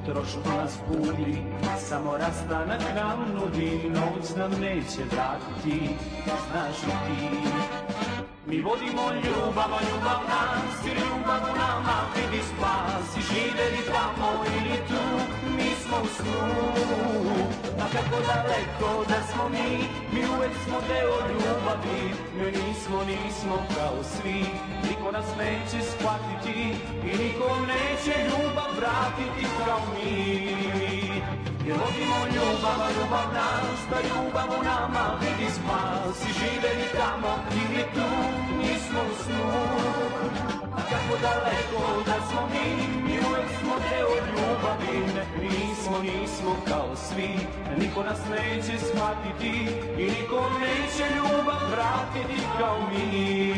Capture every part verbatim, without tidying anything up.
jutro što nas budi, samo rastanak nam nudi, noć nam neće vratiti, znaš li ti? Mi vodimo ljubav, a ljubav nas, i ljubav u nama vidi spas, i živeli tamo ili tu, mi smo u snu. A kako daleko da smo mi, mi uvek smo deo ljubavi, mi nismo, nismo kao svi, niko nas neće shvatiti i niko neće ljubav vratiti kao mi. Jer vodimo ljubav, a ljubav nas, da ljubav u nama vidi spas, i živeli tamo ili tu, mi smo u snu. A kako daleko da smo mi, mi uvek smo deo ljubavi, ne, nismo, nismo kao svi, niko nas neće shvatiti i niko neće ljubav vratiti kao mi.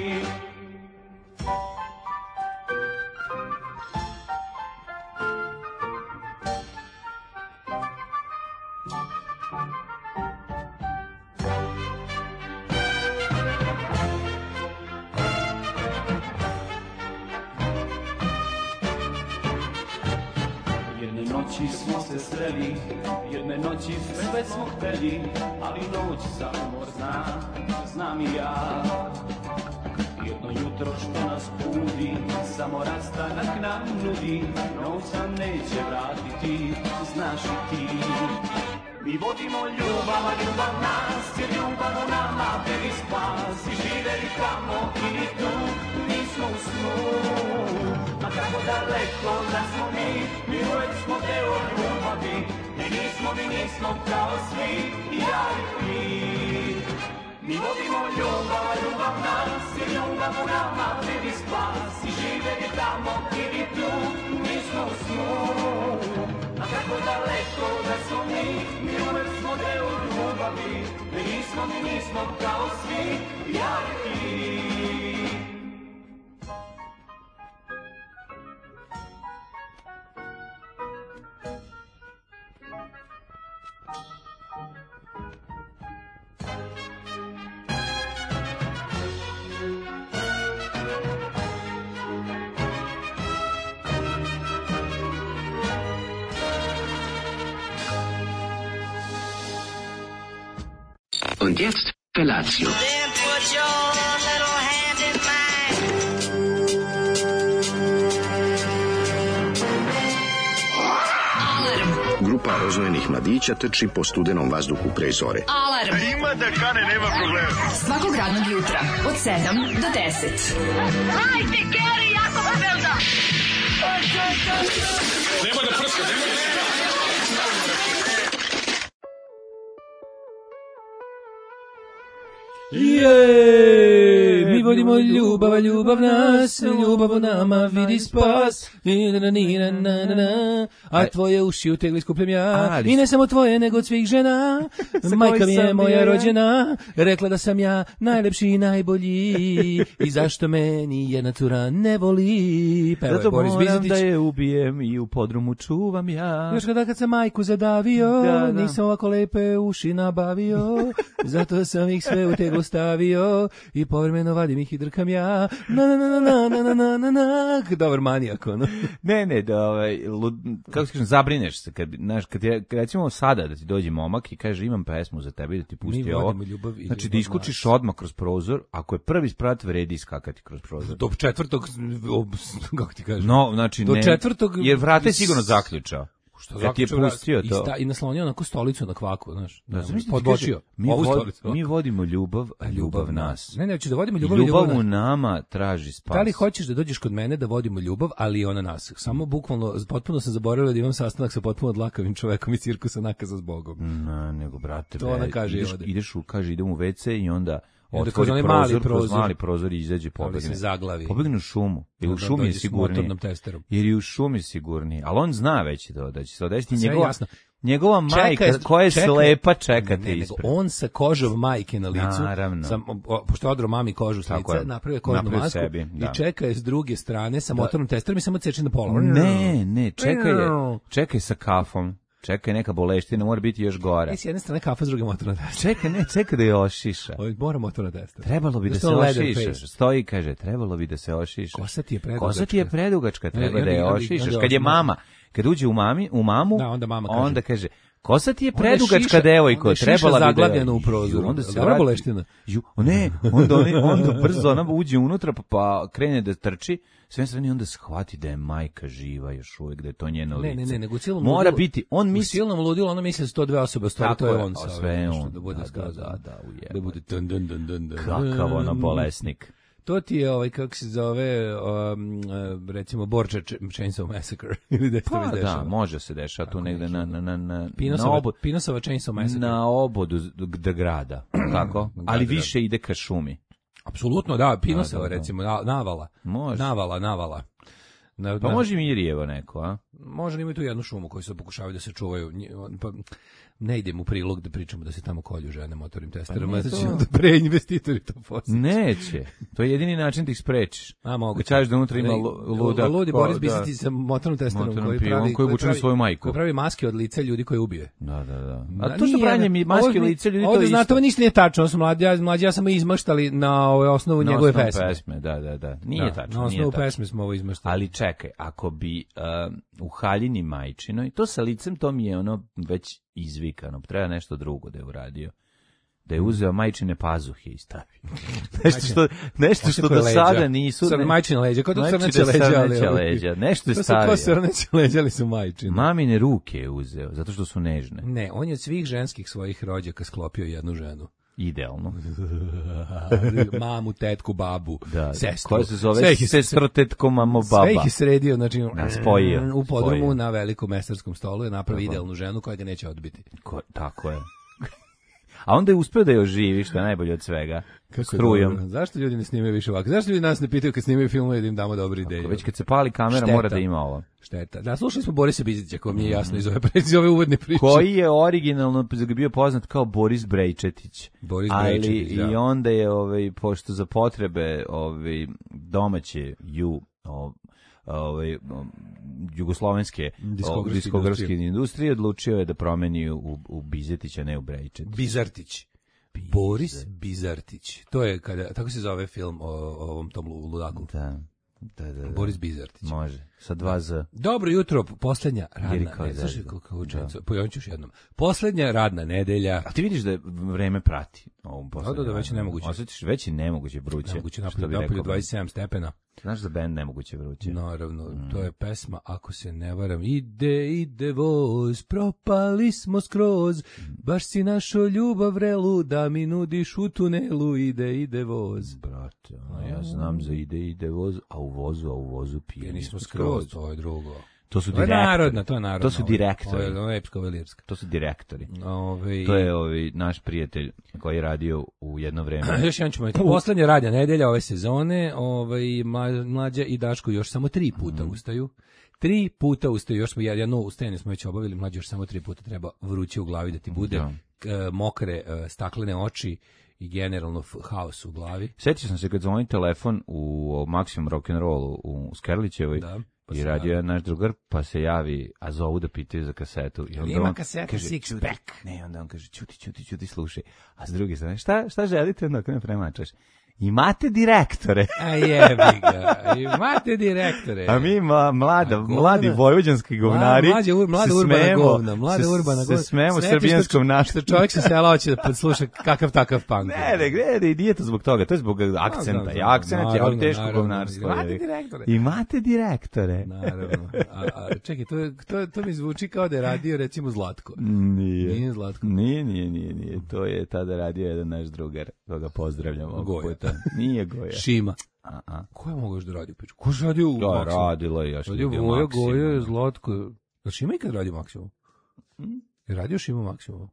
Noći smo se sreli, jedne noći sve smo hteli, ali noć samo zna, znam i ja. Jedno jutro što nas budi, samo rastanak nam nudi, noć nam neće vratiti, znaš i ti. Mi vodimo ljubav, a ljubav nas, jer ljubav u nama vidi spas, i živeli tamo ili tu, nismo u snu. A kako daleko da smo mi, mi uvek smo deo ljubavi, mi nismo, mi nismo kao svi, i ja i ti. Mi vodimo ljubav, a ljubav nas, jer ljubav u nama vidi spas, i živeli tamo ili tu, nismo u snu. A kako daleko da smo mi, mi uvek smo deo ljubavi, mi nismo, mi nismo kao svi, ja i ti. Und jetzt Felatio. Then put your little hand in mine. Alarm. Grupa roznojenih mladića trči po studenom vazduhu pre zore. Alarm. Ima da kane, nema problema. Svakog radnog jutra od sedam do deset. Hajde, Geri, jako se velda. Nema da prska, nema da prska. Je, mi vodimo ljubav, ljubav nas, ljubav u nama vidi spas, a tvoje uši u tegli skupljem ja, i ne samo tvoje, nego od svih žena, majka mi je moja rođena, rekla da sam ja najlepši i najbolji, i zašto me ni jedna cura ne voli, peva je Boris Bizetić. Da je ubijem i u podrumu čuvam ja. Još kada kad sam majku zadavio, da, da. Nisam ovako lepe uši nabavio, zato sam ih sve u teglu stavio i povremeno vadim ih i drkam ja. Na na na na na na na na na. Dobar manijak, ono. Ne, ne, da ovaj lud, kako se kaže, zabrineš se kad znaš kad je recimo sada da ti dođe momak i kaže imam pesmu za tebe da ti pusti ovo. Znači da iskočiš odmah kroz prozor, ako je prvi sprat vredi iskakati kroz prozor. Do četvrtog kako ti kažeš? No, znači do ne. četvrtog jer vrata je sigurno zaključao. Što kad ti je pustio i, to. sta, i naslonio onako stolicu na kvaku, znaš. Da, da podbočio. Mi, vod, mi vodimo ljubav, a ljubav nas. Ne, ne, hoću da vodimo ljubav, ljubav, ljubav u nama traži spas. Da li hoćeš da dođeš kod mene da vodimo ljubav, ali i ona nas. Samo bukvalno, potpuno sam zaboravio da imam sastanak sa potpuno dlakavim čovekom iz cirkusa Nakaza s Bogom. Ne, nego, brate, to ona kaže ideš, ideš u, kaže, idem u ve ce i onda otvori prozor, mali kroz mali prozor i izađe pobegne. Pobegne u šumu. Ili u šumi je sigurniji. Jer i u šumi sigurniji. Ali on zna već to, da će se odesiti njegova, njegova majka čeka, koja je čeka, slepa čeka te ispred. On sa kožom majke na licu, sam, pošto odro mami kožu s lica, napravio kožnu masku sebi, i čeka je s druge strane sa motornom testerom i samo ceči na pola. Ne, ne, čeka je, čeka je sa kafom. Čekaj, neka boleština, mora biti još gore. E, s jedne strane kafa, s druge motorna testa. Čekaj, ne, čekaj da je ošiša. Mora motorna testa. Trebalo bi da, da se ošišaš. Stoji, kaže, trebalo bi da se ošišaš. Kosa ti je predugačka. Kosa ti je predugačka, treba da je ošišaš. Kad je mama, Kad uđe u mami, u mamu, da, onda mama kaže, onda kaže kosa ti je predugačka devojko, trebala bi zaglavljena u prozoru. Onda se vrati. Boleština. Ju, ne, onda oni, onda brzo ona uđe unutra pa, pa krene da trči, sve sve onda shvati da je majka živa još uvijek, da je to njeno lice. Ne, ne, ne, nego cijelom mora ludilu, biti, on misli, u cijelom ludilu, ona misli da su to dve osobe, stvari to je on sa sve on. Da bude da, da, da, da, da bude dun dun dun dun. Kakav ono bolesnik. To ti je ovaj, kako se zove, um, recimo Borgia Chainsaw Massacre. Ili da pa se da, može se dešava tu negde na, na, na, na, Pinosova, na obod, Pinosova Chainsaw Massacre. Na obodu do grada, kako? Ali više ide ka šumi. Apsolutno, da, Pinosova, da, da, da. recimo, navala. Može. Navala, navala. Na, pa na, može Mirjevo neko, a? Može, imaju tu jednu šumu koju se pokušavaju da se čuvaju. Pa, ne idem u prilog da pričamo da se tamo kolju žene motornim testerama, pa da će onda pre investitori to posjeći. Neće. To je jedini način da ih sprečiš. A, mogu. Da kažeš da unutra ima luda. Ludi Boris Bisiti sa motornom testerom motornom koji pravi, pravi, koji vuče svoju majku. Koji pravi maske od lica ljudi koje ubije. Da, da, da. A to što pravljanje maske od lica ljudi, to je isto. Znate, ovo ništa nije tačno, ovo su mlađi, mlađi ja sam izmaštali na ovoj osnovu na njegove osnovu pesme. pesme. Da, da, da. Nije da, tačno. Na osnovu pesme smo ovo izmaštali. Ali čekaj, ako bi uh, u haljini majčinoj, to sa licem, to mi je ono već izvikano, treba nešto drugo da je uradio. Da je uzeo majčine pazuhe i stavio. nešto što, nešto što do sada nisu... Sad majčine leđa, kao to crneće leđa, ali... leđa. Nešto je stavio. To su kao crneće leđa, ali su majčine. Mamine ruke je uzeo, zato što su nežne. Ne, on je od svih ženskih svojih rođaka sklopio jednu ženu. Idealno. Mamu, tetku, babu, da, sestru. Koja se zove sestro, tetko, mamo, baba. Sve ih je sredio, znači, na spojio, u podrumu spojio. Na velikom mestarskom stolu je napravi idealnu ženu koja ga neće odbiti. Ko, tako je. A onda je uspeo da je oživi, što je najbolje od svega. Kako strujom. Dobro. Zašto ljudi ne snimaju više ovako? Zašto ljudi nas ne pitaju kad snimaju filmove da im damo dobre ideje? Ako već kad se pali kamera, šteta. Mora da ima ovo. Šteta. Da, slušali smo Borisa Bizetića, ko mi je jasno iz ove, iz ove uvodne priče. Koji je originalno bio poznat kao Boris Brejčetić. Boris Brejčetić, da. I onda je, ovaj, pošto za potrebe ovaj, domaće ju... Ovaj, jugoslovenske diskografske industrije odlučio je da promeni u, u Bizetića, ne u Brejčetić. Bizartić. Bizar. Boris Bizartić. To je kada, tako se zove film o, o ovom tom ludaku. Da. Da, da, da. Boris Bizartić. Može. Sa dva Z. Dobro jutro, poslednja radna nedelja. Slušaj kako učencu. Pojavit ću još jednom. Poslednja radna nedelja. A ti vidiš da vreme prati ovom poslednjem. Da, da, da, već je nemoguće. Osjetiš, već je nemoguće vruće. Nemoguće napolju, napolju dvadeset sedam stepena. Znaš za bend nemoguće vruće? Naravno, mm. to je pesma, ako se ne varam, ide, ide voz, propali smo skroz, baš si našo ljubav vrelu, da mi nudiš u tunelu, ide, ide voz. Brate, ono, ja znam za ide, ide voz, a u vozu, a u vozu pijeni smo skroz, to je drugo. To su to je narodna, to je narodna. To su direktori. Ovo je epsko, ovo je lirska. To su direktori. Ove... To je ovaj naš prijatelj koji je radio u jedno vreme. Još jedan ćemo, poslednja radnja nedelja ove sezone, ovaj, Mlađa i Daško još samo tri puta mm. ustaju. Tri puta ustaju, još smo jedno ustajanje smo već obavili, Mlađa još samo tri puta treba vruće u glavi da ti bude, da. K, mokre, staklene oči i generalno haos u glavi. Sjetio sam se kad zvoni telefon u Maximum Rock'n'Rollu u Skerlićevoj. Da. Pa i radio je naš drugar, pa se javi, a zovu da pitaju za kasetu. I onda ima on kaseta kaže, Six Pack. Ne, onda on kaže, čuti, čuti, čuti, slušaj. A s druge strane, šta, šta želite, onda ako ne premačaš? Imate direktore. A jebi ga, imate direktore. A mi ma, mlada, mladi vojvođanski govnari mlađe, mlada se urbana smemo, govna, mlada se, urbana govna. Se smemo srbijanskom našem. Što čovjek se sela hoće da podsluša kakav takav punk. Ne, ne, ne, nije to zbog toga, to je zbog akcenta. I akcent je ali teško govnarstvo. Imate direktore. Imate direktore. Naravno. A, a čekaj, to, to, to mi zvuči kao da je radio recimo Zlatko. Nije. Nije Zlatko. Nije, nije, nije, nije. To je tada radio jedan naš drugar. Koga pozdravljamo. Goja. Nije Goja. Šima. A, a. Ko je mogao još da radi u piču? Ko je radio u da, Maksimu? radilo je još. Radio Voja, Goja, Zlatko. Da Šima ikad radio Maksimum? Je radio Šima Maksimum?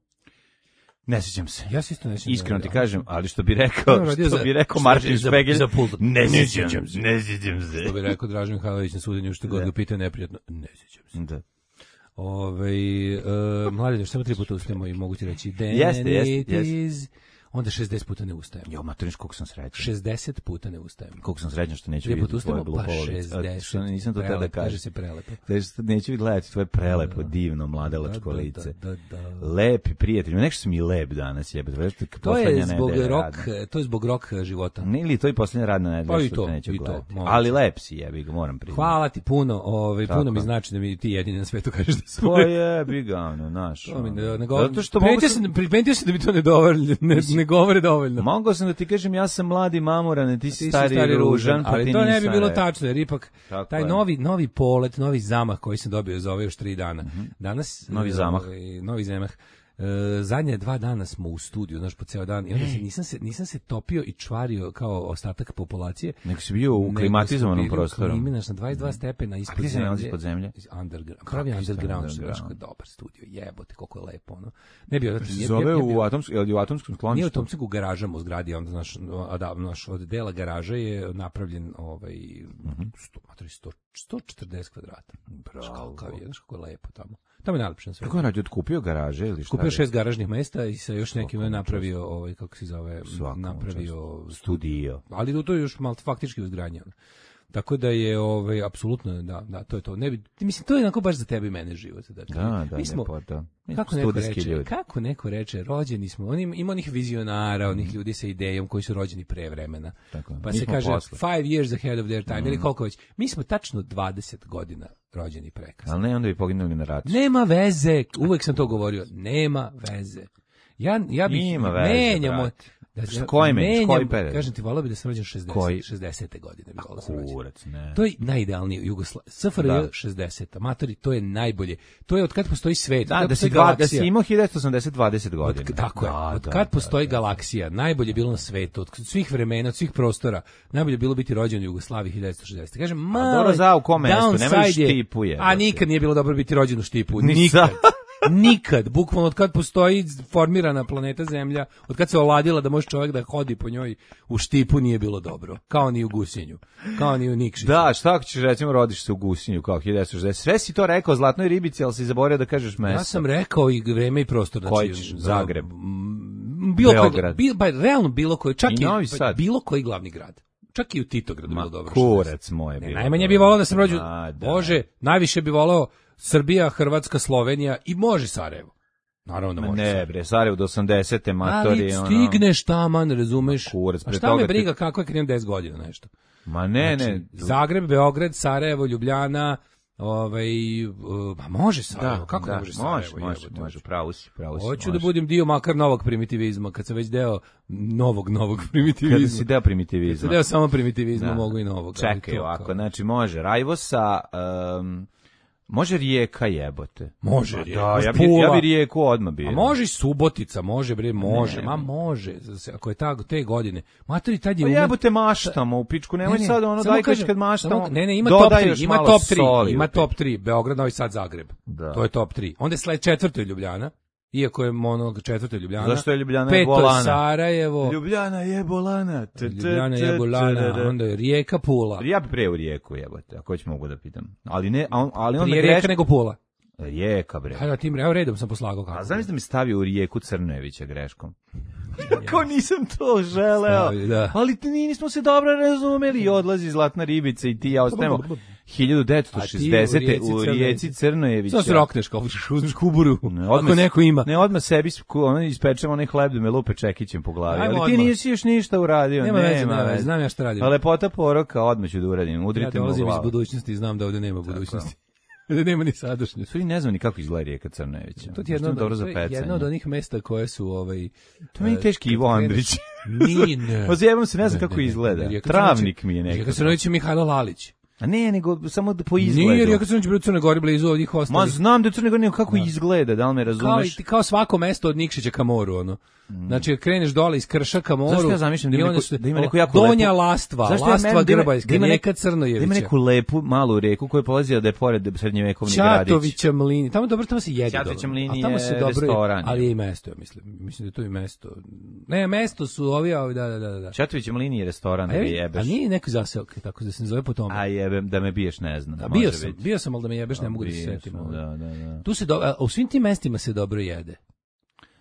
Ne sjećam se. Ja se isto ne sjećam. Iskreno ti kažem, ali što bi rekao, što za, bi rekao Martin Špegelj, ne sjećam se. Ne sjećam se. Što bi rekao Dražen Mihajlović na suđenju, što god ga pita neprijatno, ne sjećam se. Da. Ove, uh, mladen, još samo tri puta uspijemo i mogu ti reći, jeste, jeste, jeste. onda šezdeset puta ne ustajem. Jo, materniš, koliko sam srećan. šezdeset puta ne ustajem. Koliko sam srećan što neću vidjeti tvoje glupovolice. Pa nisam to tada da kažem. Kaže se prelepo. Neću vidjeti gledati tvoje prelepo, divno, mladalačko lice. Lepi prijatelj. Nešto sam i lep danas, jebe. To je zbog rok, to je zbog rok života. Ne, ili to je posljednja radna nedelja, pa što neću gledati. Ali lep si, jebi ga, moram priznati. Hvala ti puno, ovaj, puno mi znači da mi ti jedini na svetu kažeš da sam lep. Pa jebi ga, ono, naš. To mi ne, ne govori. Primetio sam da mi to ne dovoljno, ne, ne govore dovoljno. Mogao sam da ti kažem, ja sam mladi mamoran, ti si stari, stari ružan, pa ali ti to ne bi bilo je. tačno, jer ipak tako taj je. novi novi polet, novi zamah koji sam dobio za ove još tri dana. Mm-hmm. Danas novi zamah, ovaj, novi zamah. Uh, zadnje dva dana smo u studiju, znaš, po ceo dan i onda se, nisam, se, nisam se topio i čvario kao ostatak populacije. Nego si bio u klimatizovanom prostoru. Nego na dvadeset dva stepena ispod zemlje. A gdje se nalazi pod zemlje? Underground. Pravi underground, što je baš dobar studio. Jebote, koliko je lepo, ono. Ne bio, znači, se zove u, atomsk, u atomskom skloništu? Nije u atomskom, u garažama u zgradi, onda naš, da, naš od dela garaža je napravljen ovaj, mm-hmm. sto četrdeset kvadrata. Bravo. Kao je, znaš kako je lepo tamo. Tamo je najlepše na svetu. Kako je radio, otkupio garaže ili šta? Kupio šest garažnih mesta i sa još nekim je napravio, ovaj, kako se zove, Svakom napravio studio. Ali to je još malo faktički uzgradnja. Tako da je ovaj apsolutno da da to je to. Ne bi mislim to je onako baš za tebe i mene život da. Da, da, mi smo, lepota. Kako neko reče, ljudi. kako neko reče, rođeni smo. Oni ima onih vizionara, onih mm. ljudi sa idejom koji su rođeni pre vremena. Tako, pa se kaže posle. five years ahead of their time mm. ili koliko već. Mi smo tačno dvadeset godina rođeni prekasno. Ali ne onda bi poginuli generaciju. Nema veze, uvek sam to govorio, nema veze. Ja ja bih menjamo da s kojim menjam, koji period? Kažem ti, volao bi da sam rođen šezdesete godine. A kurac, ne. To je najidealniji Jugoslavija. S F R J šezdeset. Amatori, to je najbolje. To je od kad postoji svet. Da, da si, dva, da si imao hiljadu osamdeset dvadeset godina. Od, tako je. Da, od da, kad da, postoji da, galaksija, najbolje je bilo na svetu. Od svih vremena, od svih prostora, najbolje je bilo biti rođen u Jugoslaviji hiljadu šezdeset. Kažem, malo. Dobro, za u kom mestu, nemoj Štipu je. A nikad nije bilo dobro biti rođen u Štipu. Nikad. Nikad, bukvalno od kad postoji formirana planeta Zemlja, od kad se oladila da može čovjek da hodi po njoj, u Štipu nije bilo dobro, kao ni u Gusinju, kao ni u Nikšiću. Da, šta ako ćeš recimo rodiš se u Gusinju kao hiljadu šezdeset? Sve si to rekao Zlatnoj ribici, ali si zaboravio da kažeš mesto. Ja sam rekao i vreme i prostor. Znači, koji ćeš? Zagreb, bilo Beograd. Koji, ba, realno bilo koji, čak i, i ba, bilo koji glavni grad. Čak i u Titogradu bilo dobro. Kurac moje bilo. Najmanje bi volao da sam rođen. Bože, najviše bi volao Srbija, Hrvatska, Slovenija i može Sarajevo. Naravno da može. Ne, bre, Sarajevo do osamdesete matori. Ali stigneš ono... taman, razumeš? Kurac, a šta me briga kako je kad imam deset godina nešto? Ma ne, znači, ne. Zagreb, Beograd, Sarajevo, Ljubljana, ovaj, uh, ma može Sarajevo, da, kako da, ne može Sarajevo? Može, može, može, pravo si, pravo si. Hoću da budem dio makar novog primitivizma, kad sam već deo novog, novog primitivizma. Kad si deo primitivizma. Kad sam deo samo primitivizma, da. Mogu i novog. Čekaj ovako, kao... znači može Rajvosa, um, može Rijeka jebote. Može Rijeka. Da, ja bi, ja bi Rijeku odmah bio. A može i Subotica, može bre, može. Ne, ma može, ako je ta, te godine. Matori tad je... Pa jebote maštamo u pičku, nemoj ne, ne, sad ono daj kažeš kad maštamo. Samo, ne, ne, ima top tri, ima top tri, soli, ima top tri, Beograd, Novi Sad, Zagreb. Da. To je top tri. Onda je sled četvrto je Ljubljana. Iako je mono četvrta Ljubljana. Zašto je Ljubljana je bolana? Peto Sarajevo. Ljubljana je bolana. Ljubljana je bolana, onda je Rijeka, Pula. Ja bi pre u Rijeku jebote, ako već mogu da pitam. Ali ne, ali onda greš... Rijeka nego Pula. Rijeka bre. Hajde tim, evo redom sam poslagao kako. A znam da mi stavio u Rijeku Crnojevića greškom. Kako nisam to želeo. Stavi, da. Ali ti nismo se dobro razumeli. Odlazi Zlatna ribica i ti ja ostajemo. hiljadu devetsto šezdesete u Rijeci Crnojevića. Sad se rokneš kao uzmeš kuburu. Ako neko ima. Ne, odmah sebi ono ispečemo onaj hleb da me lupe čekićem po glavi. Ali ti nisi još ništa uradio. Nema veze, nema veze. Znam ja šta radim. A lepota poroka, odmah ću da uradim. Udrite mu u glavu. Ja dolazim iz budućnosti i znam da ovde nema budućnosti. Da nema ni sadašnje. Svi ne znam ni kako izgleda Rijeka Crnojevića. To je jedno, dobro za pecanje. Jedno od onih mesta koje su ovaj to mi teški Ivo Andrić. Ni ne. Ozjebam se, ne znam kako izgleda. Travnik mi je neki. Rijeka Crnojević je Mihajlo Lalić. A ne, nego samo po izgledu. Nije, Rijeka Crnojević je u Crnoj Gori blizu ovih ostalih. Ma znam da je Crnoj Gori, nego kako da. Izgleda, da li me razumeš? Kao, kao svako mesto od Nikšića ka moru, ono. Znači, kreneš dole iz Krša ka moru. Zašto ja zamišljam da ima, neko, su, da ima neku jako Donja lepu... Lastva, Lastva Grbajska, da Rijeka Crnojevića. Da ima neku lepu malu reku koja polazi da je pored srednjevekovni gradić. Čatovića mlini. Tamo dobro, tamo se jede dobro. Čatovića mlini je restoran. Ali je i mesto, ja mislim. Mislim da je to i mesto. Ne, mesto su ovi, da, da, da. da. Čatovića mlini je restoran, da jebeš. A nije neki zaseok, tako da se ne zove po tome. A jebem, da me biješ, ne znam. A bio sam, bio sam, ali da me jebeš, ne mogu da se setim. Da, da, da. Tu se, u svim tim mestima se dobro jede.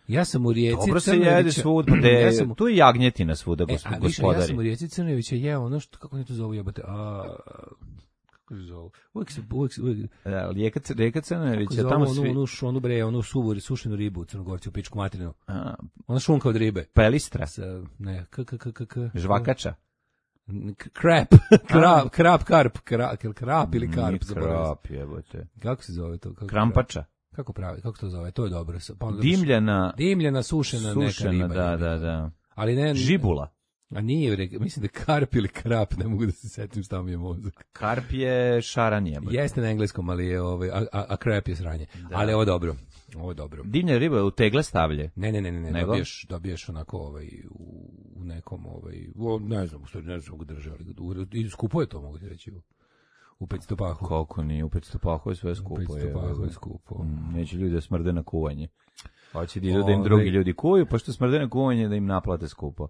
Ja sam u Rijeci Dobro se jede svud, pa de, ja sam, tu je jagnjetina svuda, e, a, gospodari. Ja sam u Rijeci Crnojevića jeo ono što, kako oni to zovu jebate, a... Kako se zove? Uvijek se, uvijek se, uvijek... Da, rijeka, rijeka Crnojevića, tamo onu, svi... Onu, onu bre, onu suvu, sušenu ribu u Crnogorci, u pičku materinu. A, ona šunka od ribe. Pelistra. Sa, ne, k, k, k, k, k. Žvakača. Krap, krap, krap, karp, krap, krap ili karp. Krap, jebote. Kako se zove to? Kako Krampača. Kako pravi, kako to zove? To je dobro. Pa Dimljana. Dimljana, sušena, sušena neka riba. Da, da, da. Ali ne... Žibula. A nije, mislim da je karp ili krap, ne mogu da se setim šta mi je mozak. Karp je šaranje. Jeste na engleskom, ali je ovaj, a, a, a krap je sranje. Da. Ali ovo je dobro. Ovo je dobro. Dimlja riba u tegle stavlje. Ne, ne, ne, ne, ne. dobiješ, dobiješ onako ovaj, u, u nekom, ovaj, u, ne znam, u stvari ne znam kako drže, ali i skupo je to, mogu ti reći. U petsto pahu. Koliko nije, u petsto pahu je sve skupo. U petsto pahu je skupo. Mm, neće ljudi da smrde na kuvanje. Hoće da idu da im drugi ljudi kuju, pa što smrde na kuvanje da im naplate skupo.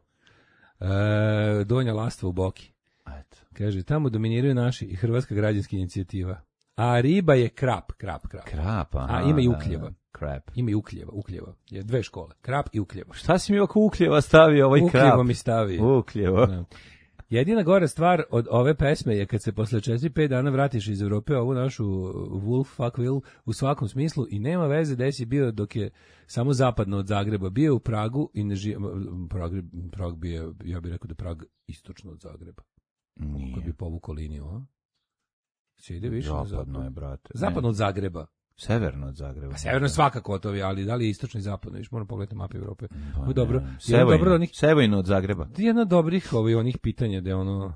E, Donja Lastva u Boki. Eto. Kaže, tamo dominiraju naši i Hrvatska građanska inicijativa. A riba je krap, krap, krap. Krap, aha. A ima i ukljeva. Krap. Ima i ukljeva, ukljeva. Je dve škole, krap i ukljeva. Šta si mi oko ukljeva stavio ovaj krap? Ukljevo mi stavio. Ukljevo. Da. Jedina gora stvar od ove pesme je kad se posle četiri pet dana vratiš iz Evrope ovu našu Wolf Fuck Will u svakom smislu i nema veze da si bio dok je samo zapadno od Zagreba. Bio u Pragu i ne živi, Prag, Prag bio, ja bih rekao da Prag istočno od Zagreba. Nije. Kad bi povukao liniju, a? Se ide više zapadno na zapadno je, brate. Zapadno od Zagreba. Severno od Zagreba. Pa severno svakako to je, ali da li je istočno i zapadno? Viš, moram pogledati mape Evrope. Pa, dobro. Sevojno, onih, Sevojno od Zagreba. Jedna dobrih ovaj, onih pitanja da je ono...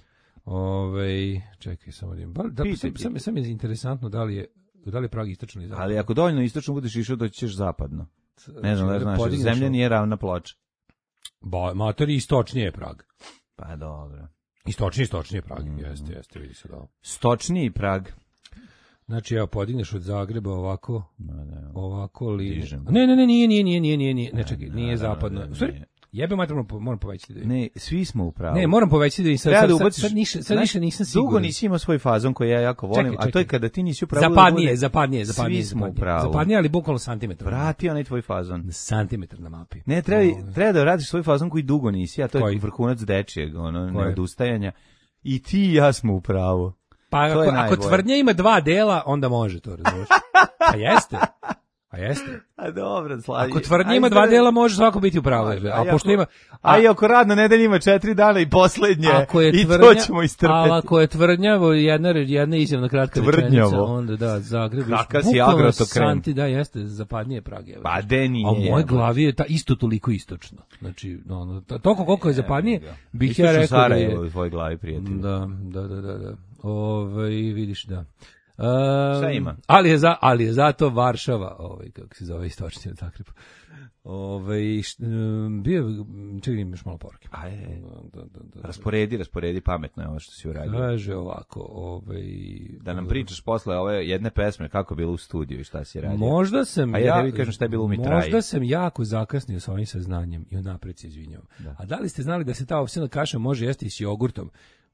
Ovaj, čekaj, samo da, da Pite, sam, sam, sam je interesantno da li je, da li je Prag istočno i zapadno. Ali ako dovoljno istočno budeš išao, doći ćeš zapadno. Ne znam, da znaš, zemlja nije ravna ploča. Ba, mater, istočnije je Prag. Pa dobro. Istočnije, istočnije Prag, mm. jeste, jeste, vidi se da. Stočniji Prag. Znači, evo, podigneš od Zagreba ovako, no, ne, ovako li... Ne, ne, ne, nije, nije, nije, nije, nije, ne, čekaj, nije ne, zapadno. Ne, ne, Sorry, jebe mater, moram, moram povećati da vidim. Ne, svi smo u pravu. Ne, moram povećati da vidim, sad, sad, sad, sad, niš, sad više nisam siguran. Dugo nisi imao svoj fazon koji ja jako volim, čekaj, čekaj. A to je kada ti nisi u pravu. Zapadnije, da zapadnije, zapadnije. Svi smo u pravu. Zapadnije, ali bukvalno santimetar. Vrati onaj tvoj fazon. Santimetar na mapi. Ne, treba, o, treba da vratiš svoj fazon koji dugo nisi, a to koji? Je vrhunac dečijeg, ono, neodustajanja. I ti i ja smo u pravu. Pa ako, ako tvrdnja ima dva dela, onda može to, razumiješ? Pa jeste. Pa jeste. A dobro, slavi. Ako tvrdnja ima dva dela, može svako biti u pravu. A, a pošto ima... A, a i ako radna nedelja ima četiri dana i poslednje, i tvrdnja, to ćemo istrpeti. Ali ako je tvrdnjavo, jedna, jedna izjavna kratka rečenica, onda da, Zagreb... Kakav si agrotokren. Santi, da, jeste, zapadnije Prag. Je, pa de nije. A u mojoj glavi je ta isto toliko istočno. Znači, no, toliko koliko je zapadnije, bih ja rekao da je... Istočno Sarajevo u tvojoj glavi, prijatelj. Da, da, da, da. da. Ove, vidiš, da. Um, Šta ima? Ali je, za, ali je zato Varšava, ovaj, kako se zove istočnije od Zagreba. Ovaj, bio, čekaj, imaš malo poruke. Ajde, da, da, da, rasporedi, rasporedi, pametno je ovo što si uradio. Kaže ovako, ovaj... Da nam pričaš posle ove jedne pesme kako je bilo u studiju i šta si radio. Možda sam... A ja, ja ne kažem šta je bilo u Mitraji. Možda sam jako zakasnio sa ovim saznanjem i unapred se izvinjavam. Da. A da li ste znali da se ta ovsjena kaša može jesti i s jogurtom?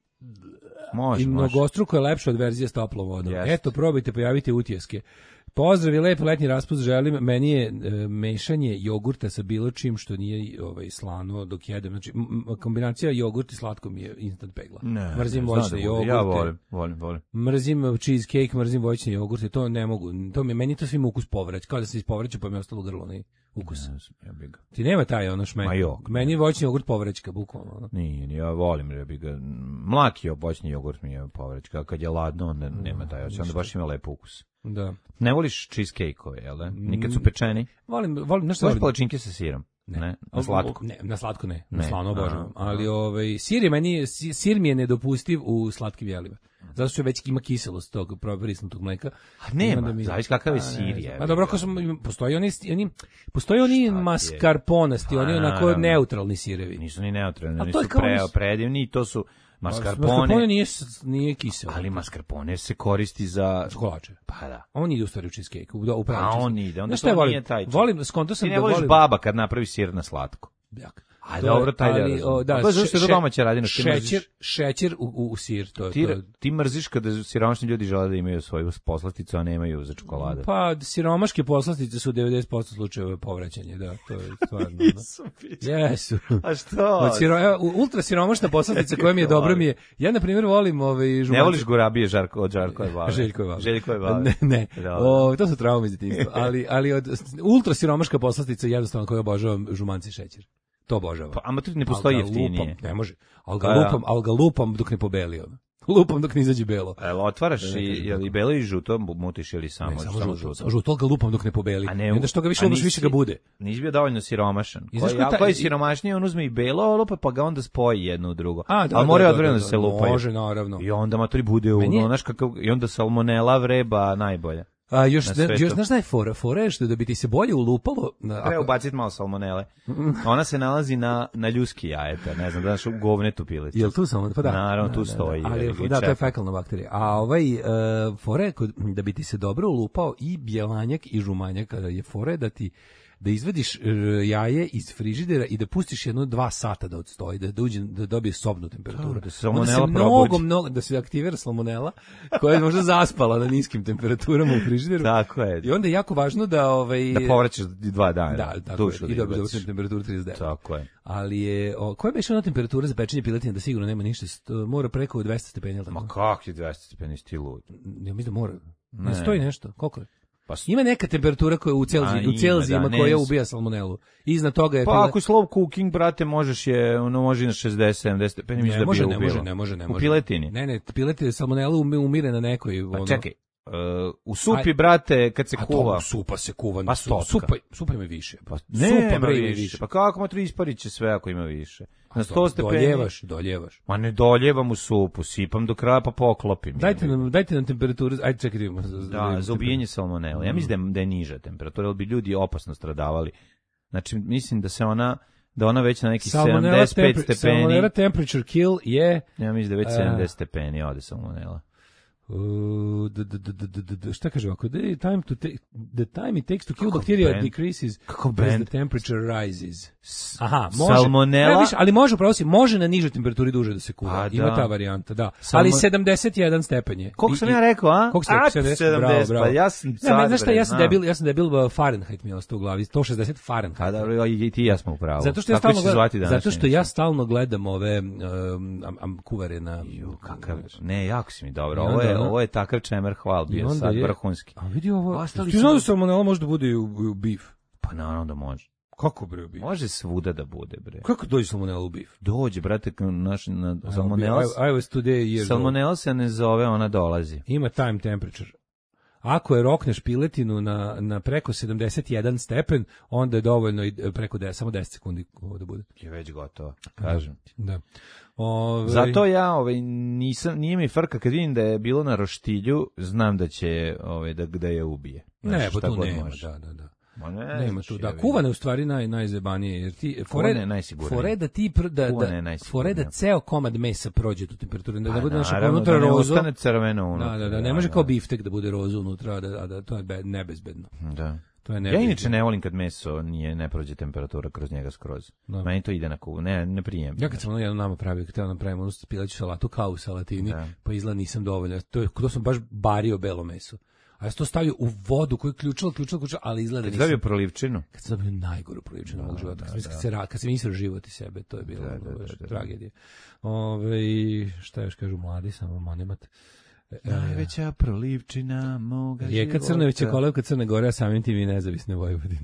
Može, i mnogostruko je lepša od verzije s toplom vodom. Yes. Eto, probajte, pojavite utjeske. Pozdrav i lep letnji raspust želim. Meni je e, mešanje jogurta sa bilo čim što nije ovaj, slano dok jedem. Znači, m, kombinacija jogurt i slatko mi je instant pegla. Ne, mrzim ne, voćne jogurte. Ja volim, volim, volim. Mrzim cheesecake, mrzim voćne jogurte. To ne mogu. To mi, meni to svima ukus povrać. Kao da se ispovraća pa mi je ostalo grlo. Ne, ukus. Ne, ja bih ga. Ti nema taj ono šmek. Meni voćni jogurt povraćka, bukvalno. Ono. Nije, nije, ja volim ja bih ga. Mlaki voćni jogurt mi je povraćka. Kad je ladno, onda nema taj. Onda baš ima lep ukus. Da. Ne voliš cheesecake-ove, jel da? Nikad su pečeni? Volim, volim, nešto volim. Voliš palačinke sa sirom? Ne. ne. Na slatko? Ne, na slatko ne. Na slano obožavam. Ali ovaj, sir, je meni, sir mi je nedopustiv u slatkim jelima. Zato što već ima kiselost tog prisnutog mleka. A nema, mi... zavisi kakav je sir je. A dobro, ako sam, postoji oni, oni, postoji oni maskarponasti, oni onako neutralni sirevi. Nisu ni neutralni, oni su pre, predivni i to su... Mascarpone, mascarpone nije, nije kiselo. Ali mascarpone se koristi za... Kolače. Pa da. On ide u stvari u cheesecake. U, u a on ide, onda to volim, nije taj volim, skonto sam ti ne da voliš volim... baba kad napravi sir na slatko. Jak. A dobro, taj ali, da o, da, pa zašto je to domaća radina? Šećer, šećer u, u, u sir. To, ti, to... ti mrziš kada siromašni ljudi žele da imaju svoju poslasticu, a nemaju za čokoladu. Pa siromaške poslastice su devedeset posto slučajeva povraćanje, da, to je stvarno. Jesu. A što? Siro, ultra siromašna poslastica koja mi je dobro mi je. Ja na primjer volim ovaj žumanci. Ne voliš gurabije Žarko od Žarkove babe? Željkove babe. Željkove babe. Ne, ne. O, to su traume iz detinjstva, ali ali od ultra siromaška poslastica jednostavno koju obožavam žumanci šećer. To obožavam. Pa ama tu ne postoji jeftinije. Lupam, ne može. Al ga lupam, al ga lupam dok ne pobeli on. Lupam dok ne izađe belo. Evo otvaraš i je li belo i žuto mutiš ili samo, ne, samo, samo žuto. Žuto, žuto ga lupam dok ne pobeli. A ne, I onda što ga više lupaš, više ga bude. Nisi bio dovoljno siromašan. Koji ja koji siromašniji, on uzme i belo lupa pa ga onda spoji jedno u drugo. A, da, a mora odvojeno da se lupaju. Može, naravno. I onda maturi bude u onaš kakav i onda salmonela vreba najbolja. A još ne, još znaš da je fora, fora je što da bi ti se bolje ulupalo, na, treba ubaciti malo salmonele. Ona se nalazi na na ljuski jajeta, ne znam, da naš u govnetu pileti. Jel tu samo pa da. Naravno da, tu da, stoji. Da, ali da, to je fekalna bakterija. A ovaj uh, fora je kod, da bi ti se dobro ulupao i bjelanjak i žumanjak, kada je fora da ti da izvadiš jaje iz frižidera i da pustiš jedno dva sata da odstoji, da dođe da dobije sobnu temperaturu. Da se salmonela probuđi. Mnogo, mnogo, da se aktivira salmonela koja je možda zaspala na niskim temperaturama u frižideru. Tako je. I onda je jako važno da ovaj da povraćaš dva dana. Da, tako je, i dobiješ završenu temperaturu trideset devet. Tako je. Ali je, o, koja je beše ona temperatura za pečenje piletine da sigurno nema ništa, mora preko dvesta stepeni. Ma kako je dvesta stepeni stilu? Ja mislim da mora. Ne, ne stoji nešto, koliko je? Pa ima neka temperatura koja u cel u Celzijima da, koja ubija salmonelu. Iznad toga je pa pila... ako je slow cooking, brate, možeš je, ono može na šezdeset sedamdeset stepeni, ne, da može, ne može, ne može, ne može. U piletini. Ne, ne, piletine salmonelu umire na nekoj, ono. Pa čekaj. Uh, u supi, Aj, brate, kad se a kuva. To, supa se kuva. Pa supa, supa, supa ima više. Pa, ne, supa bre ima više. Pa kako ma tri ispariće sve ako ima više? Na sto stepeni. Doljevaš, doljevaš. Ma ne doljevam u supu, sipam do kraja pa poklopim. Dajte nam, dajte nam temperaturu, ajde čekaj. Da, za ubijenje salmonele. Ja mislim da je niža temperatura, jer bi ljudi opasno stradavali. Znači, mislim da se ona da ona već na neki sedamdeset pet stepeni. Salmonella temperature kill je... Ja mislim da već sedamdeset stepeni ode salmonela. Uh, d, d, d, d, d, d, šta kaže ovako? The time, to take, the time it takes to kill bacteria band? decreases as the temperature rises. Aha, može. Salmonella? Ne, viš, ali može, pravo si, može na nižoj temperaturi duže da se kuva. A, Ima da. ta varijanta, da. Salmo... Ali sedamdeset jedan stepen je. Koliko sam ja rekao, a? Koliko sam rekao? sedamdeset, bravo, bravo. Pa ja sam sad, ne, znaš šta, ja sam debil, ja sam debil Fahrenheit mi je ostao u glavi, sto šezdeset Fahrenheit. A da, i ti ja smo u pravu. Zato što ja stalno gledam, zato što ja stalno gledam ove um, am, kuvare na... Ju, kakav, ne, jako si mi dobro, ovo je, ovo je takav čemer hval bio sad je, vrhunski. A vidi ovo, ti znaš da salmonela može da bude i u, u bif? Pa naravno da može. Kako bre u bif? Može svuda da bude bre. Kako dođe salmonela u bif? Dođe, brate, naš, na salmonela. I, I was today years salmonela se ne zove, ona dolazi. Ima time temperature. Ako je rokneš piletinu na, na preko sedamdeset jedan stepen, onda je dovoljno i preko deset, samo deset sekundi da bude. Je već gotovo, kažem ti. Da. Ove... Zato ja ovaj nisam nije mi frka kad vidim da je bilo na roštilju, znam da će ovaj da da je ubije. Ne, pa tu nema, može. da, da, da. Ma ne, nema tu. Da, kuvane u stvari naj najzebanije jer ti fore fore da ti pr, da da fore da ceo komad mesa prođe tu temperaturu, da, da bude naša unutra roza. Ostane crveno unutra. Da, da, da, ne može kao biftek da bude roza unutra, da, da to je nebezbedno. Da. To je ja inače ne volim kad meso nije ne prođe temperatura kroz njega skroz. No. Meni to ide na kuvu, ne, ne prijem. Ja kad sam ono jedno nama pravio, kad nam pravimo onu pileću salatu kao u salatini, da. Pa izgleda nisam dovoljno. To je, to sam baš bario belo meso. A ja sam to stavio u vodu koju je ključalo, ključalo, ključalo, ali izgleda nisam. Kad stavio prolivčinu? Kad sam stavio najgoru prolivčinu mog života. Kad, kad, se, kad sam isro život iz sebe, to je bilo da, da, da, da. tragedija. Ove, šta još kažu mladi, samo manemat. Najveća prolivčina moga života. Rijeka Crnovića, kolevka Crne Gore, a samim tim i nezavisne Vojvodine.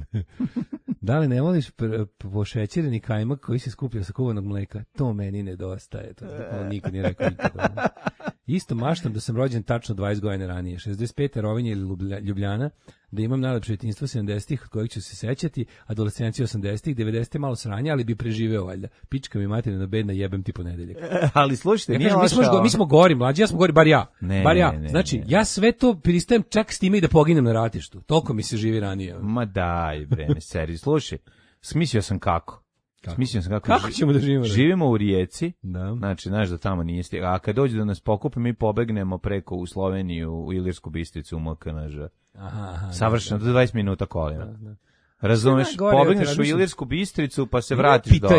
Da li ne voliš pošećereni kajmak koji se skuplja sa kuvanog mleka? To meni nedostaje. To on nikad nije rekao nikada. Isto maštam da sam rođen tačno dvadeset godina ranije. šezdeset pete Rovinje ili Ljubljana, da imam najlepše djetinjstvo sedamdesetih od kojih ću se sećati, adolescencija osamdesetih, devedesetih malo sranja, ali bi preživeo valjda. Pička mi materina bedna, jebem ti ponedeljak. Ali slušajte, ja kažem, mi, smo, go, mi smo gori, mlađi, ja smo gori, bar ja. Ne, bar ja. Ne, ne, znači, ne. ja sve to pristajem čak s time i da poginem na ratištu. Toliko mi se živi ranije. Ma daj, bre, ne seri. Slušaj, smislio sam kako. Kako? Smislio sam kako. Kako ćemo da živimo? Živimo u Rijeci, da. Znači, znaš da tamo nije stigao. A kad dođe da nas pokupe, mi pobegnemo preko u Sloveniju, u Ilirsku Bistricu, u M K N Ž. Aha, aha, savršeno, do dvadeset minuta kolima. Da, da. Razumeš, pobegneš u Ilirsku Bistricu, pa se vratiš pitanje, dole.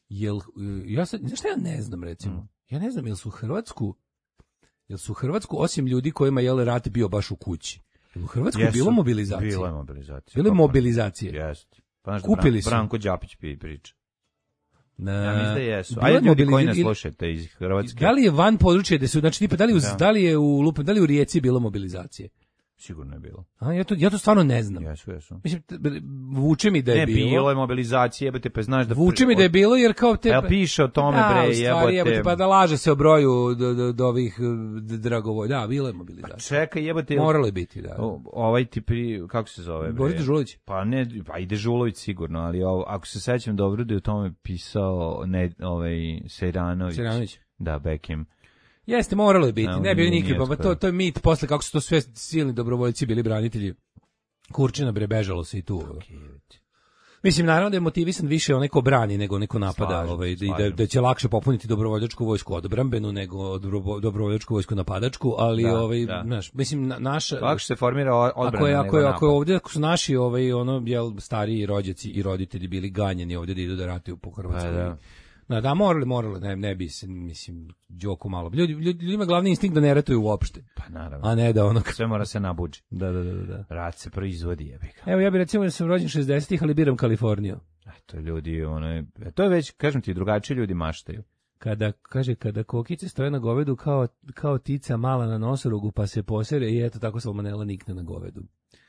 jel, ja sad, znaš šta ja ne znam, recimo, mm. ja ne znam, jel su u Hrvatsku, jel su u Hrvatsku, osim ljudi kojima je rat bio baš u kući, jel u Hrvatsku Jesu, bilo mobilizacije? Bilo je mobilizacije. Bilo je mobilizacije? Jeste. Pa znaš Kupili da su. Branko Đapić priča. Na, ja mislim da jesu. Ajde ljudi koji nas slušate iz Hrvatske. Da li je van područja gde su, znači tipa, da li, u, da. da li je u Lupu, da li u Rijeci bilo mobilizacije? Sigurno je bilo. A, ja, to, ja to stvarno ne znam. Jesu, jesu. Mislim, vuče mi da je ne, bilo. Ne, bilo je mobilizacije, jebate, pa znaš da... Vuče mi da je bilo, jer kao te... Ja piše o tome, da, bre, stvari, jebate... jebate. Pa da laže se o broju do, do, do ovih dragovolj. Da, bilo je mobilizacija. Pa čekaj, jebate... Moralo je biti, da. O, ovaj ti pri... Kako se zove, bre? Boris Dežulović. Pa ne, pa i Dežulović sigurno, ali ovo, ako se sećam dobro da je o tome pisao ne, ovaj, Sejranović. Sejranović. Da, Bekim. Jeste, moralo je biti, no, ne bi nikad, pa to, to je mit, posle kako su to sve silni dobrovoljci bili branitelji, Kurčina bre, bežalo se i tu. Mislim, naravno da je motivisan više onaj ko brani nego neko napada, slažem, ovaj, da, da će lakše popuniti dobrovoljačku vojsku odbrambenu nego dobrovoljačku vojsku napadačku, ali da, ovaj, da. Naš, mislim, na, naša... Kako se formira odbrana ako je, ako je, ako je ovdje, ako su naši ovaj, ono, jel, stariji rođaci i roditelji bili ganjeni ovdje da idu da ratuju po Hrvatskoj, da. Da, da, morali, morali, ne, ne bi se, mislim, džoku malo. Ljudi, ljudi, ljudima glavni instinkt da ne ratuju uopšte. Pa naravno. A ne da ono... Sve mora se nabuđi. Da, da, da, da. Rat se proizvodi, jebika. Evo, ja bih recimo da sam rođen šezdesetih, ali biram Kaliforniju. Eto, ljudi, ono, to je već, kažem ti, drugačiji ljudi maštaju. Kada, kaže, kada kokice stoje na govedu kao, kao tica mala na nosorogu, pa se posere i eto, tako salmonela nikne na govedu.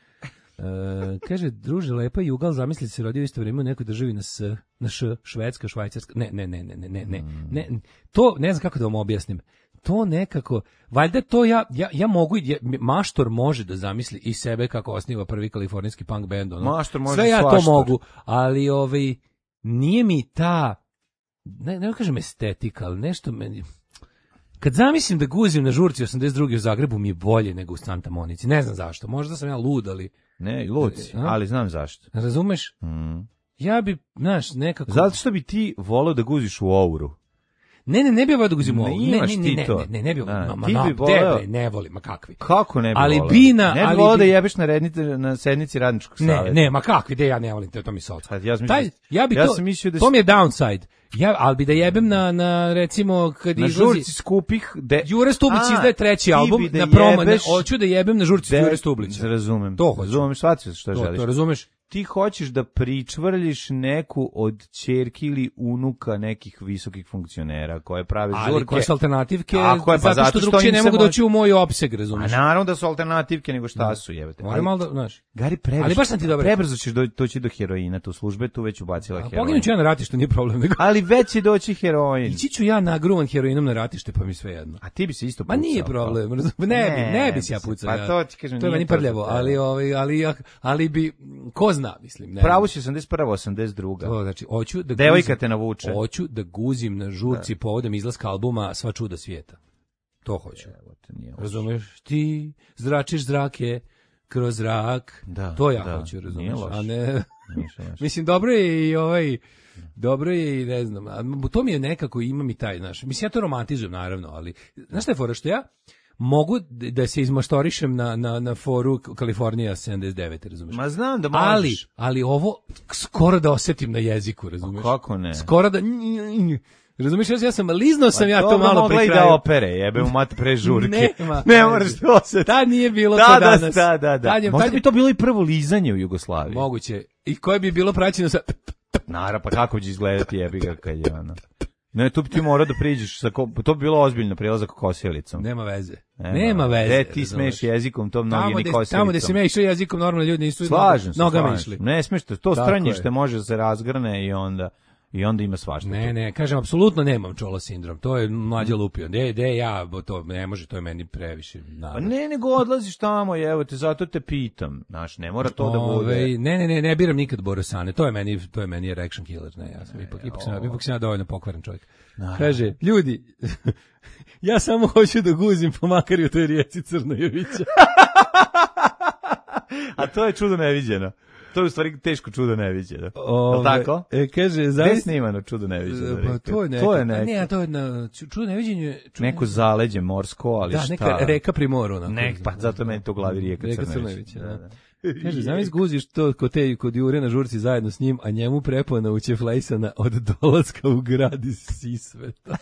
Uh, kaže, druže, lepa Jugal, zamisli se rodio isto vrijeme u nekoj državi na S, na Š, Švedska, Švajcarska, ne, ne, ne, ne, ne, ne, ne, ne, to, ne znam kako da vam objasnim, to nekako, valjda to ja, ja, ja mogu, ja, maštor može da zamisli i sebe kako osniva prvi kalifornijski punk band, ono, maštor može sve ja svaštor. To mogu, ali ovaj, nije mi ta, ne, ne kažem estetika, ali nešto meni... Kad zamislim da guzim na žurci osamdeset druge u Zagrebu mi je bolje nego u Santa Monici. Ne znam zašto. Možda sam ja lud, ali... Ne, lud si, ali znam zašto. Razumeš? Mm. Ja bi, znaš, nekako... Zato što bi ti voleo da guziš u Ouru. Ne, ne, ne bi voleo da guzim u Ouru. Ne, ne, ne, ne, ne, ne, ne bi voleo. Ma, ma, voleo... ne volim, ma kakvi. Kako ne bi ali voleo? Bina, ne bi voleo da jebeš na, rednici, na sednici radničkog savjeta. Ne, ne, ma kakvi, de ja ne volim, to, to mi se odsad. Ja, Taj, ja bi ja to, sam mislio da to mi je downside. Ja, ali bi da jebem na, na recimo, kad na izlazi... žurci skupih... De... Jure Stublić izdaje treći album, da na promo, jebeš... hoću da jebem na žurci de... Jure Stublića. Razumem. To hoću. Razumem, shvatio što to, želiš. To razumeš? Ti hoćeš da pričvrljiš neku od ćerki ili unuka nekih visokih funkcionera koje prave žurke. Ali koje su alternativke, je, pa zato, zato što drugčije ne mogu može... doći u moj opseg, razumiješ? A naravno da su alternativke, nego šta su, jebate. Moram malo da, znaš. Gari, prebrzo, ali baš sam ti dobar. Prebrzo ćeš do, doći do heroina, tu službe, tu već ubacila heroin. Poginuću ja na ratištu, nije problem. Nego... Ali već će doći heroin. Ići ću ja nagruvan heroinom na ratište, pa mi sve jedno. A ti bi se isto pucao. Ma nije problem, pa. ne, ne bi, ne bi se ja pucao. Pa to ti kažem, to je meni prljavo, ali, ali, ali, ali bi, ko zna, mislim. Ne, pravo si osamdeset prva, osamdeset druga. To, znači, hoću da devojka guzim, te navuče. Hoću da guzim na žurci da. Povodom izlaska albuma Sva čuda svijeta. To hoću. Evo te, nije razumeš? Ti zračiš zrake kroz zrak. Da, to ja da, hoću, razumeš? A ne... Nije mislim, dobro je i ovaj... Dobro je i ne znam, a to mi je nekako, ima mi taj, znaš, mislim, ja to romantizujem, naravno, ali, znaš šta je fora, što ja mogu da se izmaštorišem na, na, na foru Kalifornija sedamdeset devet, razumiješ? Ma znam da možeš. Ali, ali ovo skoro da osetim na jeziku, razumiješ? Kako ne? Skoro da... Razumiješ, ja sam, liznao sam ja to malo pri kraju. Mogla i da opere, jebe mu mat pre žurke. Nema. Ne moraš to osetiti. Ta nije bilo da, to da, danas. Da, da, da. Tad je, možda tad je... bi to bilo i prvo lizanje u Jugoslaviji. Moguće. I koje bi bilo praćeno sa... Naravno, pa kako će izgledati jebi ga kad je ono. Ne, tu bi ti morao da priđeš, sa ko, to bi bilo ozbiljno prilazak kosijelicom. Nema veze. Nema, Nema veze. E, ti smeš jezikom, to mnogi ni kosijelicom. Tamo gde se me išao jezikom, normalno ljudi nisu slažem se, nogama slažem. išli. Ne smeš, to stranjište može da se razgrne i onda... I onda ima svašta. Ne, ne, kažem, apsolutno nemam čola sindrom. To je mlađa lupio. De, de, ja, to ne može, to je meni previše. Pa ne, nego odlaziš tamo, evo te, zato te pitam. Znaš, ne mora to Ove, da bude. Ne, ne, ne, ne biram nikad Borosane. To je meni, to je meni erection killer. Ne, ja sam ne, ipak, ipak, sam, ipak sam ja dovoljno pokvaren čovjek. Naravno. Kaže, ljudi, ja samo hoću da guzim po makar i u toj rijeci Crnojevića. A to je čudo neviđeno. To je u stvari teško čudo neviđe, da? Ove, je tako? E, kaže, Gde je snimano čudo neviđe? Da, pa to je neka. To je neka. Ne, to je na čudo neviđenje. Neko zaleđe morsko, ali da, šta? Da, neka reka pri moru. Ne, pa zato meni to u glavi rijeka Crnević. Da, da. Kaže, znam izguziš to kod te kod Jure na žurci zajedno s njim, a njemu prepona učeflejsana od dolaska u grad iz Sisveta.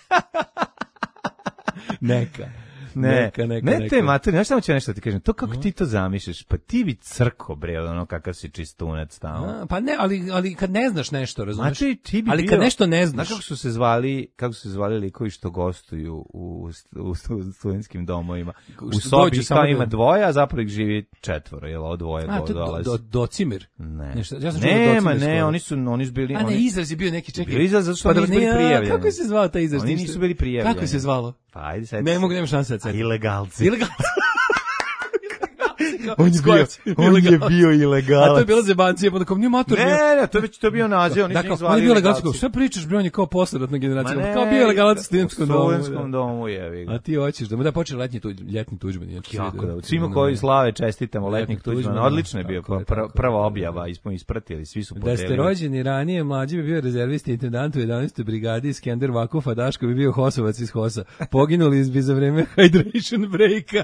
Neka. Ne, neka, neka, ne neka. te materi, znaš šta ću nešto ti kažem, to kako ti to zamišljaš, pa ti bi crko, bre, ono kakav si čistunac tamo. Pa ne, ali, ali kad ne znaš nešto, razumiješ? Znači, ti bi ali bio, kad nešto ne znaš. Znaš kako su se zvali, kako su se zvali likovi što gostuju u, u, u studentskim domovima? U sobi kao ima dvoje, a zapravo ih živi četvoro, jel, od dvoje a, to dolazi. Do, do, docimir? Ne. Nešto, ja sam Nema, ne, skoro. Oni su, oni su bili... A ne, oni, izraz je bio neki, čekaj. Bio izraz zato što pa oni nisu bili prijavljeni. Kako se zvao taj izraz? Oni nisu bili prijavljeni. Kako se zvalo? Pa ajde sad. Ne mogu, nema šanse da setim. Ilegalci. Ilegalci. on, je bio, on je bio ilegalac. A to je bila zebancija, pa da kao nije mator. Ne, ne, to je već to bio naziv, oni su ih zvali ilegalci. ilegalci. Sve pričaš, bre, on je kao posledatna generacija. Kao bio ilegalac u studentskom domu. U studentskom domu je. A ti hoćeš da mu da počne letnji tuđ, ljetni Tuđman. Kako da, svima koji slave čestitamo letnjeg Tuđmana. Odlično je bio, prva objava, ismo ispratili, svi su podelili. Da ste rođeni ranije, mlađi bi bio rezervisti intendant u jedanaestoj brigadi, Skender Vakuf, a Daško bi bio Hosovac iz Hosa. Poginuli bi za vreme hydration breaka.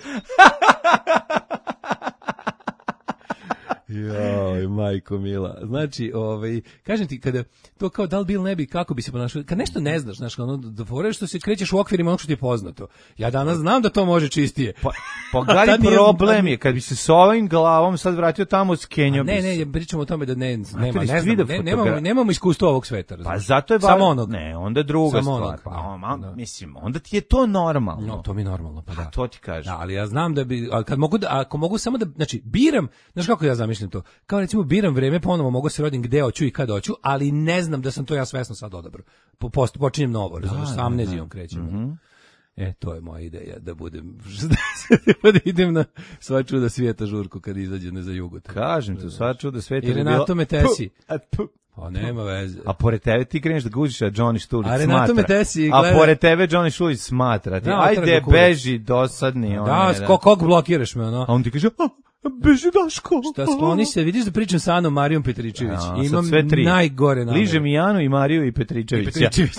Joj, majko mila. Znači, ovaj, kažem ti, kada to kao da li bil ne bi, kako bi se ponašao, kad nešto ne znaš, znaš, ono, da foreš što se krećeš u okvirima onog što ti je poznato. Ja danas znam da to može čistije. Pa, pa gari problem je, kad bi se s ovim glavom sad vratio tamo s Kenjom. Ne, ne, pričamo o tome da ne, nema, ne znam, ne, nemamo, nemamo iskustva ovog sveta. Pa zato je samo onog. Ne, onda je druga samo stvar. Onog, pa, on, da. Mislim, onda ti je to normalno. No, to mi je normalno, pa da. A to ti kažem. Da, ali ja znam da bi, ali kad mogu da, ako mogu samo da, znači, biram, znaš kako ja zamišljam to, kao recimo biram vreme, ponovo mogu se rodim gde hoću i kad hoću, ali ne znam da sam to ja svesno sad odabrao. Po, post, počinjem novo, razumiješ, sa amnezijom krećem. Mm-hmm. E, to je moja ideja, da budem, da idem na sva čuda svijeta žurku kad izađe ne za jugo. Kažem ti, sva čuda svijeta. I Renato Metesi. Puh, pa nema veze. A pored tebe ti kreneš da guziš, a Johnny Štulić smatra. A Renato Metesi gleda... A pored tebe Johnny Štulić smatra. Ti, ajde, beži, dosadni. On da, da. Kog blokiraš me, ono? A on ti kaže, beži Daško. Šta skloni se, vidiš da pričam sa Anom Marijom Petričević. Ja, imam sve tri. Najgore namere. Liže mi Janu i Mariju i Petričević. I Petričević.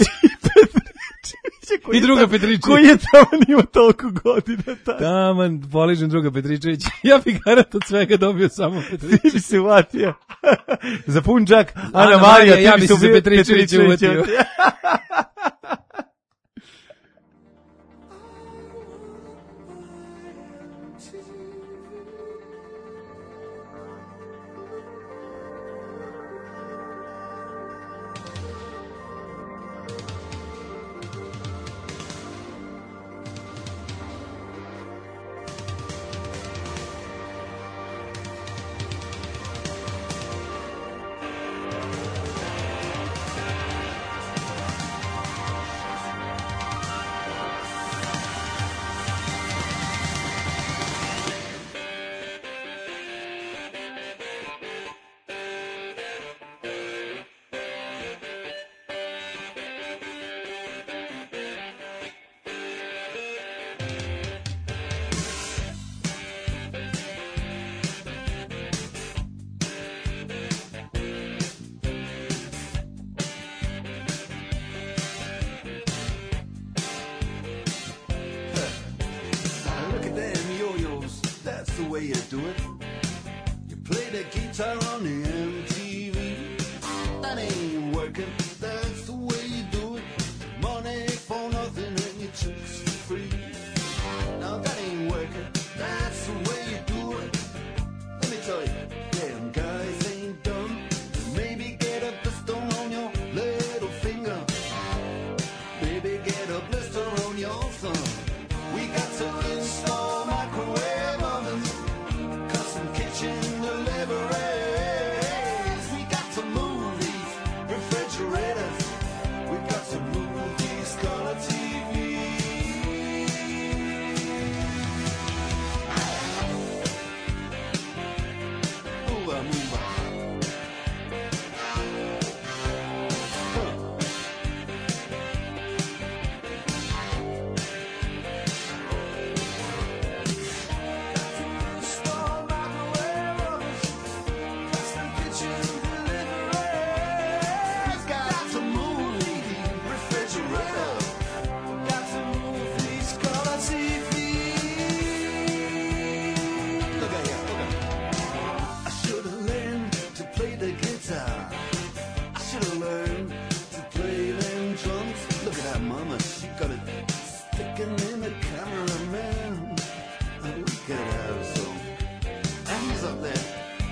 I druga Petričević. Koji je tamo nima toliko godina. Ta. Taman, poližem druga Petričević. Ja bih garat od svega dobio samo Petričević. Ti bi se uvatio. Za pun džak, Ana, Ana Marija, Marija, ja bi se za Petričević uvatio.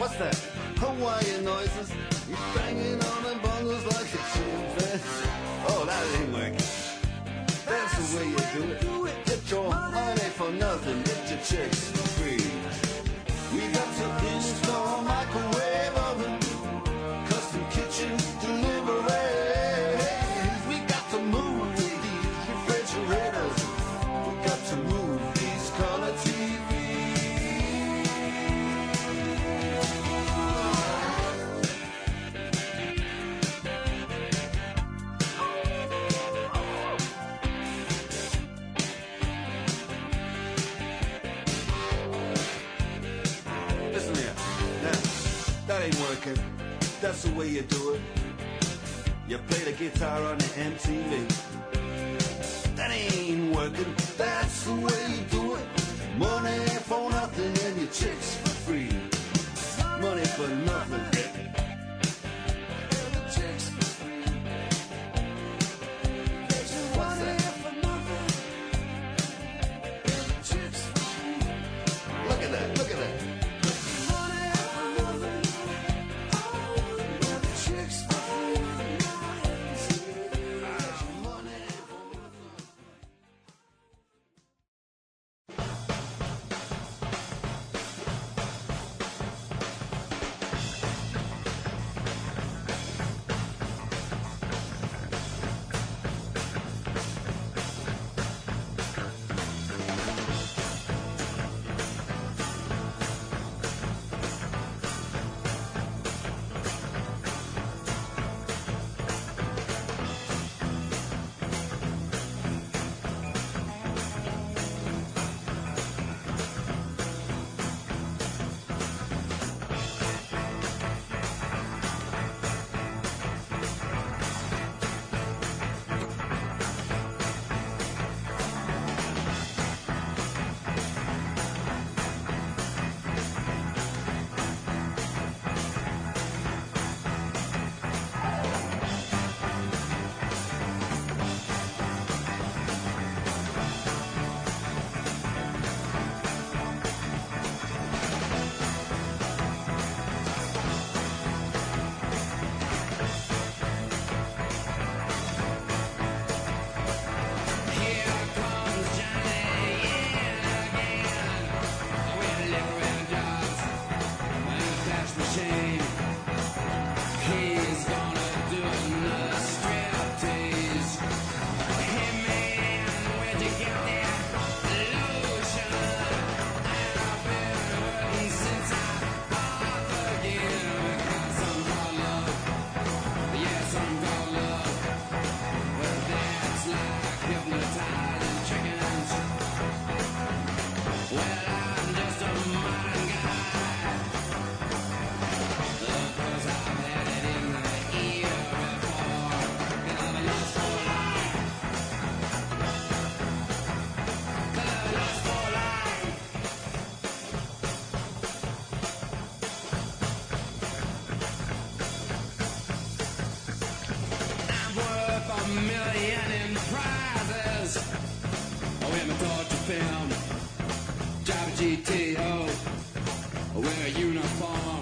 What's that? Hawaiian noises. He's banging on the bongos like a chimpanzee. Oh, that ain't working. That's the way you do it. Get your money for nothing. Get your chicks for free. We got to install microwave oven, custom kitchen deliveries. We got to move these refrigerators. We got to move these color T Vs. Listen here, now, that ain't working. That's the way you do it. You play the guitar on the M T V. That ain't working. That's the way you do it. Money for nothing and your chicks for free. Money for nothing. What's that? Look at that, look at that. million in prizes. Oh, in my torture film, drive a G T O, wear a uniform,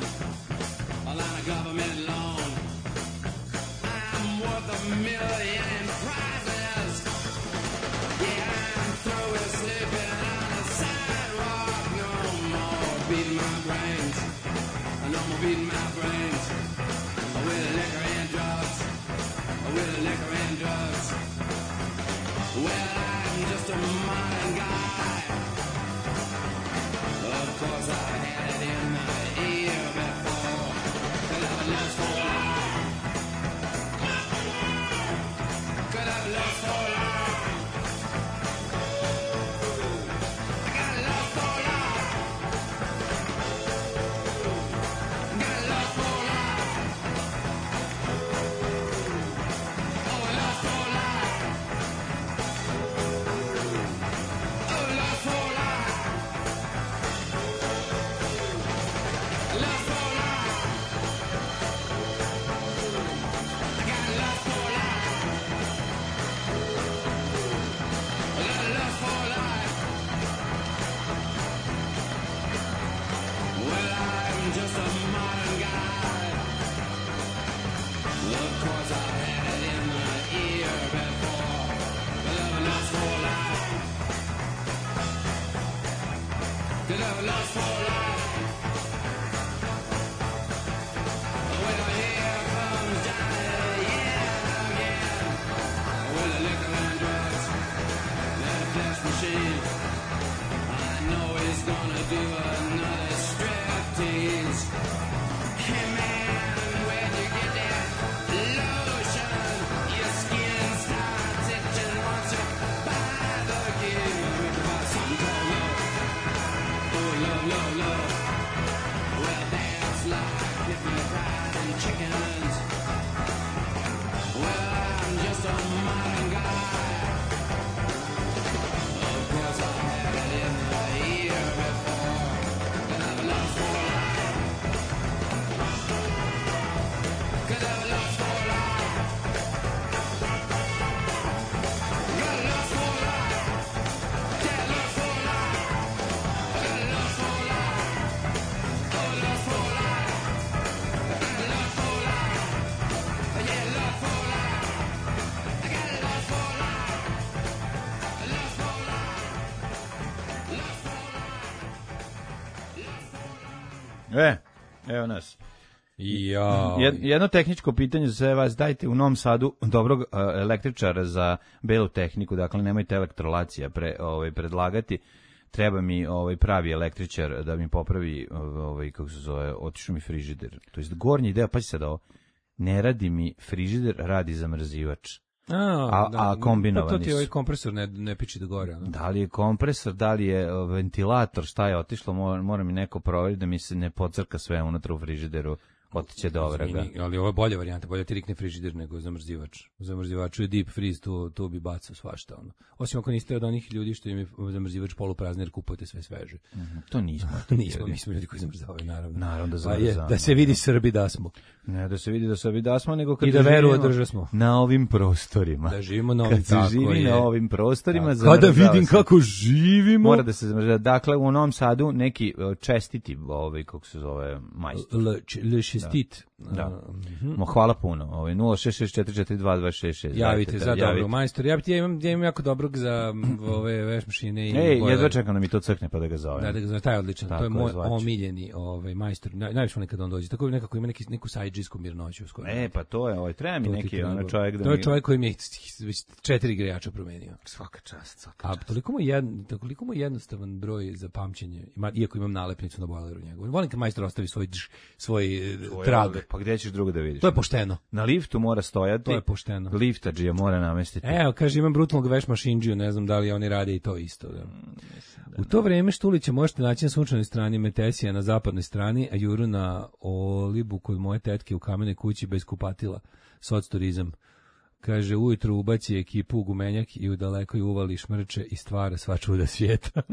a line of government loan. I'm worth a million in prizes. Yeah, I'm through with sleeping on the sidewalk. No more beating my brains. No more beating my brains. With liquor and drugs. With liquor and drugs. Well, I'm just a modern guy. Of course, I had it in my ear before. Could have lost for life. Could have lost for life. I got lost for life. Got lost. Evo nas. Ja. Jedno tehničko pitanje za sve vas, dajte u Novom Sadu dobrog uh, električara za belu tehniku, dakle nemojte elektrolacija pre, ovaj, predlagati. Treba mi ovaj pravi električar da mi popravi ovaj kako se zove, otišao mi frižider. To jest gornji deo, pa će sad ovo. Ne radi mi frižider, radi zamrzivač. A, a, da, a kombinovani pa to ti je ovaj su. kompresor ne, ne piči do gore. Ono. Da li je kompresor, da li je ventilator, šta je otišlo, mora, mora mi neko provjeriti da mi se ne pocrka sve unutra u frižideru. Otiće do vraga. Ali ovo je bolja varijanta, bolje ti rikne frižider nego zamrzivač. U zamrzivaču je deep freeze, tu, tu bi bacao svašta. Ono. Osim ako niste od onih ljudi što im je zamrzivač poluprazan jer kupujete sve sveže. Mm-hmm. To nismo. To nismo, mi smo ljudi koji zamrzavaju, naravno. Naravno da zamrzavamo. Da se vidi Srbi da smo. Ne da se vidi da Srbi da smo, nego kad I da veru održa smo. Na ovim prostorima. Da živimo na ovim, kad se živi je. na ovim prostorima. Kada vidim se. Kako živimo. Mora da se zamrzava. Dakle, u Novom Sadu neki čestiti, ovaj, kako se zove, majstor. Le, le šestit. Da. Mm-hmm. Mo hvala puno. Ovaj nula šest šest četiri četiri dva dva šest šest. Javite za dobrog majstora. Ja ja imam ja imam jako dobrog za ove veš mašine i Ej, jedva čekam da mi to crkne pa da ga zovem. Da, da ga zovem, taj odličan. Tako to je moj omiljeni ovaj majstor. Naj, najviše on kad on dođe. Tako nekako ima neki neku sajdžijsku mirnoću s kojom. E, pa to je, ovaj treba mi to neki onaj čovjek da. To je čovjek koji mi je već četiri grejača promenio. Svaka čast, svaka čast. A toliko mu jedan, toliko mu jednostavan broj za pamćenje. Ima iako imam nalepnicu na bojleru njegovu. Volim kad majstor ostavi svoj svoj trag. Pa gde ćeš drugo da vidiš? To je pošteno. Na liftu mora stojati. To je pošteno. Liftadžija mora namestiti. Evo, kaže, imam brutalnog veš mašindžiju, ne znam da li oni rade i to isto. Da. Mm, da u to vreme Štulića možete naći na sunčanoj strani, Metesija na zapadnoj strani, a Juru na Olibu kod moje tetke u kamenoj kući bez kupatila. Socturizam. Kaže, ujutru ubaci ekipu u gumenjak i u dalekoj uvali šmrče i stvara sva čuda svijeta.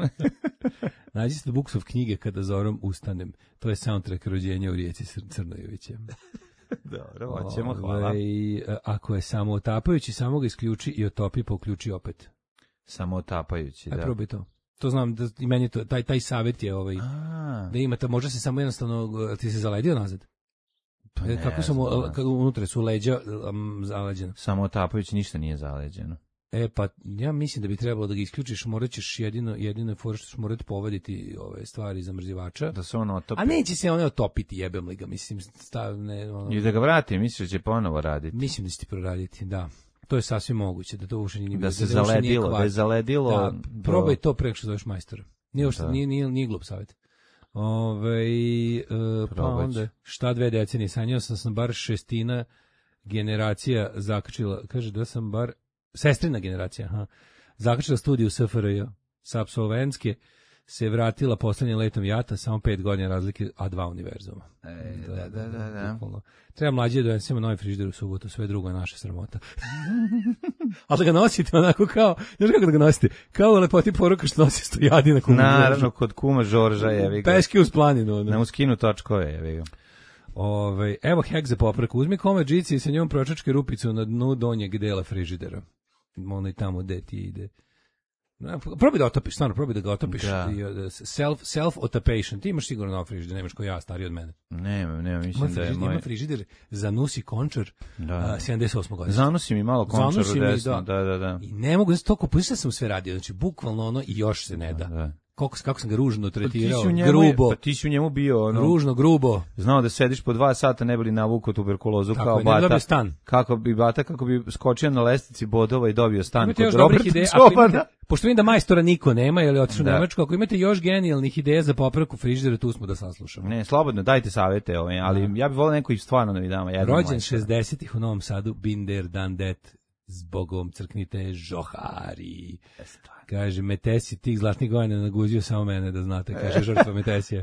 Nađi se do Buksov knjige kada zorom ustanem. To je soundtrack rođenja u rijeci Crnojevića. Dobro, hoćemo, hvala. Ako je samo otapajući, samo ga isključi i otopi, pa uključi opet. Samo otapajući, da. Aj, probaj to. To znam, da i meni to, taj, taj savjet je ovaj, A. da imate, može se samo jednostavno, ti se zaledio nazad? Pa ne, kako sam, unutra su leđa um, zaleđena. Samo otapajući ništa nije zaleđeno. E, pa ja mislim da bi trebalo da ga isključiš, morat ćeš jedino, jedino for što ćeš morati povaditi ove stvari zamrzivača. Da se ono otopi. A neće se one otopiti, jebem li ga, mislim, stavne... Ono... I da ga vrati, misliš da će ponovo raditi? Mislim da će ti proraditi, da. To je sasvim moguće, da to uopšte nije... Da se da zaledilo, da je zaledilo... Da, do... probaj to pre što zoveš majstora. Nije, uopšte, nije, nije, nije glup savjet. Ove, uh, pa onda, šta dve decenije, sanjao sam sam bar šestina generacija zakačila, kaže da sam bar... Sestrina generacija, aha. Zakačila studiju u S F R J. Sa apsolventske se vratila poslednjim letom jata, samo pet godina razlike, a dva univerzuma. E, da, da, da, da, da. Treba mlađe da donesemo novi frižider u subotu, sve drugo je naša sramota. Ali da ga nosite onako kao, znaš kako da ga nosite? Kao u lepoti poruka što nosi stojadi na kuma. Naravno, kod kuma Žorža je. Peške uz planinu. Na uskinu točkove je. Ove, evo hek za popravku. Uzmi kome džici i sa njom pročačke rupicu na dnu donjeg dela frižidera. Ono i tamo gde ti ide. Probaj da otopiš, stvarno, probaj da ga otopiš. Da. Self, self-otapation. Ti imaš sigurno nov frižider, nemaš ko ja, stariji od mene. Nemam, nemam, mislim da je moj... Ima frižider Zanusi Končar, da. uh, sedamdeset osme godine. Zanusi mi malo Končar u desno, da, da, da. I ne mogu, znači, toliko, pa sam sve radio, znači, bukvalno ono i još se ne da. da, da. Kako, kako sam ga ružno tretirao, pa njemu, grubo. Pa ti si u njemu bio, ono... Ružno, grubo. Znao da sediš po dva sata, ne bi li navukao tuberkulozu tako kao je, bata. Dobio stan. Kako bi bata, kako bi skočio na lestici bodova i dobio stan imate kod Roberta Čobana. Pošto vidim da majstora niko nema, jer je otišao u Nemačku, ako imate još genijalnih ideja za popravku frižidera, tu smo da saslušamo. Ne, slobodno, dajte savete, ovaj, ali da. Ja bih volio neko i stvarno da mi dama. Rođen šezdesetih u Novom Sadu, Binder, Dandet, zbogom crknite žohari. Kaže, Metesi, tih zlatnih godina naguzio samo mene, da znate, kaže žrtva Metesija.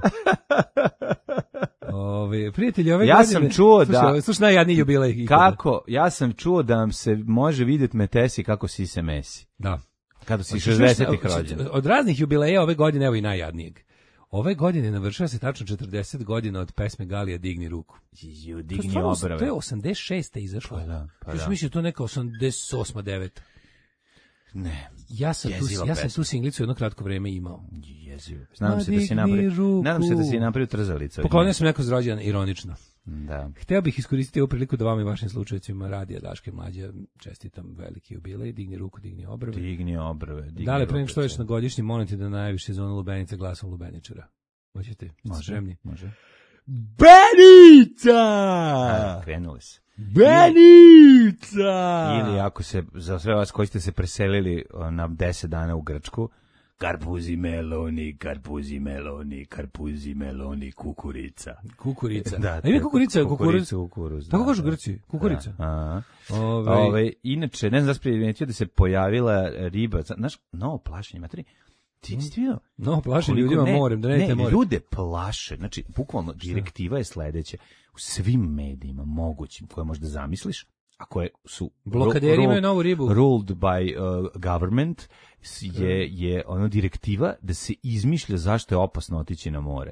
Ove, prijatelji, ove ja godine... sam čuo da... Slušaj, slušaj najjadniji jubilej. Kako? Ja sam čuo da vam se može vidjeti Metesi kako si se mesi. Da. Kada si šezdesetih rođen. Od raznih jubileja ove godine, evo i najjadnijeg. Ove godine navršava se tačno četrdeset godina od pesme Galija Digni ruku. Ju, digni to obrave. To je osamdeset šeste izašlo. Pa da, pa da. Mislim, to neka osamdeset osma deveta Ne. Ja sam tu, ja sam tu singlicu jedno kratko vreme imao. Jezivo. Nadam se da si napravio. Nadam se da si napravio trzalicu. Poklonio sam neko zrođendan ironično. Da. Hteo bih iskoristiti ovu priliku da vam i vašim slučajevima Radija Daške mlađe čestitam veliki jubilej, digni ruku, digni obrve. Digni obrve. Digni da li pre nego što već na godišnji molim te da najaviš sezonu Lubenica glasom Lubeničara. Hoćete? Može, spremni? Može. Benica! Krenuli se. Benica! Ili ako se, za sve vas koji ste se preselili na deset dana u Grčku, karpuzi meloni, karpuzi meloni, karpuzi meloni, kukurica. Kukurica. Da, a ime kukurica je kukuruz? Kukuruz. Tako kažu Grci, kukurica. Da. Ove... Ove, inače, ne znam da se primetio da se pojavila riba, znaš, novo plašenje, materi, ti si vidio? Novo plašenje ljudima ne, morem, da ne, ne more. Ljude plaše, znači, bukvalno, direktiva je sledeća, u svim medijima mogućim koje možda zamisliš, a koje su blokaderi imaju novu ribu ruled by uh, government je, je ono direktiva da se izmišlja zašto je opasno otići na more.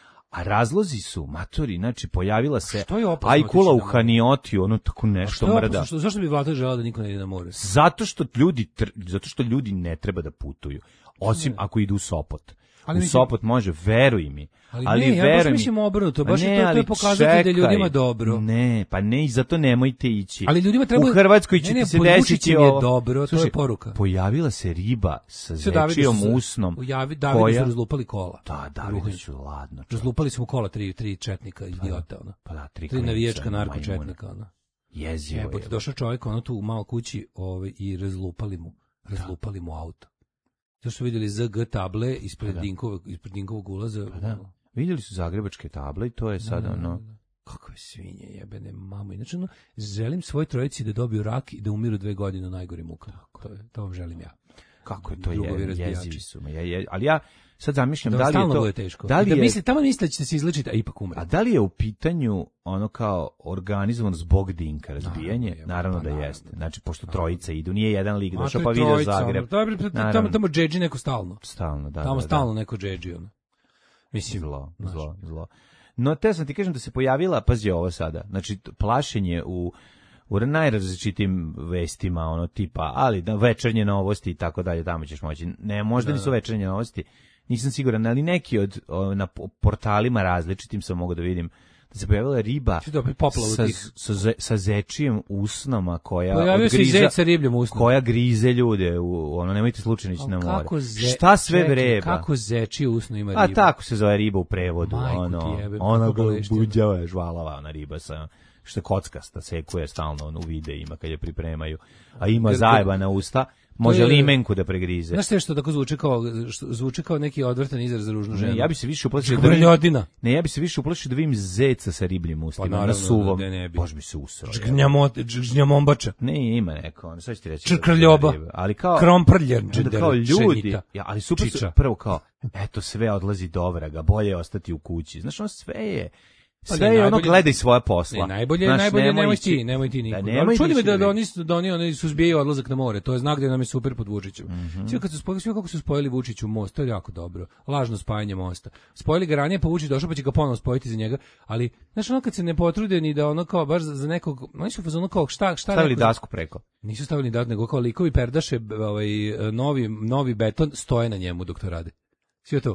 A razlozi su, matori, znači pojavila se ajkula u Haniotiju, ono tako nešto mrda. Što, zašto bi vlada žela da niko ne ide na more? Zato što ljudi, zato što ljudi ne treba da putuju, osim ako idu u Sopot. Ali u mislim, Sopot može, veruj mi. Ali, ali ne, ja baš mislim obrnuto, baš ne, je to, to je pokazati da ljudima dobro. Ne, pa ne, i zato nemojte ići. Ali ljudima treba... U Hrvatskoj će ti se desiti ovo. Je dobro, slušaj, to je poruka. Pojavila se riba sa zečijom usnom. U Javi, Davidu koja... su razlupali kola. Da, Davidu su ladno. Razlupali su mu kola tri, tri četnika, idiota, ono. Pa da, tri, tri navijačka narko četnika, ono. Jezivo je. Došao čovjek, ono tu u malo kući ovaj, i razlupali mu, razlupali mu auto. To su vidjeli Z G table ispred, pa Dinkovog, ispred Dinkovog ulaza. Pa da. Vidjeli su zagrebačke table i to je sad da, ono... Da, da. Kakve svinje jebene, mamo. Inače, ono, želim svoj trojici da dobiju rak i da umiru dve godine u najgorim mukama. To, to vam želim ja. Kako je to je, jezivi su me. Je, je, ali ja sad zamišljam da, da li je to... bude teško. Da li da je, misli, tamo misli da ćete se izlečiti, a ipak umre. A da li je u pitanju ono kao organizovan zbog Dinka razbijanje? Da, je, naravno pa, da naravno. Jeste. Znači, pošto trojica idu, nije jedan lig došao pa vidio Zagreb. Tamo, tamo džedži neko stalno. Stalno, da. Tamo da, stalno da. neko džedži, ono. Mislim, zlo, zlo, zlo. No, te sam ti kažem da se pojavila, pazi ovo sada, znači, plašenje u u najrazličitim vestima, ono tipa, ali da večernje novosti i tako dalje, tamo ćeš moći. Ne, možda da, nisu večernje novosti, nisam siguran, ali neki od o, na portalima različitim sam mogao da vidim da se pojavila riba sa, sa, sa zečijim usnama koja pojavio odgriza, se zec sa ribljom usnom. koja grize ljude, u, ono, nemojte slučajno ići na more. Ze, šta sve vreba? Kako zečije usno ima riba? A tako se zove riba u prevodu. Majku ono, jebe, ona ga buđava je žvalava, ona riba sa... što je kockasta, sekuje stalno on u videima kad je pripremaju, a ima zajebana usta, može limenku da pregrize. Znaš te što tako zvuči kao, što zvuči kao neki odvratan izraz za ružnu ženu? Ne, ja bi se više uplašio da vidim, ne, ja bi se više uplašio da vidim zeca sa ribljim ustima, pa na suvom, baš bi se usrao. Žgnjamombača. Ne, ima neko, ono, sad ću ti reći. Črkrljoba, ali kao, kromprljer, kao ljudi, ja, ali super su, prvo kao, eto sve odlazi do vraga, bolje je ostati u kući. Znaš, ono sve je, sve pa je ono gledaj svoja posla. Ne, najbolje, znaš, najbolje nemoj, nemoj ti, nemoj ti niko. Da, čuli me da, da oni, da oni, oni suzbijaju odlazak na more, to je znak da nam je super pod Vučićem. Mm -hmm. Sve kad su spojili, sve kako su spojili Vučiću most, to je jako dobro. Lažno spajanje mosta. Spojili ga ranije, pa Vučić došao, pa će ga ponovo spojiti za njega, ali, znaš, ono kad se ne potrude ni da ono kao, baš za, za nekog, oni su fazonu kao, šta, šta stavili neko, dasku preko. Nisu stavili dasku, nego kao likovi perdaše, ovaj, novi, novi beton, stoje na njemu dok to rade. Sve to.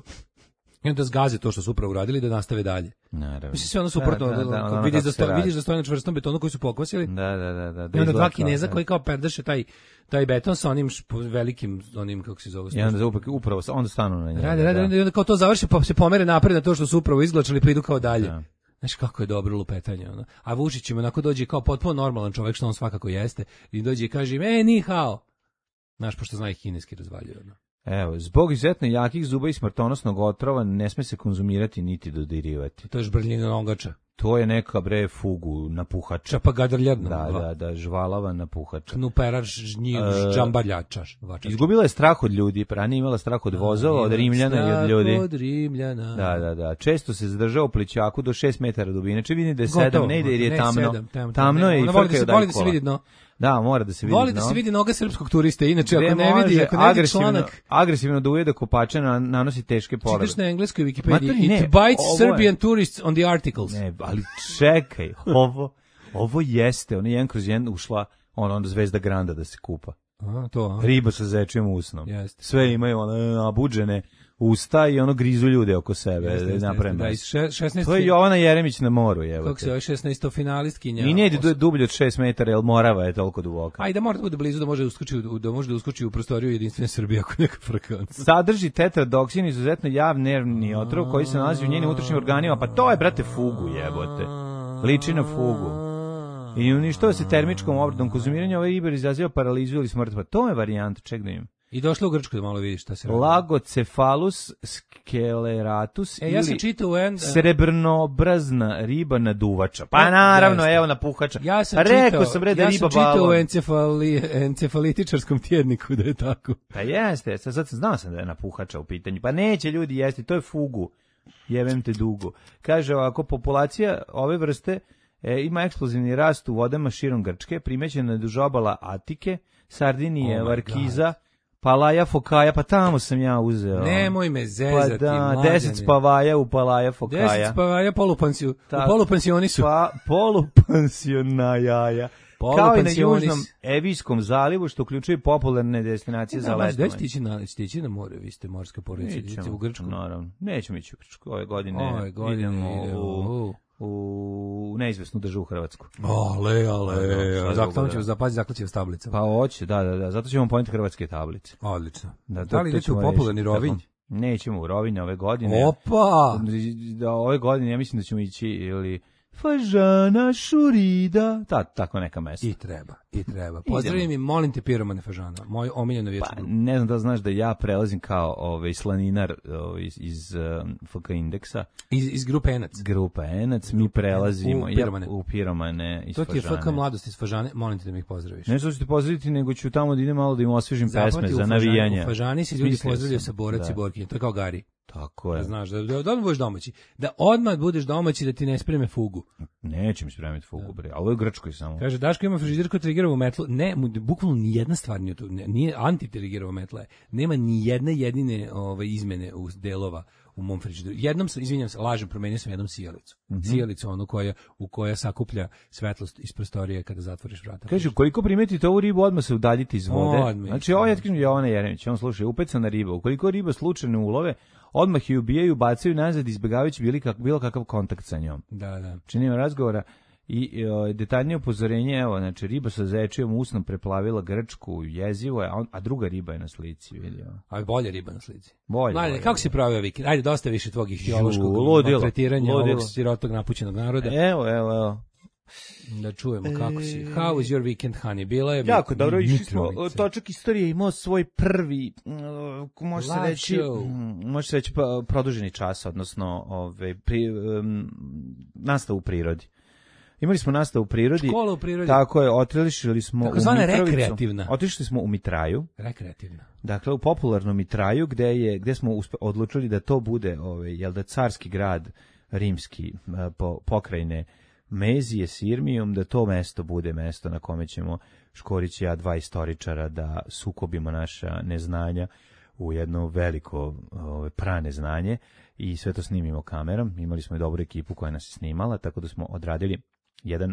I onda zgaze to što su upravo uradili da nastave dalje. Naravno. Mislim sve ono suprotno, da, da, da, ono vidiš da sto, vidiš da stoje na čvrstom betonu koji su pokvasili. Da, da, da, da. Da I onda dva Kineza koji kao perdaše taj taj beton sa onim velikim onim kako se zove. I onda upravo onda stanu na njega. Rade, rade, da. I onda kao to završi pa se pomere napred na to što su upravo izglačali pa idu kao dalje. Da. Znaš kako je dobro lupetanje ono. A Vučić im onako dođe kao potpuno normalan čovjek što on svakako jeste i dođe i kaže im: "E, ni hao." Znaš, pošto zna i kineski razvaljuje ono. Evo, zbog izuzetno jakih zuba i smrtonosnog otrova ne sme se konzumirati niti dodirivati. To je žbrljina nogača. To je neka bre fugu napuhača. Čapagadrljedna. Da, da, da, žvalava napuhača. Knuperač, žnjiv, džambaljača. Izgubila je strah od ljudi, ranije imala strah od vozova, od Rimljana i od ljudi. Strah od Rimljana. Da, da, da. Često se zadržao u plićaku do šest metara dubine. Če vidi da je sedam, ne ide jer je tamno. Sedam, tam, tamno je i frkaju daj kola. Da se vidi dno. Da, mora da se vidi. Voli da se vidi noga srpskog turiste, inače ako ne vidi, ako ne vidi članak, agresivno da ujeda kopače na, nanosi teške povrede. Čitaš na engleskoj Wikipediji, it ne, bites Serbian je, tourists on the articles. Ne, ali čekaj, ovo, ovo jeste, ona jedan kroz jedan ušla, ona onda Zvezda Granda da se kupa. A, to, a? Riba sa zečijom usnom. Jeste. Sve imaju ona nabuđene, usta i ono grizu ljude oko sebe. Jeste, jeste, napravim. da, iz še- šesnaest To je Jovana Jeremić na moru, evo. Kako se zove šesnaestofinalistkinja? I nije du- dublje od šest metara, jer Morava je toliko duboka. Ajde, mora da bude blizu da može da uskoči u, da može da uskoči u prostoriju Jedinstvene Srbije ako neka frkanca. Sadrži tetradoksin, izuzetno jav nervni otrov koji se nalazi u njenim unutrašnjim organima, pa to je, brate, fugu jebote. Liči na fugu. I uništava se termičkom obradom. Konzumiranje ove ribe izaziva paralizu ili smrt. Pa to je varijanta, ček da im. I došla u Grčku da malo vidiš šta se radi. Lagocephalus sceleratus E, ja sam ili čitao u en... srebrnoobrazna riba naduvača. Pa naravno, Jeste. evo napuhača. Ja sam Pa rekao čitao, sam bre da ja riba sam čitao u balon. encefali, encefalitičarskom tjedniku da je tako. Pa jeste, sad, sad sam znao sam da je napuhača u pitanju. Pa neće ljudi jesti, to je fugu. Jebem te dugo. Kaže ovako, populacija ove vrste e, ima eksplozivni rast u vodama širom Grčke, primećena je duž obala Atike, Sardinije, Oh my Varkiza, Palaja, Fokaja, pa tamo sam ja uzeo. Nemoj me Pa zezati, da, mladene. deset spavaja u Palaja, Fokaja. Deset spavaja polupansiju, u Tako. polupansioni su. Pa, polupansiona jaja. Kao i na Polupansionis. Južnom Evijskom zalivu, što uključuje popularne destinacije za Da, baš, gde letovanje. ćete ići na, ćete ići na more, vi ste morska porodica, idete u Grčku. Naravno, nećemo ići u Grčku. Ove godine, Ove godine idemo idemo u, u- u neizvesnu državu Hrvatsku. Ale, ale, sad zaklon mogu ćemo da- zapazi zaklaćev s tablicama. Pa hoće, da, da, da, zato ćemo poneti hrvatske tablice. Odlično. Da, Da li idete u ćemo popularni rešiti. Rovinj? Nećemo u Rovinj ove godine. Opa! Da, ove godine ja mislim da ćemo ići ili Fažana Šurida, ta, tako neka mesta. I treba, i treba. Pozdravim i molim te piromane Fažana, moj omiljen navijač. Pa, ne znam da znaš da ja prelazim kao ovaj slaninar ovaj, iz, iz um, F K indeksa. Iz, iz grupe Enac. Grupa Enac, mi prelazimo U piromane. Ja, u piromane iz To ti je Fažane. F K mladost iz Fažane, molim te da mi ih pozdraviš. Ne što ću ti pozdraviti, nego ću tamo da idem malo da im osvežim pesme Zapamti, za u Fažani- navijanje. U Fažani se ljudi Mislio pozdravljaju sam, sa borac da. i borkinje, to je kao Gari. Tako je. Da znaš, da, da, da odmah budeš domaći. Da odmah budeš domaći da ti ne spreme fugu. Neće mi spremiti fugu, bre. A ovo je u Grčkoj samo. Kaže, Daško ima frižider kod trigerovu metlu. Ne, mu- bukvalno ni jedna stvar nije tu. Ne, nije anti-trigerova metla. je. Nema ni jedne jedine ove, izmene u delova u mom frižideru. Jednom sam, izvinjam se, lažem, promenio sam jednom sijalicu. Mhm. Sijalicu onu koja, u koja sakuplja svetlost iz prostorije kada zatvoriš vrata. Kaže, koliko primetite ovu ribu, odmah se udaljite iz vode. Odmah. Znači, ovo je, kažem, Jovana Jeremić, on slušaj, upecana riba. Ukoliko riba slučajno ulove, odmah je ubijaju, bacaju nazad, izbjegavajući bili kak, bilo kakav kontakt sa njom. Da, da. Znači, nema razgovora. I, i o, detaljnije upozorenje, evo, znači, riba sa zečijom usnom preplavila Grčku, jezivo je, a, on, a druga riba je na slici, vidio. A bolje riba na slici. Bolje, Mladine, bolje, kako si pravio vikend? Ajde, dosta više tvog ihtiološkog Ju, ludilo, maltretiranja ludilo. ovog sirotog napućenog naroda. Evo, evo, evo. Da čujemo kako si. How was your weekend, honey? Bila je... Jako dobro, išli smo, Mitrovica. točak istorije imao svoj prvi, mm, može se Live reći, show. mm, može se reći pa, produženi čas, odnosno ove, pri, um, nastavu u prirodi. Imali smo nastavu u prirodi. Škola u prirodi. Tako je, otišli smo u Takozvana Mitrovicu. rekreativna. Otišli smo u Mitraju. Rekreativna. Dakle, u popularnom Mitraju, gde, je, gde smo uspe, odlučili da to bude, ovaj, jel da carski grad rimski eh, po, pokrajine Mezije, Sirmijum, da to mesto bude mesto na kome ćemo Škorić i ja, dva istoričara, da sukobimo naša neznanja u jedno veliko ove, praneznanje i sve to snimimo kamerom. Imali smo i dobru ekipu koja nas je snimala, tako da smo odradili jedan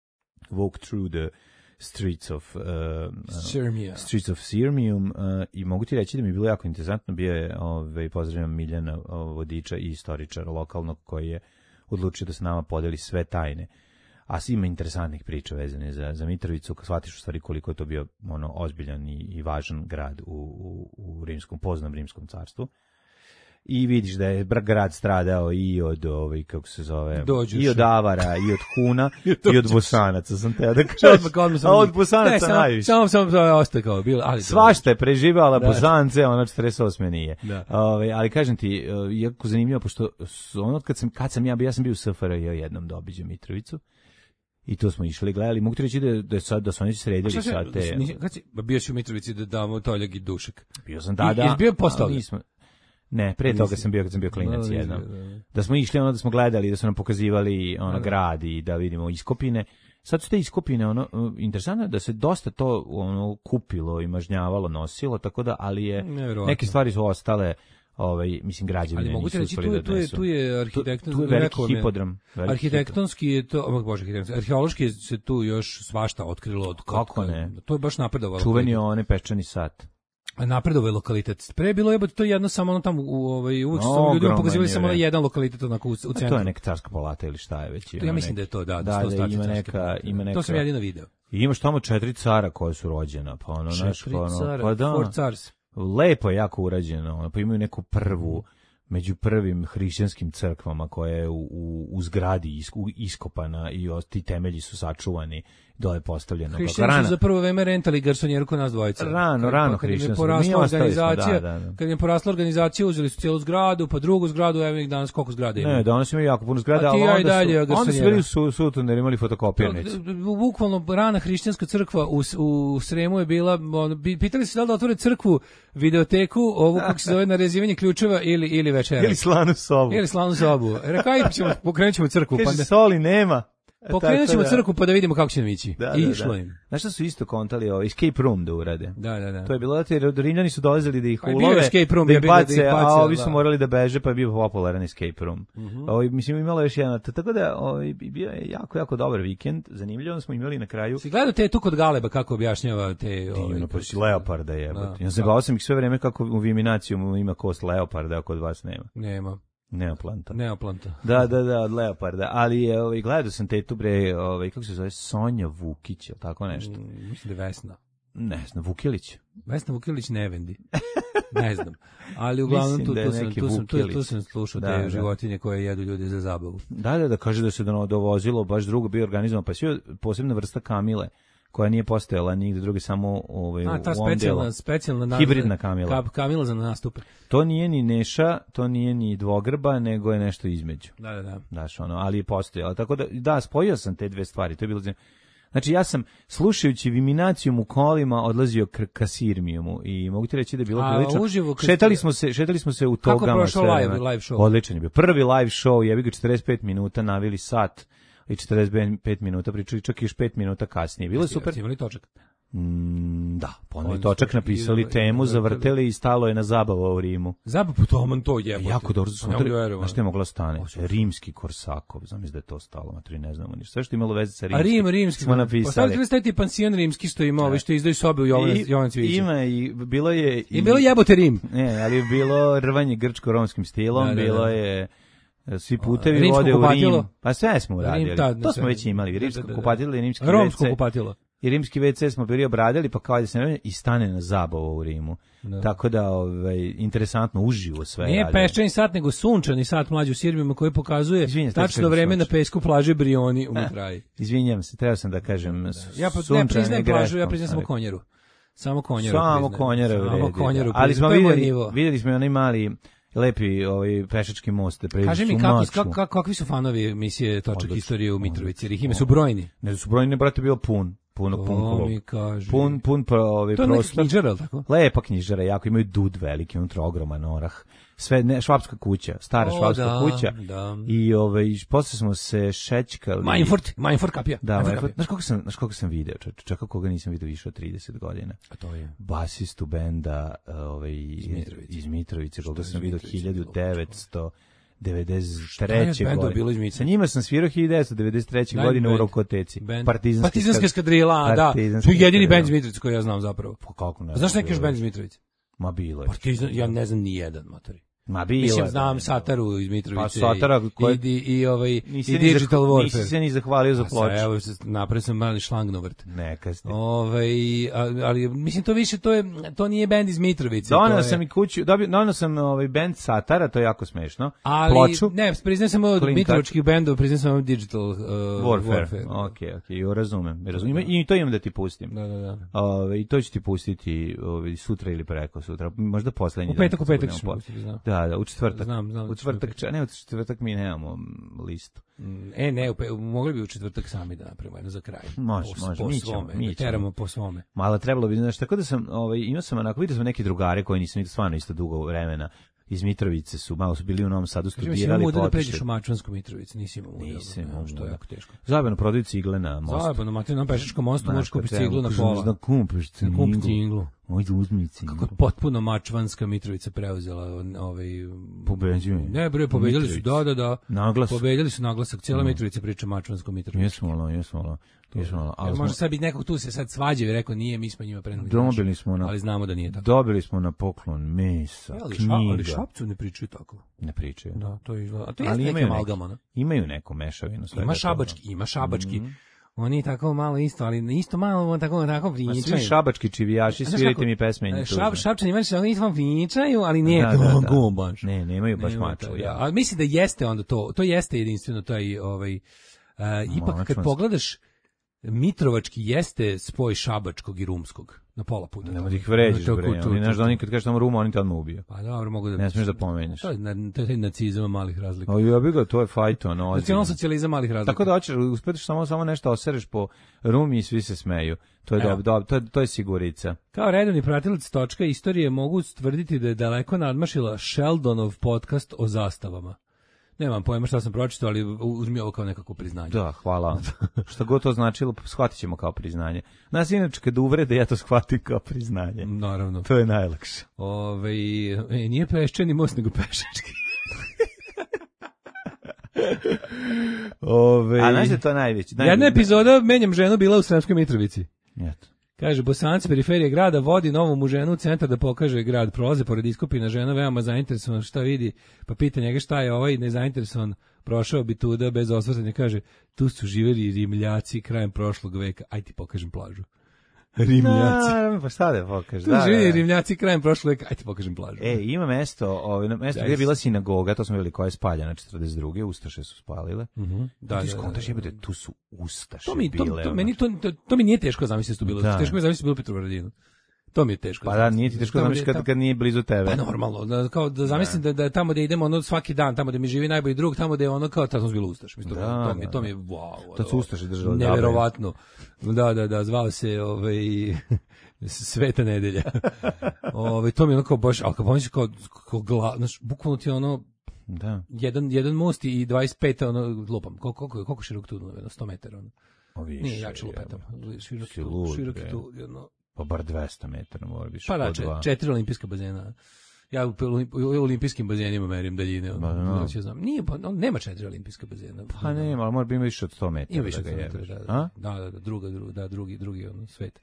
walk through the streets of uh, Sirmija. Streets of Sirmium uh, i mogu ti reći da mi je bilo jako interesantno. Bio je, ovaj, pozdravljam Miljana, ovaj, vodiča i istoričara lokalnog koji je odlučio da se nama podeli sve tajne. A ima interesantnih priča vezane za, za Mitrovicu, kad shvatiš u stvari koliko je to bio ono, ozbiljan i, i važan grad u, u, u rimskom, poznanom rimskom carstvu. I vidiš da je grad stradao i od, ovaj, kako se zove, Dođuš. i od Avara, i od Huna, i od Bosanaca, sam te da Odmah, odmah kažem. sam- A od Bosanaca Ne, samo- najviše. Samo sam to ostaje kao bilo, ali Svašta je preživala Da. Bosance, ono četrdeset osme nije. Da. Ove, ali kažem ti, uh, jako zanimljivo, pošto s- ono kad sam, kad sam ja, bio- ja sam bio u S F R J jednom da obiđem Mitrovicu, i to smo išli gledali, mogu ti reći da, da, je sad, da su oni sredili Šta si, sad te... nisi- kad si, ba, bio si u Mitrovici da damo Toljag i Dušek. Bio sam da, I- da. jesi bio posle ali toga? nismo- Ne, pre toga Nisi. sam bio kad sam bio klinac Da, da, jednom. da, da. Da smo išli, ono da smo gledali, da su nam pokazivali ono Da, da. grad i da vidimo iskopine. Sad su te iskopine, ono, uh, interesantno je da se dosta to ono kupilo i mažnjavalo, nosilo, tako da, ali je, Nevjerovatno. neke stvari su ostale, ovaj, mislim, građevine Ali mogu ti nisu reći, uspeli tu je, da tu je, odnesu. tu je Tu, arhitekton... tu je veliki rekao mi je- hipodrom. veliki Arhitektonski je to, oh, bože, arhitektonski, arheološki se tu još svašta otkrilo od Kako ne? To je baš napredovalo. hipodrom. Čuveni je onaj peščani sat. napredovao je lokalitet. Pre je bilo jebote to jedno samo ono tamo u ovaj uvek su samo ljudima pokazivali samo jedan lokalitet onako u, u centru. A to je neka carska palata ili šta je već? Ja mislim neki, da je to, da, da, da, da ima neka, ima neka. To sam jedino video. I imaš tamo četiri cara koje su rođena, pa ono naš ono, pa da. Four cars. Lepo je jako urađeno, ono, pa imaju neku prvu među prvim hrišćanskim crkvama koja je u, u, u zgradi is, u, iskopana i ti temelji su sačuvani, dole postavljeno. Hrišćani su za prvo vreme rentali garsonjeru kod nas dvojica. Rano, rano hrišćanstvo. Kad je porasla organizacija, da, da, da. kad je porasla organizacija, uzeli su cijelu zgradu, pa drugu zgradu, evo ih danas koliko zgrade ima. Ne, danas ima jako puno zgrada, ali onda, dalje, su, onda su bili su suton jer imali fotokopirnicu. Bukvalno rana hrišćanska crkva u, u Sremu je bila, on, pitali se da li da otvore crkvu, videoteku, ovu kako se zove narezivanje ključeva ili, ili večera. Ili slanu sobu. Ili slanu sobu. Rekao, ćemo, pokrenut ćemo crkvu. Kaže, pa soli nema. Pokrenut ćemo crkvu pa da vidimo kako će nam ići. Da, I da, išlo da. im. Znaš šta su isto kontali ovo? Escape room da urade. Da, da, da. To je bilo da ti Rimljani su dolazili da ih pa ulove, room, da ih bace, da ih bace, a ovi da. su morali da beže, pa je bio popularan escape room. Uh -huh. Ovo, mislim, imalo još jedan, tako da ovo, bio je jako, jako dobar vikend. Zanimljivo smo imali na kraju. Si gledao te tu kod Galeba kako objašnjava te... Divno, pa si leoparda jebote. Ja se bavio sam ih sve vreme kako u Viminaciju ima kost leoparda, a kod vas nema. Nema. Neoplanta. Neoplanta. Da, da, da, od leoparda. Ali je, ovaj, gledao sam te tu bre, ovaj, kako se zove, Sonja Vukić, ili tako nešto? Mm, mislim da je Vesna. Ne znam, Vukilić. Vesna Vukilić ne vendi. Ne znam. Ali uglavnom tu, tu, sam, tu, sam, tu, tu sam slušao da, te da. životinje koje jedu ljudi za zabavu. Da, da, da, kaže da se dovozilo, baš drugo bio organizovan, pa sve posebna vrsta kamile, koja nije postojala nigde druge, samo ovaj, A, ta u ovom specijalna, delu. specijalna hibridna kamila. Ka, kamila za nastupe. To nije ni neša, to nije ni dvogrba, nego je nešto između. Da, da, da. Daš, ono, ali je postojala. Tako da, da, spojio sam te dve stvari, to je bilo zanimljivo. Znači, ja sam, slušajući Viminacijum u kolima, odlazio k, ka Sirmijumu i mogu ti reći da je bilo prilično. Uživo, šetali smo se, šetali smo se u togama. Kako prošao live, live show? Odličan je bio. Prvi live show, jebi ga četrdeset pet minuta, navili sat i četrdeset pet minuta, pričali čak i još pet minuta kasnije. Bilo je super. Imali točak? Mm, da, poneli točak, napisali i, temu, i, zavrteli i stalo je na zabava u Rimu. Zabav, po tome to jebote. Jako dobro su smotrili. Znaš što je mogla stane? Rimski Korsakov, znam da je to stalo, matri ne znamo ništa. Sve što je imalo veze sa rimskim. A Rim, rimski. Smo napisali. Postavili ste taj pansion rimski što ima, ovi što izdaju sobe u Jovan Cvijića. Ima i bilo je... I, I bilo jebote Rim. Ne, ali je bilo rvanje grčko-romskim stilom, da, da, da. Bilo je... Svi putevi rimsko vode kupatilo. u Rim. Pa sve smo uradili. Rim, ta, to smo već imali. Rimsko da, da, da. kupatilo i rimski romsko ve ce. kupatilo. I rimski ve ce smo bili obradili, pa kao da se ne i stane na zabavu u Rimu. Da. Tako da, ovaj, interesantno, uživo sve. Nije radi. Peščani sat, nego sunčani sat mlađi u Sirmima koji pokazuje Izvinjam, tačno vreme na pesku plaže Brioni u Mitraji. Izvinjam se, trebao sam da kažem da. Ja pa, ne priznajem plažu, ja priznajem samo konjeru. Samo konjeru. Samo konjeru. Samo konjeru. Ali smo vidjeli, vidjeli smo onaj mali lepi ovaj pešački most. Kaži mi kakvi, kak, kak, kakvi su fanovi emisije Točak istorije u Mitrovici? Jer ih ima su brojni. Ne su brojni, brate, bilo pun. Puno, pun klub. Pun, pun pro, ovaj, to je neka knjižara, tako? Lepa knjižara, jako imaju dud veliki, unutra ogroman orah. Sve, ne, švapska kuća, stara o, švapska da, kuća. Da. I ovaj, posle smo se šećkali. Majnfurt, Majnfurt kapija. Da, Majnfurt. Znaš koliko sam, znaš koliko sam video, čekao koga nisam video više od trideset godina. A to je? Basistu benda ovaj, iz Mitrovice, iz Mitrovice koga sam video hiljadu devetsto devedeset treće godine. Sa njima sam svirao hiljadu devetsto devedeset treće godine u Rokoteci. Partizanska, Partizanska skadrila, da. To je jedini bend iz Mitrovice koji ja znam zapravo. Pa kako ne? Znaš neki još bend iz Mitrovice? Ma bilo je. Partizan, ja ne znam ni jedan, matori. Ma bilo. Mislim, znam Sataru iz Mitrovice. Pa Satara koje... I, i, i, ovaj, i Digital Warfare. Nisi se ni zahvalio za ploču. Evo, napravio sam mali šlangnovrt. Neka ste. Ove, ali, mislim, to više, to, je, to nije bend iz Mitrovice. Donao je... sam i kuću, donao sam ovaj bend Satara, to je jako smešno. Ali, ploču. Ne, priznam sam od Mitrovičkih bendova, priznam sam od Digital uh, Warfare. Warfare. Ok, ok, razumem. razumem. I to imam da ti pustim. Da, da, da. Ove, I to ću ti pustiti ove, sutra ili preko sutra. Možda poslednji dan. U petak, u petak ću pustiti, znam. Da, da, u četvrtak. Znam, znam. U četvrtak, če, ne, u četvrtak mi nemamo listu. E, ne, mogli bi u četvrtak sami da napravimo jedno za kraj. Može, po, može, po mi svome, ćemo. Mi teramo po svome. Malo trebalo bi, znaš, tako da sam, ovaj, imao sam onako, vidio sam neke drugare koji nisam vidio stvarno isto dugo vremena. Iz Mitrovice su, malo su bili u Novom Sadu, studirali, potišli. Da pređeš u Mačvansku Mitrovicu, nisi imao udjel. Nisi imao, što je jako teško. Zabavno prodaju cigle na mostu. Zabavno, mate, na Pešačkom mostu možeš kupiti ciglu na pola. Da kupiš ciglu. ciglu. Ojde uzmici. Kako je potpuno mačvanska Mitrovica preuzela ovaj pobeđuje. Ne, bre, pobedili su, da, da, da. Naglas. Pobedili su naglasak, cijela no. Mitrovica priča mačvanskom Mitrovici. Jesmo, malo, jesmo, malo. Jesmo, ali možda sad bi nekog tu se sad svađao i rekao nije, mi smo njima preneli. Dobili smo na, ali znamo da nije tako. Dobili smo na poklon mesa, ali knjiga. Ali Šapcu ne pričaju tako. Ne pričaju. Da, to je, a to je ali imaju amalgama. Imaju neku mešavinu svega. Ima šabački, ima šabački. Mm-hmm. Oni tako malo isto, ali isto malo tako tako pričaju. Svi šabački čivijaši, svirajte mi pesme. Šab, šapčani imaju oni isto pričaju, ali nije da, to da, da. go baš. Ne, nemaju baš maču. Ja. Ali mislim da jeste onda to, to jeste jedinstveno taj ovaj uh, ipak kad pogledaš Mitrovački jeste spoj šabačkog i rumskog na pola puta. Nema da ih vređiš, bre. Oni znaš da oni kad kažeš tamo Ruma, oni te odmah ubiju. Pa dobro, mogu da... Ne smiješ da pomeneš. To je, to je nacizam malih razlika. O, ja bih ga, to je fajto, no. Nacionalno socijalizam malih razlika. Tako da hoćeš, uspetiš samo, samo nešto osereš po Rumi i svi se smeju. To je, do, do, to je, to je sigurica. Kao redovni pratilac točka istorije mogu stvrditi da je daleko nadmašila Sheldonov podcast o zastavama. Nemam pojma šta sam pročitao, ali uzmi ovo kao nekako priznanje. Da, hvala. Šta god to značilo, shvatit ćemo kao priznanje. Nas inače kad uvrede, ja to shvatim kao priznanje. Naravno. To je najlakše. Ove, e, nije peščani most, nego pešački. Ove, a znaš je to najveći? najveći Jedna epizoda Menjam ženu bila u Sremskoj Mitrovici. Eto. Kaže, Bosanac periferije grada vodi novu mu ženu u centar da pokaže grad. Prolaze pored iskopina, žena veoma zainteresovan šta vidi, pa pita njega šta je ovaj nezainteresovan, prošao bi tuda bez osvrtanja, kaže, tu su živjeli Rimljaci krajem prošlog veka, aj ti pokažem plažu. Rimljaci. Da, pa šta da pokažeš? Tu živjeli Rimljaci krajem prošlog veka, aj ti pokažem plažu. E, ima mesto, ovaj mesto gdje je bila sinagoga, to smo vidjeli koja je spaljena četrdeset druge, ustaše su spalile. Mhm. Da, ti skontaš jebote, tu su ustaše to mi, bile. To, to, meni to, to, to mi nije teško zamisliti tu bilo. Da. Teško mi je zamisliti bilo u Petrovaradinu. To mi je teško. Pa da, nije ti teško zamisliti kad, kad nije blizu tebe. Pa normalno, da, kao da zamislim da, da tamo da idemo ono svaki dan, tamo da mi živi najbolji drug, tamo da je ono kao tamo smo bili ustaš. Mislim, da, to, mi, to mi je wow. To su ustaše držali. Neverovatno. Da, da, da, zvao se ovaj Sveta nedelja. Ovaj to mi je ono kao baš, al kao pomisliš kao, kao gla, znaš, bukvalno ti ono da. Jedan jedan most i dvadeset pet ono lupam. Koliko koliko koliko širok tu, sto metara ono. Ovi. Nije jače lupetam. Široki, široki tu, jedno. Pa bar dvesta metara mora biti. Pa da, četiri olimpijska bazena. Ja u, u, u olimpijskim bazenima merim daljine. Ono, no. Ja znam. Nije, pa, on, nema četiri olimpijska bazena. Pa nema, ali mora biti više od sto metara. Ima više od sto metara, da, da, da, da, druga, druga, da, drugi, drugi ono, svet.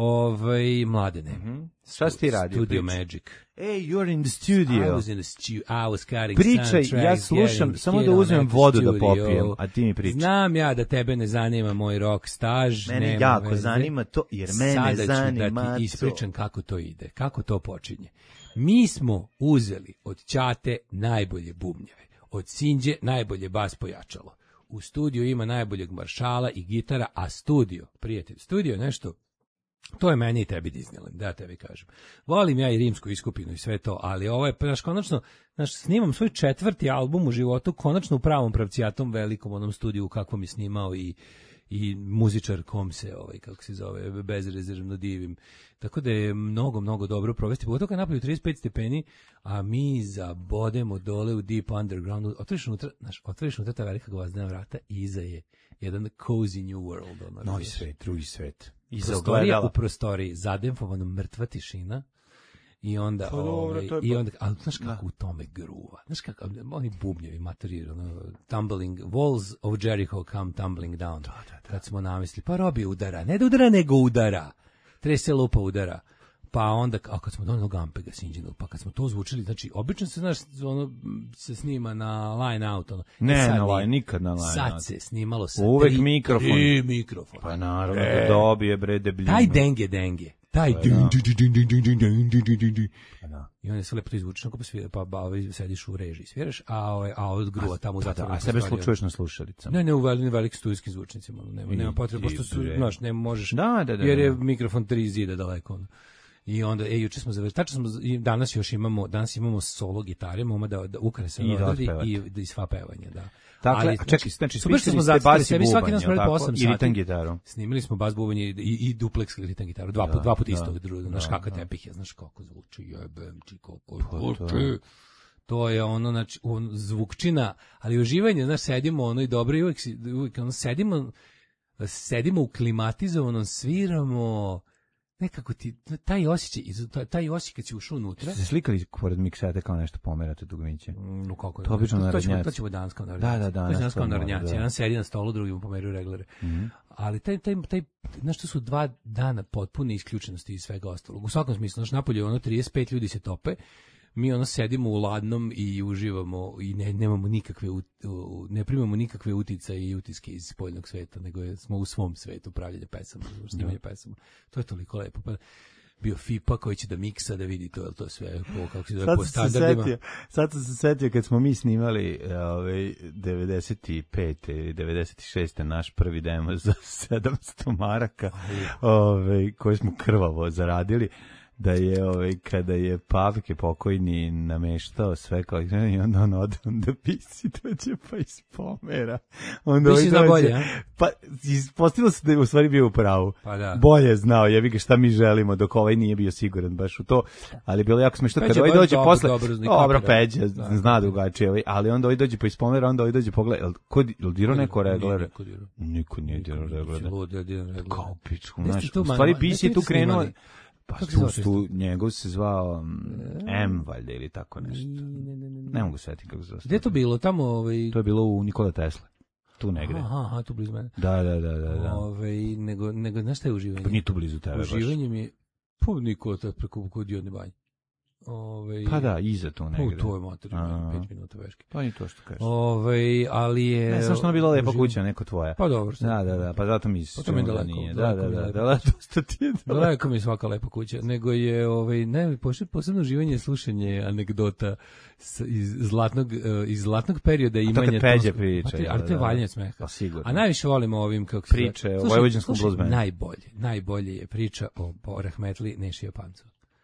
Ove, mladene. Mm-hmm. Šta si ti radio? Studio prič? Magic. Hey, you're in the studio. I was in the studio, I was cutting Pričaj, soundtracks, ja slušam, samo da uzmem vodu studio. Da popijem, a ti mi pričaj. Znam ja da tebe ne zanima moj rock staž. Mene nema jako veze. zanima to, jer mene Sada zanima ću da ti ispričam kako to ide, kako to počinje. Mi smo uzeli od Ćate najbolje bubnjeve, od Sinđe najbolje bas pojačalo. U studiju ima najboljeg maršala i gitara, a studio, prijatelj, studio je nešto, to je meni i tebi Disneyland, da tebi kažem. Volim ja i rimsku iskupinu i sve to, ali ovo je, znaš, konačno, znaš, snimam svoj četvrti album u životu, konačno u pravom pravcijatom velikom onom studiju u kakvom je snimao i i muzičar kom se, ovaj, kako se zove, bezrezervno divim. Tako da je mnogo, mnogo dobro provesti. Pogotovo kad napravio trideset pet stepeni, a mi zabodemo dole u deep undergroundu. Otvoriš unutra, znaš, otvoriš unutra ta velika gvozdena vrata i iza je jedan cozy new world. Ono, novi svet, drugi svet. Iza prostorija u prostoriji, zademfovano mrtva tišina. I onda, pa, dobro, ovaj, je i onda, ali znaš kako u tome gruva, znaš kako, oni bubnjevi, materijal, ono, tumbling, walls of Jericho come tumbling down, da, da, da. Kad smo namislili, pa Robi udara, ne da udara, nego udara, trese lupa udara, pa onda, a kad smo doneli Gampega Sinđinu, pa kad smo to zvučili, znači, obično se, znaš, ono, se snima na line out, ono. Ne, na line, nikad na line out. Sad se snimalo sa uvek tri, mikrofon. tri mikrofona. Pa naravno, e, da dobije, bre, debljinu. Taj denge, denge. Taj pa, dun, da. dun, dun, dun, dun, dun, dun, dun, dun. Pa, da. I onda se lepo to izvučeš, pa svira, pa bavi, sediš u režiji, sviraš, a ovaj a od gruva tamo u zatvoru. A sebe slučuješ na slušalicama. Ne, ne u velikim velikim studijskim zvučnicima, nema nema potrebe, pošto su, znaš, ne možeš. Da, da, da, jer je mikrofon tri zida daleko. Ono. I onda, e, juče smo završili, tačno smo, danas još imamo, danas imamo solo gitare, moma da, da ukrase i odredi i da sva pevanje, da. Dakle, ali, čekaj, znači, smislili ste bas i bubanj, i ritam gitaru. Snimili smo bas bubanj i, i dupleks ritam gitaru, dva, da, put, dva put isto, znaš kakav tepih je, znaš kako zvuči, jebem ti, kako zvuči. To je ono, znači, on, zvukčina, ali uživanje, znaš, sedimo ono i dobro i uvijek, uvijek ono, sedimo, sedimo u klimatizovanom, sviramo, nekako ti, taj osjećaj, taj, taj osjećaj kad si ušao unutra. Se slikali pored miksete kao nešto pomerate dugmiće? No kako? To obično narodnjaci. narodnjaci. To ćemo danas kao narodnjaci. Da, da, da. To će danas kao narodnjaci. Da. Jedan sedi na stolu, drugi mu pomeraju reglere. Mm-hmm. Ali taj, taj, taj, znaš, to su dva dana potpune isključenosti iz svega ostalog. U svakom smislu, znaš, napolje ono trideset pet ljudi se tope, mi ono sedimo u ladnom i uživamo i ne nemamo nikakve ne primamo nikakve uticaje i utiske iz spoljnog sveta, nego je, smo u svom svetu pravljenja pesama, snimanja pesama. To je toliko lepo. Pa bio Fipa koji će da miksa da vidi to, to sve po kako se zove po standardima. Setio, sad sam se setio kad smo mi snimali ovaj devedeset pet i devedeset šest naš prvi demo za sedamsto maraka, ovaj koji smo krvavo zaradili. Da je ovaj kada je Pavke pokojni nameštao sve kao i onda on ode onda pisi dođe pa ispomera. Onda ovaj dođe, bolje, a? Pa ispostavilo se da je u stvari bio u pravu. Pa da. Bolje znao, jebi ga šta mi želimo, dok ovaj nije bio siguran baš u to, ali bilo jako smešno kad ovaj dođe posle. Dobro, Peđa zna drugačije, ovaj, ali onda ovaj dođe pa ispomera, onda ovaj dođe pogleda, jel kod jel dirao neko regler? Niko nije dirao regler. Kao pičku, znaš, u stvari pisi je tu krenuo. Pa tu, tu njegov se zvao um, M, valjda, ili tako nešto. Ne, ne, ne, ne mogu setiti kako se zove. Gde je to bilo? Tamo, ovaj... To je bilo u Nikola Tesla. Tu negde. Aha, aha, tu blizu mene. Da, da, da, da. da. Ove, nego, nego, znaš šta je uživanje? Pa nije tu blizu tebe baš. Uživanje mi je, pa Nikola Tesla preko kod Diodne banje. Ove, pa da, iza tu negde. Pa to je materijalno, pet minuta veške. Pa ni to što kažeš. Ove, ali je... Ne, sam što ona bila lepa kuća, neko tvoja. Pa dobro. Da, da, da, pa zato mi se... To mi je daleko. Nije. Da, da, da, da, dosta ti je daleko. Daleko mi je svaka lepa kuća. Nego je, ovaj, ne, posebno uživanje slušanje anegdota iz zlatnog, iz zlatnog perioda imanja... A to kad Peđa priča. Ali to je valjanje smeha. Sigurno. A najviše volimo ovim, kako se... Priče o vojvođanskom bluzmenu. Najbolje, najbolje je priča o Rahmetli Neši Japancu.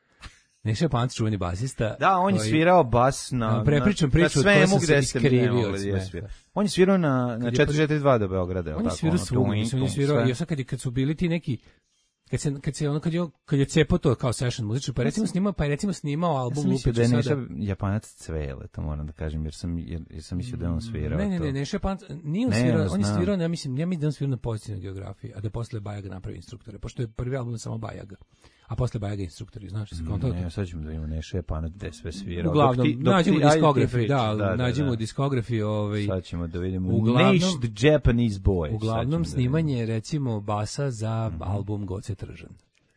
Neša Panc, čuveni basista. Da, on je svirao bas na... Prepričam priču od koje sam se iskrivio od smeha. On je svirao na, na četiri četiri dva do Beograda. On je svirao svugdje, on je svirao, i sad kad, kad su bili ti neki, kad se, kad se ono, kad je, kad je cepo to kao session muzičar, pa recimo snimao, pa je recimo snimao album ja Lupić. Da je Neša Japanac Cvele, to moram da kažem, jer sam, jer, jer sam mislio da je on svirao. Ne, ne, ne, Neša Japanac, nije on ne, svirao, ja on je svirao, ja mislim, ja mislim da on svirao na pozitivnoj geografiji, a da posle Bajaga napravi instruktore, pošto je prvi album samo Bajaga. A posle Bajaga instruktori, znaš se konto. Ne, sad ćemo da imamo Neša Japanac gde sve svira. Uglavnom, nađemo diskografi, da, da, nađemo da, diskografi, ovaj. Sad ćemo da vidimo Neš the Japanese Boy. Uglavnom snimanje recimo basa za mm-hmm. album Goce Tržan.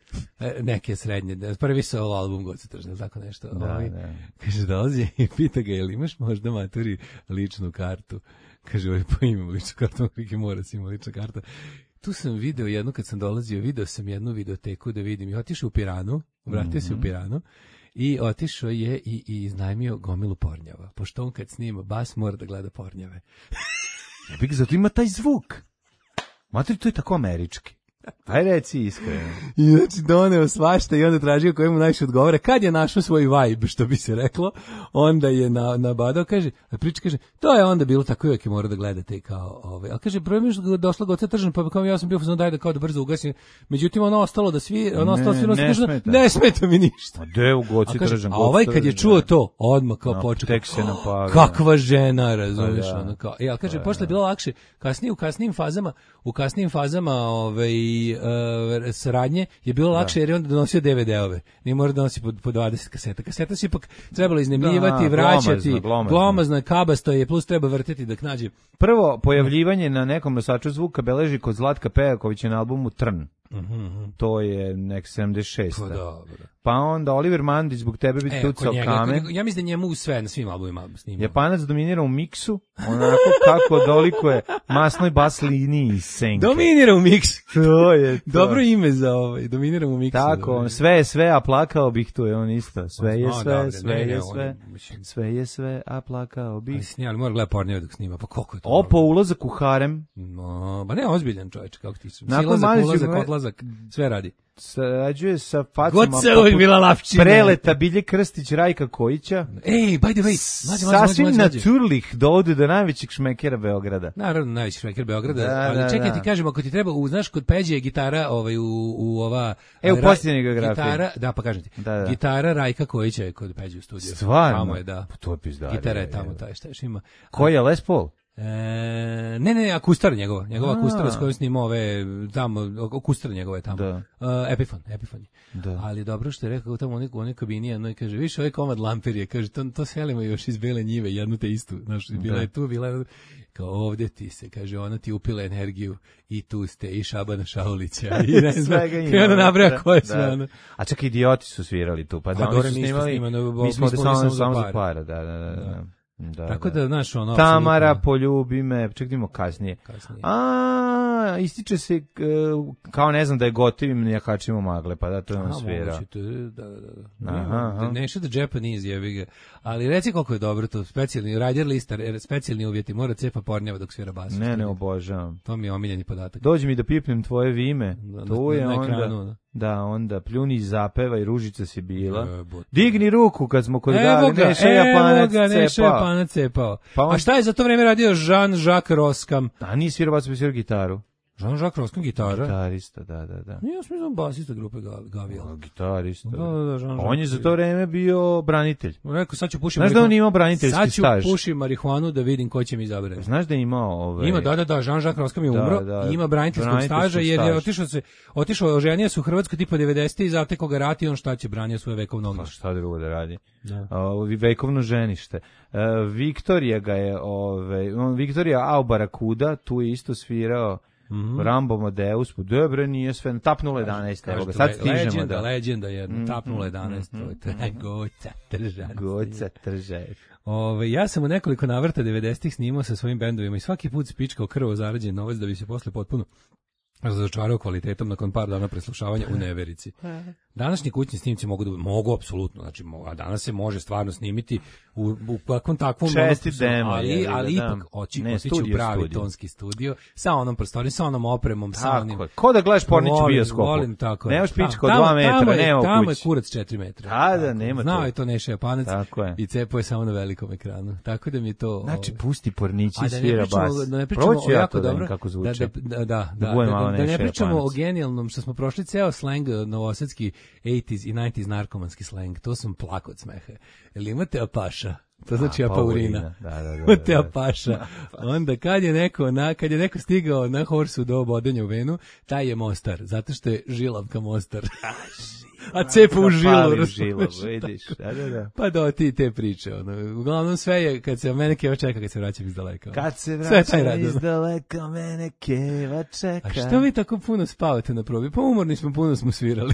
Neke srednje, prvi solo album Goce Tržan, tako nešto. Da, ovaj. da. Kaže, dolazi i pita ga, jel imaš možda maturi ličnu kartu? Kaže, ovaj, pa imam ličnu kartu, Riki mora si ima lična karta. Tu sam video jednu, kad sam dolazio, video sam jednu videoteku da vidim. I otišao u Piranu, vratio mm-hmm. se u Piranu i otišao je i, i iznajmio gomilu pornjava. Pošto on kad snima bas mora da gleda pornjave. Ja bih zato ima taj zvuk. Matri, to je tako američki. Aj reci iskreno. I znači doneo svašta i onda tražio kojemu najviše odgovara. Kad je našao svoj vibe, što bi se reklo, onda je na, nabadao, kaže, priča kaže, to je onda bilo tako, uvijek je mora da gledate i kao, ovaj. Ali kaže, problem je što došla Goca Tržan, pa kao ja sam bio fazon daj da kao da brzo ugasim. Međutim, ono ostalo da svi, ono ostalo svi, ne, smeta. ne smeta mi ništa. A de u Goci Tržan. A ovaj kad je čuo to, odmah kao no, počeo. Tek se napaga. Kakva žena, razumiješ, da. Ono kao. E, ali kaže, posle je bilo lakše, kasnije u kasnijim fazama, u kasnijim fazama, ovaj, uh, saradnje je bilo lakše, da. Jer je on donosio de ve de-ove. Nije mora da nosi po, po dvadeset kaseta. Kaseta se ipak trebalo iznajmljivati, vraćati, glomazno, glomazno. glomazno, kabasto je, plus treba vrteti dok nađe. Prvo pojavljivanje na nekom nosaču zvuka beleži kod Zlatka Pejakovića na albumu Trn. Mm-hmm. To je nek sedamdeset šesta. Pa dobro. Pa onda Oliver Mandić zbog tebe bi tucao njega, kamen. Ja mislim da njemu u sve, na svim albumima snimao. Japanac dominira u miksu, onako kako dolikuje masnoj bas liniji iz senke. Dominira u miksu. To je to. Dobro ime za ovaj, dominira u miksu. Tako, on, sve je sve, a plakao bih, to je on isto. Sve je sve, no, sve ne, je ne, sve, on, sve je sve, a plakao bih. Ali snijali, mora gledati pornjeve dok snima, pa koliko je to? Opo, ulazak u harem. No, ba ne, ozbiljan čovječ, kako ti su. Silazak, ulazak, odlazak, sve radi. Sarađuje sa facama Preleta Bilje Krstić, Rajka Kojića. Ej, by the way, mađe, mađe, sasvim mađe, mađe. naturlih da ode do najvećeg šmekera Beograda. Naravno, najveći šmeker Beograda, da, ali da, čekaj da. ti kažem, ako ti treba, u, znaš, kod Peđe je gitara ovaj, u, u ova... E, u posljednje geografije. Gitara, da, pa kažem ti, da, da. Gitara Rajka Kojića je kod Peđe u studiju. Stvarno? Tamo je, da. Pa to je pizdarje. Gitara je tamo, taj šta još ima. Koji je Les Paul? E, ne, ne, Akustar njegova, njegova Akustara s kojom snima ove, tamo, Akustar njegova je tamo. Da. Uh, Epifon, Epifon. Da. Ali dobro što je rekao tamo u nekoj kabini, jedno i kaže, više ovaj komad Lampirije, kaže, to, to selimo još iz Bele njive, jednu te istu, znaš, bila da. je tu, bila je kao ovdje ti se, kaže, ona ti upila energiju i tu ste, i Šabana Šaulića, i ne znam, kada ona nabraja koje su ono. A čak idioti su svirali tu, pa da, oni su snimali, mi smo ovdje samo, samo za para, da, da, da. da. Da, tako da, znaš, ono... Tamara, absolutno... poljubi me, ček idemo kasnije. kasnije. A, ističe se, kao ne znam da je gotivim nijakačima magle, pa da to je on svira. A, da, da, da. Aha, Nation the Japanese, jebi ga. Ali reci koliko je dobro to, specijalni, rider listar, specijalni uvjeti, mora cepa pornjava dok svira bas. Ne, ne, obožavam. To mi je omiljeni podatak. Dođi mi da pipnem tvoje vime, da, to na, je na onda... ekranu, da. Da, onda pljuni zapevaj, ružica si bila. E, Digni ruku kad smo kod gali, ga, Neša Japanac cepao. Neša Japanac cepao. Pa on... A šta je za to vreme radio Jean-Jacques Roskam? A nije svirao bas, svirao gitaru. Jean-Jacques Roskam gitara? Gitarista, da, da, da. Nije, ja sam znam basista grupe Gavijel. Gitarista. Da, da, da, Jean-Jacques. On je za to vreme bio branitelj. Rekao, sad ću pušim... Znaš da on imao braniteljski staž? Sad ću pušim marihuanu da vidim ko će mi izabrati. Znaš da je imao... Ove... Ima, da, da, da, Jean-Jacques Roskam je umro da, da, i ima braniteljskog staža jer je otišao se, otišao, oženio se u Hrvatskoj tipa devedesete i zatekao ga rat i on šta će, branio svoje vekovno ognjište. Pa šta drugo da radi? Da. Uh, vekovno ženište. Uh, Viktorija ga je, ove, on, Viktorija Aubarakuda, tu je isto svirao. Mm-hmm. Rambo Amadeus, dobre, nije sve, tap nula jedanaest, evo ga, sad stižemo legenda, da... Legenda jedna, mm-hmm. tap nula jedanaest, mm-hmm. to je goca tržac. Goca tržac. Ove, ja sam u nekoliko navrata devedesetih snimao sa svojim bendovima i svaki put spičkao krvo zarađen novac da bi se posle potpuno razočarao kvalitetom nakon par dana preslušavanja u neverici. Današnji kućni snimci mogu da mogu apsolutno, znači a danas se može stvarno snimiti u u kakvom takvom česti demo, ali je, ali da, ipak oči ne, otići u pravi studio. Tonski studio sa onom prostorijom, sa onom opremom, tako, sa onim. Ko da gledaš Pornić u bioskopu. Volim tako. Nemaš pičko od dva metra, nema u kući. Tamo je kurac četiri metra. Da, da, nema. Znao je to Neša Japanac i cepo je samo na velikom ekranu. Tako da mi to. Znači pusti Pornići svira bas. Da ne pričamo o jako dobro kako zvuči. Da da da. Da ne pričamo o genijalnom što smo prošli ceo slang novosadski osamdesetih i devedesetih narkomanski slang. To sam plakao od smeha. Jel imate apaša? To znači apaurina. Da, da, da. Imate apaša. Onda kad je neko na kad je neko stigao na horsu do bodenja u venu, taj je Mostar, zato što je žilavka Mostar. A cepa u žilu, žilu, vidiš. Da, da, da. Pa do ti te priče, ono. Uglavnom sve je kad se mene keva čeka kad se vraćam iz daleka. Kad se vraćam iz daleka mene keva čeka. A što vi tako puno spavate na probi? Pa umorni smo, puno smo svirali.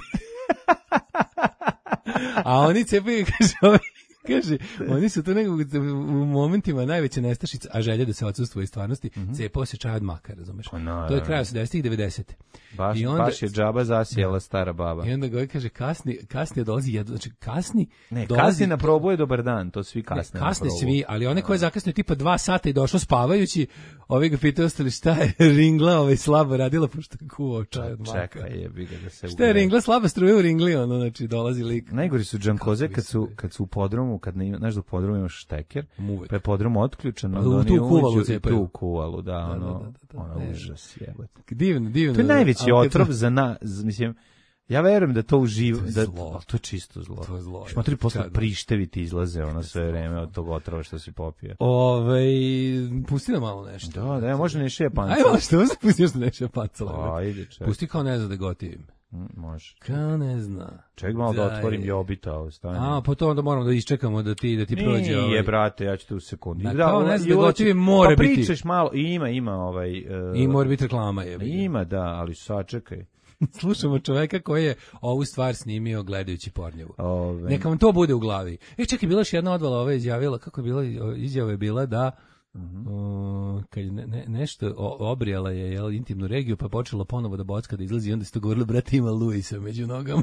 A oni cepaju, kaže, ovi, kaže, oni su to nekako u momentima najveće nestašice, a želje da se odsustvo iz stvarnosti, mm-hmm. cepao se čaj od maka, razumeš? No, to je kraj osamdesetih i devedesetih. Baš, I onda, baš je džaba zasijela stara baba. I onda ga kaže, kasni, kasnije dolazi jedno, znači kasni... Ne, dolazi, kasni na probu je dobar dan, to svi kasne ne, kasne na probu. svi, ali one koje zakasnije tipa dva sata i došlo spavajući, ovi ga pitaju ostali šta je ringla ovaj slabo radila, pošto je kuvao čaj od maka. Čekaj, jebi ga da se... Šta je ringla slaba struje u ringli, ono, znači dolazi lik. Najgori su džankoze kad su, kad su u podrumu, kad ne, znaš da u podrumu imaš šteker, pa je podrum otključen, onda oni uđu i tu kuvalu, da, ono, ono, užas jebate. Divno, divno. To je najveći otrov za na, mislim, ja verujem da to uživa, da zlo. To je čisto zlo. To je zlo. Šmatri posle prišteviti izlaze ono sve vreme od tog otrova što si popio. Ovaj pusti nam malo nešto. Da, da, može Neša Japanac. Ajmo, što se pustiš da Neša Japanac. Ajde, čekaj. Pusti kao ne zna da gotivim. Mm, može. Kao ne zna. Čekaj malo da, da otvorim Jobita, ostane. A, pa to onda moramo da iščekamo da ti da ti prođe ovaj. Nije, brate, ja ću tu sekundu. Da, kao ne zna da gotivim mora pa biti. Pa pričaš malo, ima, ima ovaj... Uh, I mora biti reklama. Je, ima, da, ali sačekaj. Slušamo čoveka koji je ovu stvar snimio gledajući Pornjevu. Ove. Neka vam to bude u glavi. E, čekaj, bila još jedna odvala ova izjavila, kako je bila, izjava je bila da uh-huh. o, kad ne, ne, nešto o, obrijala je jel, intimnu regiju, pa počela ponovo da bocka da izlazi i onda se to govorilo, brate, ima Luisa među nogama.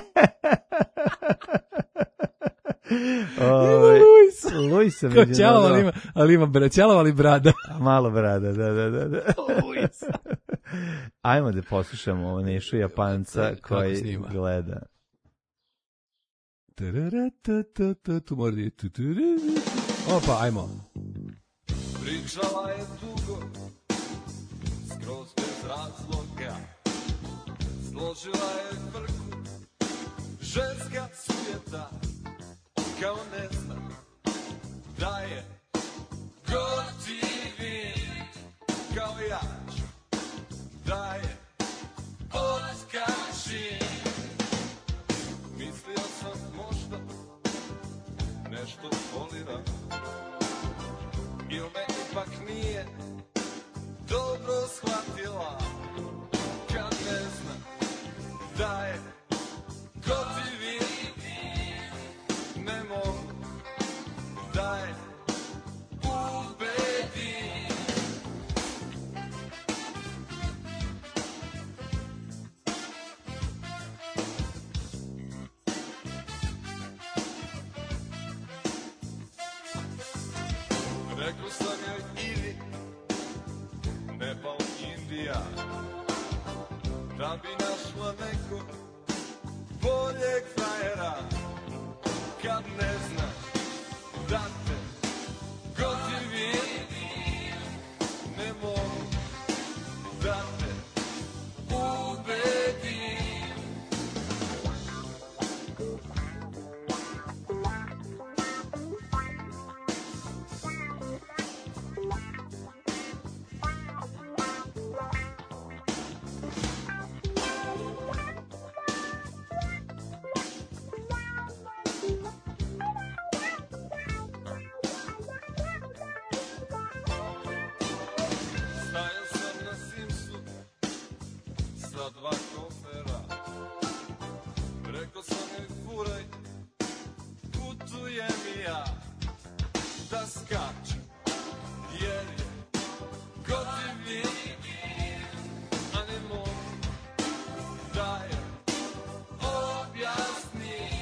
O, ima Luisa. Luisa među nogama. Ćelava, ali ima, ali ima ćelava, ali brada. Malo brada, da, da, da. da. Luisa. Ajmo da poslušamo ovo Nešu Japanca koji gleda. Tu mora da opa, ajmo. Pričala je dugo, skroz bez razloga, složila je frku, ženska sujeta, kao ne zna da je gotivim. da bi našla nekog boljeg frajera, kad ne znaš da te gotivim, ne mogu da te ubedim. Dva kofera, rekao sam joj furaj, putujem i ja da skačem, jer je gotivim, a ne mogu da je objasnim.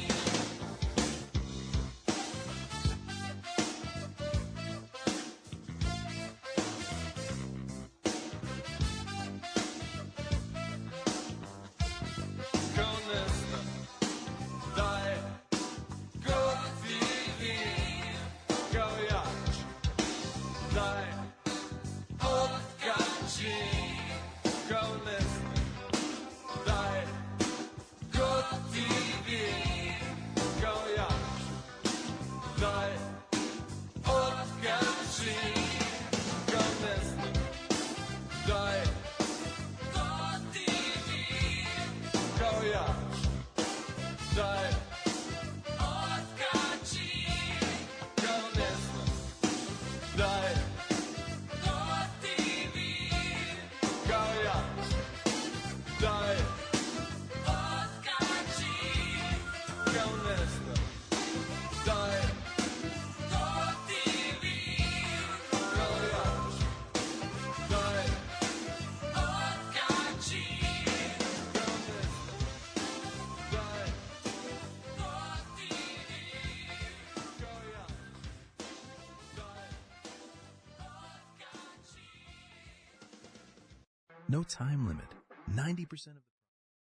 No time limit. ninety percent of the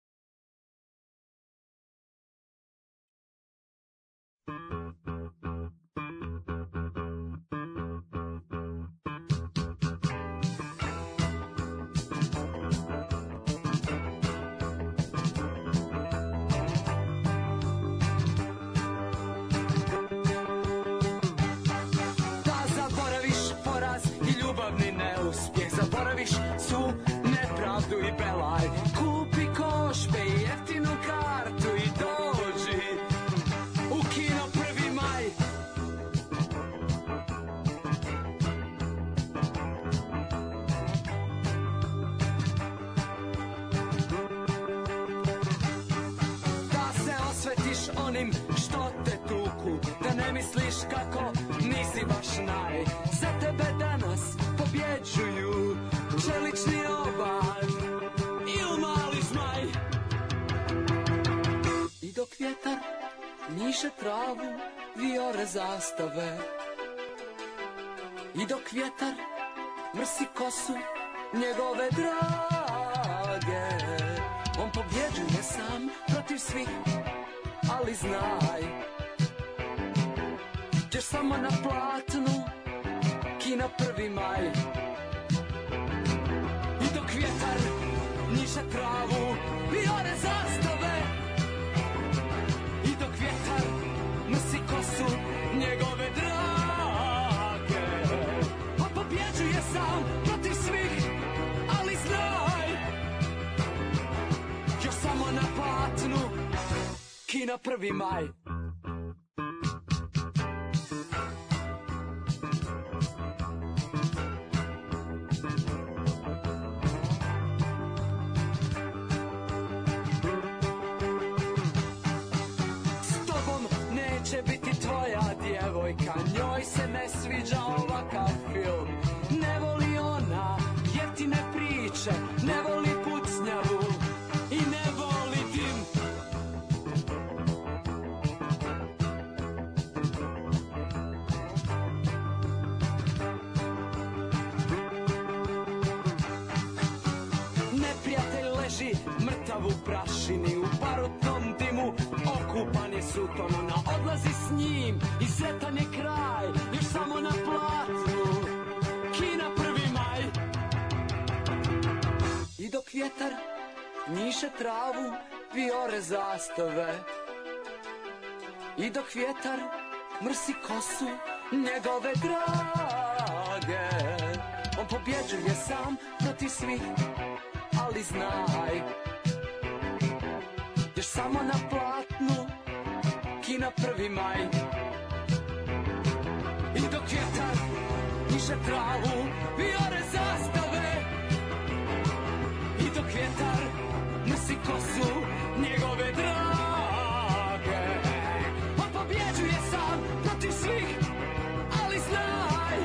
Da zaboraviš poraz i ljubavni neuspjeh, zaboraviš su nepravdu i belaj, kupi košpe i jeftinu kartu i dođi u kino prvi maj. Da se osvetiš onim što te tuku, da ne misliš kako nisi baš naj. Za tebe danas pobjeđuju čelični oban ili mali zmaj. I dok vjetar njiše travu, vijore zastave, i dok vjetar mrsi kosu njegove drage, on pobjeđuje sam protiv svih, ali znaj, ćeš samo na platnu kina prvi maj. I dok vjetar njiše travu, vijore zastave, i dok vjetar nosi kosu njegove drage, on pobjeđuje sam protiv svih, ali znaj, još samo na platnu kina prvi maj. Djevojka, njoj se ne sviđa ovakav film. Ne voli ona jeftine priče, ne voli pucnjavu i ne voli dim. Neprijatelj leži glavu u prašini, u barutnom dimu okupan je suton, ona odlazi s njim i sretan je kraj, još samo na platu kina prvi maj. I dok vjetar njiše travu, viore zastave, i dok vjetar mrsi kosu njegove drage, on pobjeđuje sam protiv svih, ali znaj, još samo na platnu kina prvi maj. I dok vjetar njiše travu, viore zastave, i dok vjetar mrsi kosu njegove drage, on pobjeđuje sam protiv svih, ali znaj,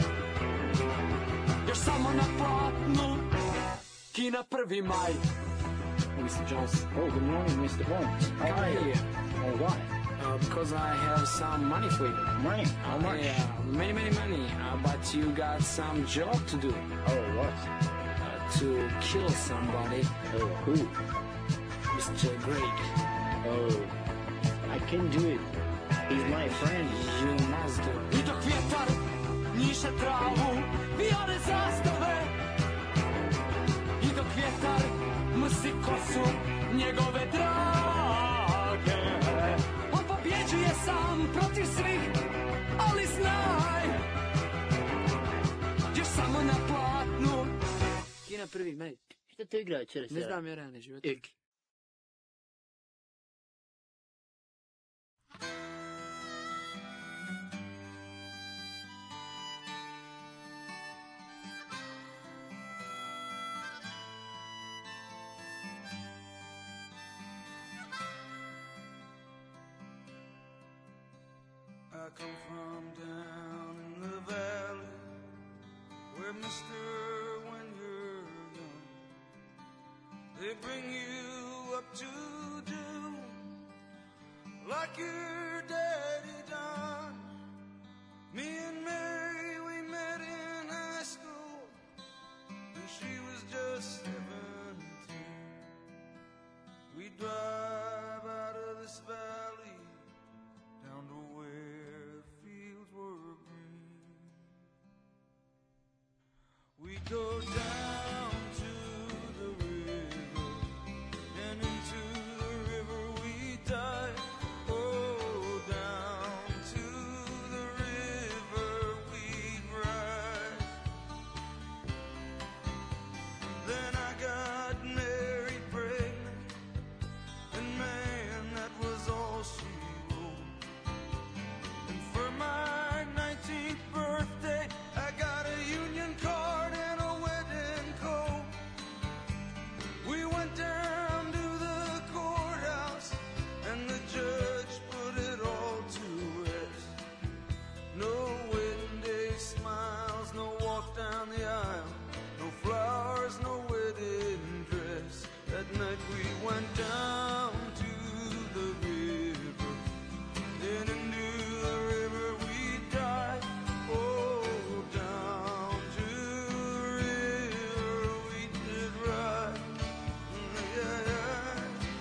još samo na platnu kina prvi maj. mister Jones. Oh, good morning, Mister Holmes. How are you? Oh, why? Uh, because I have some money for you. Money? How much? Yeah, many, many money. Uh, but you got some job to do. Oh, what? Uh, to kill somebody. Oh, who? Mister Greg. Oh, I can do it. He's my friend. You must do. I dok vjetar njiše travu, viore zastave, i dok vjetar mrsi kosu njegove drage, on pobjeđuje sam protiv svih, ali znaj, još samo na platnu kina prvi maj. Šta te igra večeras? Ne znam ja realni život. Ek. I come from down in the valley, where mister, when you're young, they bring you up to do like your daddy done. Me and Mary, we met in high school, and she was just seventeen. We drive out of this valley down to where fields were green. We go down to the river, and into the river we dive. Oh, down to the river we ride. Then I got Mary pregnant, and man, that was all she wrote. And for my nineteenth birthday, I got a union card and a wedding coat. We went down to the courthouse, and the judge put it all to rest. No wedding day smiles, no walk down the aisle, no flowers, no wedding dress. That night we went down to the river, then into the river we dive. Oh, down to the river we did ride. Yeah, yeah.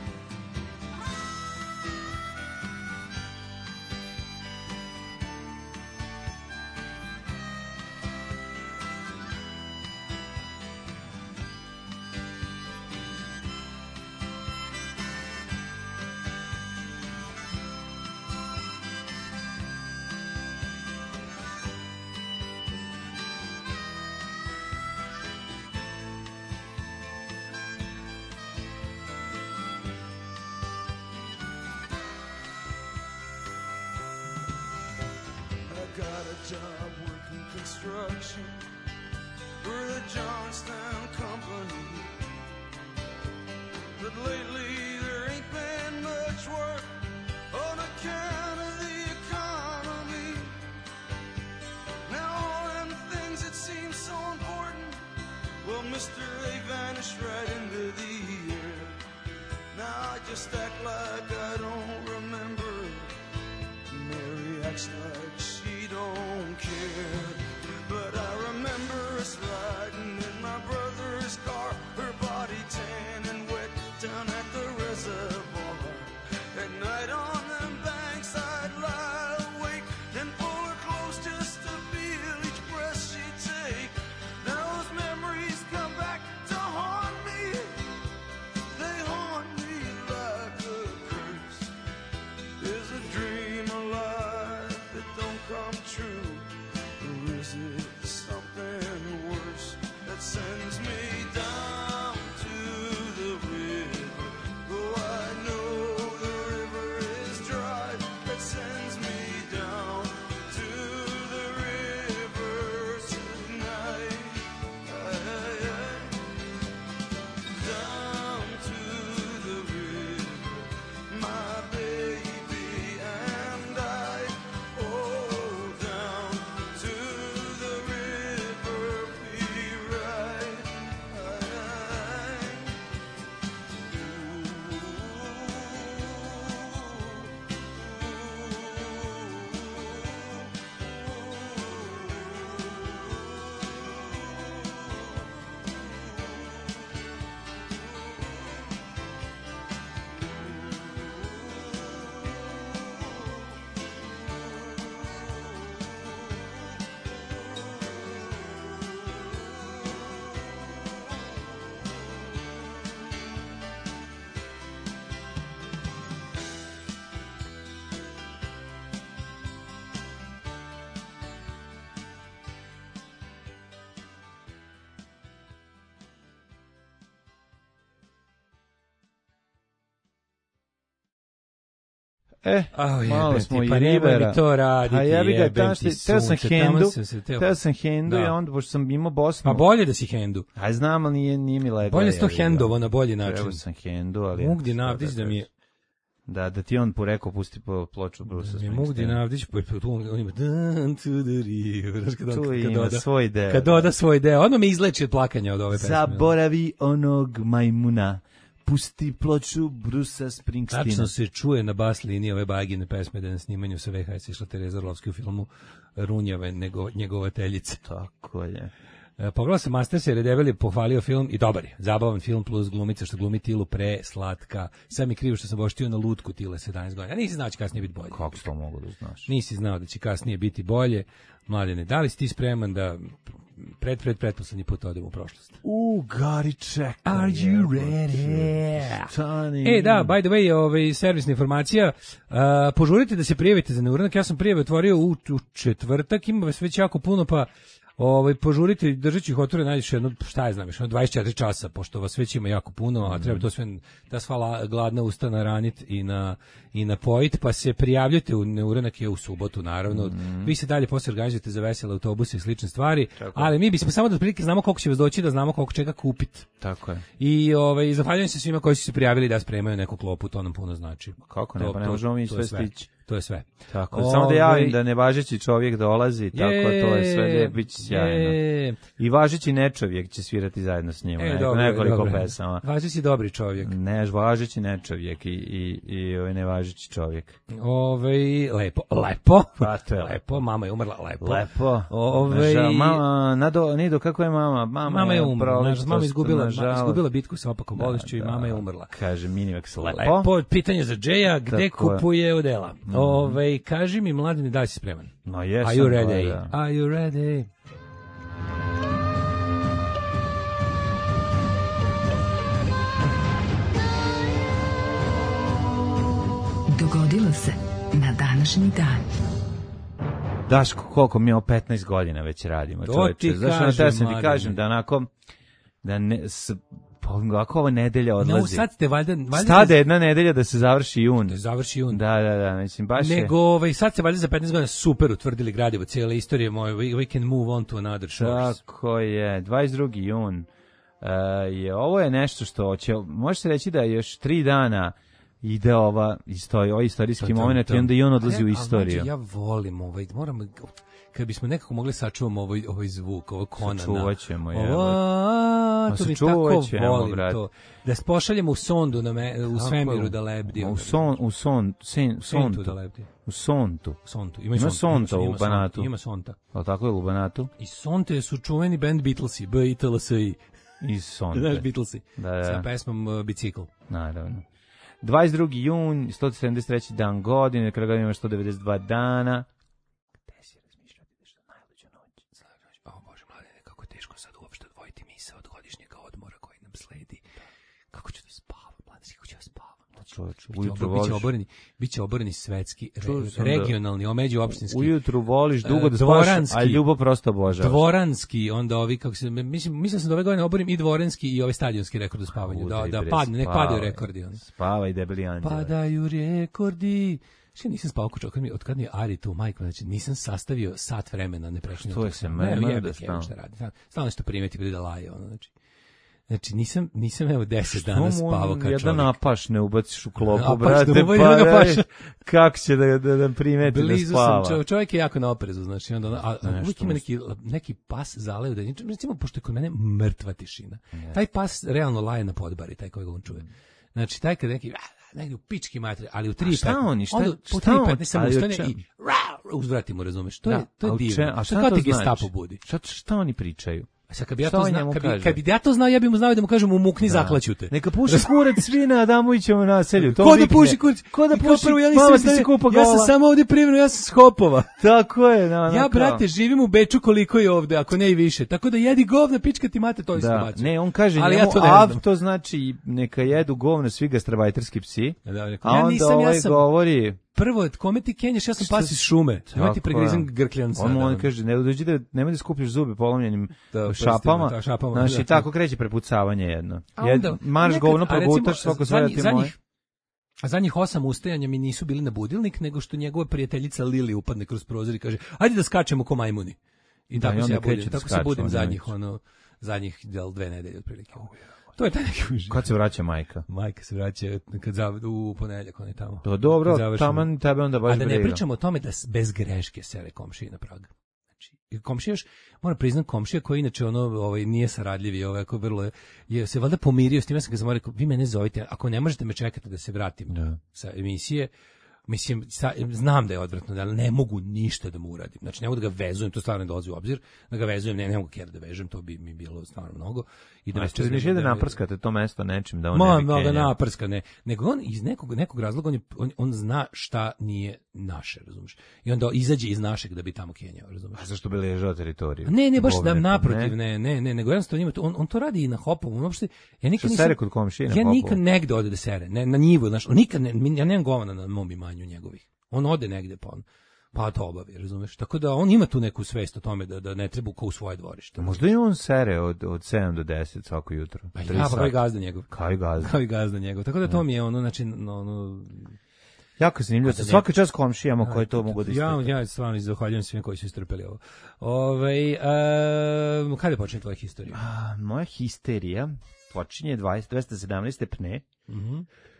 I got a job working construction for the Johnstown Company. But lately there ain't been much work on account of the economy. Now all them things that seem so important, well, mister, they vanished right into the air. Now I just act like I don't remember. Mary acts like she don't care. But I remember us riding in my brother's car, her body tan and wet down E, oh, malo smo i pa Rivera. To raditi, a ja bih ga tamo ti teo sam sunce, hendu, sam teo... teo sam hendu da. I onda, pošto sam imao Bosnu. Pa bolje da si hendu. A znam, ali nije, nije mi leglo. Bolje sto hendovo na bolji način. Trebao sam hendu, ali... Mugdi Navdić da mi je... Da, da ti on po rekao pusti po ploču Brusa Springsteena. Mugdi Navdić, pa on ima Dan to the river. Tu ima svoj deo. Kad doda svoj deo, ono me izleči od plakanja od ove pesme. Zaboravi onog majmuna. Pusti ploču Brusa Springsteena. Tačno se čuje na bas liniji ove bagine pesme da na snimanju sa V H S išla Tereza Orlovski u filmu Runjave, nego njegovateljice. Tako je. E, pogledao sam Masters jer je Debeli pohvalio film i dobar je. Zabavan film plus glumica što glumi Tilu pre slatka. Sad mi krivo što sam boštio na lutku Tile sedamnaest godina. A nisi znao da će kasnije biti bolje. Kako to mogu da znaš? Nisi znao da će kasnije biti bolje. Mladene, da li si ti spreman da pred, pred, pretposlednji put odem u prošlost? U, Gari, čekaj. Are you ready? Tani. E, da, by the way, ovaj, servisna informacija. Uh, požurite da se prijavite za neuranak. Ja sam prijave otvorio u, u četvrtak, ima vas već jako puno, pa ovaj, požurite, držeći ih otvore najviše jedno, šta je znam, još dvadeset četiri časa, pošto vas već ima jako puno, a treba to sve, ta sva gladna usta naranit i na i napojit, pa se prijavljujte u neuranak je u subotu, naravno. Mm. Vi se dalje posle organizujete za vesele autobuse i slične stvari, tako. Ali mi bismo samo da otprilike znamo koliko će vas doći, da znamo koliko čega kupiti. Tako je. I ovaj, zahvaljujem se svima koji su se prijavili da spremaju neku klopu, to nam puno znači. Kako ne, to, pa ne možemo mi sve stići. To je sve. Tako, Ove... samo da javim da nevažeći čovjek dolazi, tako je, to je sve da biće sjajno. Je. I važeći nečovjek će svirati zajedno s njima, e, dobro, nekoliko dobro. pesama. Važeći dobri čovjek. Ne, važeći nečovjek i, i, i ovaj nevažeći čovjek. Ove, lepo, lepo. Pa to je lepo, mama je umrla, lepo. Lepo. Ove... Žal, mama, Nado, Nido, kako je mama? Mama, mama je umrla, naš, mama izgubila, izgubila bitku sa opakom bolešću i mama je umrla. Kaže Minimax, lepo. Lepo, pitanje za Džeja, gde tako kupuje odela? Mm. Ove, kaži mi, Mladine, da li si spreman? No, jesam. Are you ready? Da. Are you ready? Dogodilo se na današnji dan. Daško, koliko mi je o petnaest godina već radimo, čovječe. Zašto na te sam ti kažem da onako, da ne, s, ako ova nedelja odlazi. No, sad ste valjda... valjda Stade jedna nedelja da se završi jun. Da završi jun. Da, da, da, mislim, baš je... Nego, ovaj, sad ste valjda za petnaest godina super utvrdili gradivo, cijele istorije moje, we, we can move on to another shores. Tako je, dvadeset drugi jun. Uh, je, ovo je nešto što će, može se reći da još tri dana ide ova istorija, ovaj istorijski moment i onda i on odlazi ja, u istoriju. Ja volim ovaj, moram, kad bismo nekako mogli sačuvamo ovaj, ovaj zvuk, ovo Konana. Sačuvat ćemo, je. To mi tako volim to. Da pošaljemo u sondu na me, u svemiru da lebdi. U son, u son, sen, sontu da lebdi. U sontu. Sontu. Ima, ima sonta u Banatu. Ima sonta. A tako je u Banatu. I sonte su čuveni band Beatlesi, B I T L S I. I sonte. Znaš Beatlesi. Da, da. Sa pesmom uh, Bicikl. Naravno. dvadeset drugi jun, sto sedamdeset treći dan godine, kada godina ima sto devedeset dva dana. Gde si razmišljati nešto najluđu noć? O Bože, Mladene, kako je teško sad uopšte odvojiti misao od godišnjega odmora koji nam sledi. Kako ću da spavam, Mladene, kako ću da spavam? Čovječ, biće, ujutru biće voliš... Oborni, biće oborni svetski, re, regionalni, omeđuopštinski. Ujutru voliš dugo da spavaš, a ljubav prosto obožavaš. Dvoranski, onda ovi, kako se, mislim, mislim sam da ove godine oborim i dvoranski i ovaj stadionski rekord u spavanju. Da, da padne, nek padaju rekordi. On. Spavaj, debeli anđele. Padaju rekordi. Što nisam spavao kuću, od, od kad mi je Ari tu, majko, znači nisam sastavio sat vremena neprekinjeno. To je se mene da stavno. Stalno što primeti, bude da laje, ono, znači. Znači, nisam, nisam evo deset dana spavao kao čovjek. Jedan napaš ne ubaciš u klopu, brate, pa kako će da, da, da primeti Blizu da spava. Blizu sam, čovjek je jako na oprezu, znači, onda, a, a uvijek ima neki, neki pas zaleo, da, recimo, pošto je kod mene mrtva tišina. Yes. Taj pas realno laje na podbari, taj koji ga on čuje. Znači, taj kad neki, negdje u pički materi, ali u tri petnaest. Šta oni, šta, onda, šta on? petnaest sam ustane i uzvratimo, razumeš, to je, da, to je divno. A šta to znači? Šta, šta oni pričaju? A sad kad bi ja to znao, kad bi, kad bi ja to znao, ja bih mu znao da mu kažem umukni, zaklaću te. Neka puši kurac svi na Adamovićevom naselju. To ko da puši kurac? Ko da puši? Prvo, ja nisam se kupa gola. Ja sam samo ovdje primjer, ja sam s Hopova. Tako je, na, na, ja brate živim u Beču koliko je ovde, ako ne i više. Tako da jedi govna, pička ti mate, to isto baci. Ne, on kaže ali njemu, ja to av to znači neka jedu govna svi gastarbajterski psi. Da, rekao, a onda ja nisam, ovaj ja sam, govori prvo, kome ti kenješ, ja sam pas iz šume. Nemoj ti pregrizam grkljan sada. On mu kaže, ne dođi da, nemoj da skupljaš zube polomljenim da, šapama. Da, šapama. Znači, da, tako kreće prepucavanje jedno. Jed, marš govno, progutaš svako sve ti moje. A zadnjih osam ustajanja mi nisu bili na budilnik, nego što njegova prijateljica Lili upadne kroz prozor i kaže, ajde da skačemo ko majmuni. I da, tako, i se, ja budim, da tako skaču, se budim zadnjih, neću. ono, zadnjih del, dve nedelje otprilike. To je taj neki uživ. Kad se vraća majka? Majka se vraća kad zav, u ponedjeljak, on je tamo. To dobro, taman tebe onda baš A da ne briga. pričamo o tome da bez greške sere komšije na prag. Znači, komšija još, moram priznati, komšija koji inače ono, ovaj, nije saradljiv i ovaj, vrlo je, je se valjda pomirio s tim, ja sam ga zamolio, vi mene zovite, ako ne možete me čekati da se vratim da. sa emisije, mislim, sa, znam da je odvratno, ali ne mogu ništa da mu uradim. Znači, ne mogu da ga vezujem, to stvarno ne dolazi u obzir, da ga vezujem, ne, ne mogu kjera da vežem, to bi mi bilo stvarno mnogo. I da me što znači da naprskate to mesto nečim, da on Ma, ne bi kenjao. Ma, naprska, ne. Nego on iz nekog, nekog razloga, on, je, on, on zna šta nije naše, razumiješ? I onda izađe iz našeg da bi tamo kenjao, razumiješ? A zašto bi ležao teritoriju? Ne, ne, baš da naprotiv, ne, ne, ne, nego jednostavno njima, on, on to radi i na Hopovu, on uopšte, ja nikad nisam... sere kod komšije na Ja Hopovu? nikad negde ode da sere, ne, na njivu, znaš, nikad, ne, ja nemam govana na mom imanju njegovih. On ode negde pa on pa to obavi, razumeš? Tako da on ima tu neku svest o tome da da ne treba kao u svoje dvorište. Možda i on sere od od sedam do deset svako jutro. Pa ja, pa kao i gazda njegov. Kao i gazda. Kao i gazda njegov. Tako da to mi je ono, znači, ono... Jako zanimljivo. Svaka čast komšijama koji to mogu da istrpe. Ja, ja stvarno zahvaljujem svima koji su istrpeli ovo. Ove, um, kada počinje tvoja historija? A, moja histerija počinje dvesta sedamnaeste pne. Mhm.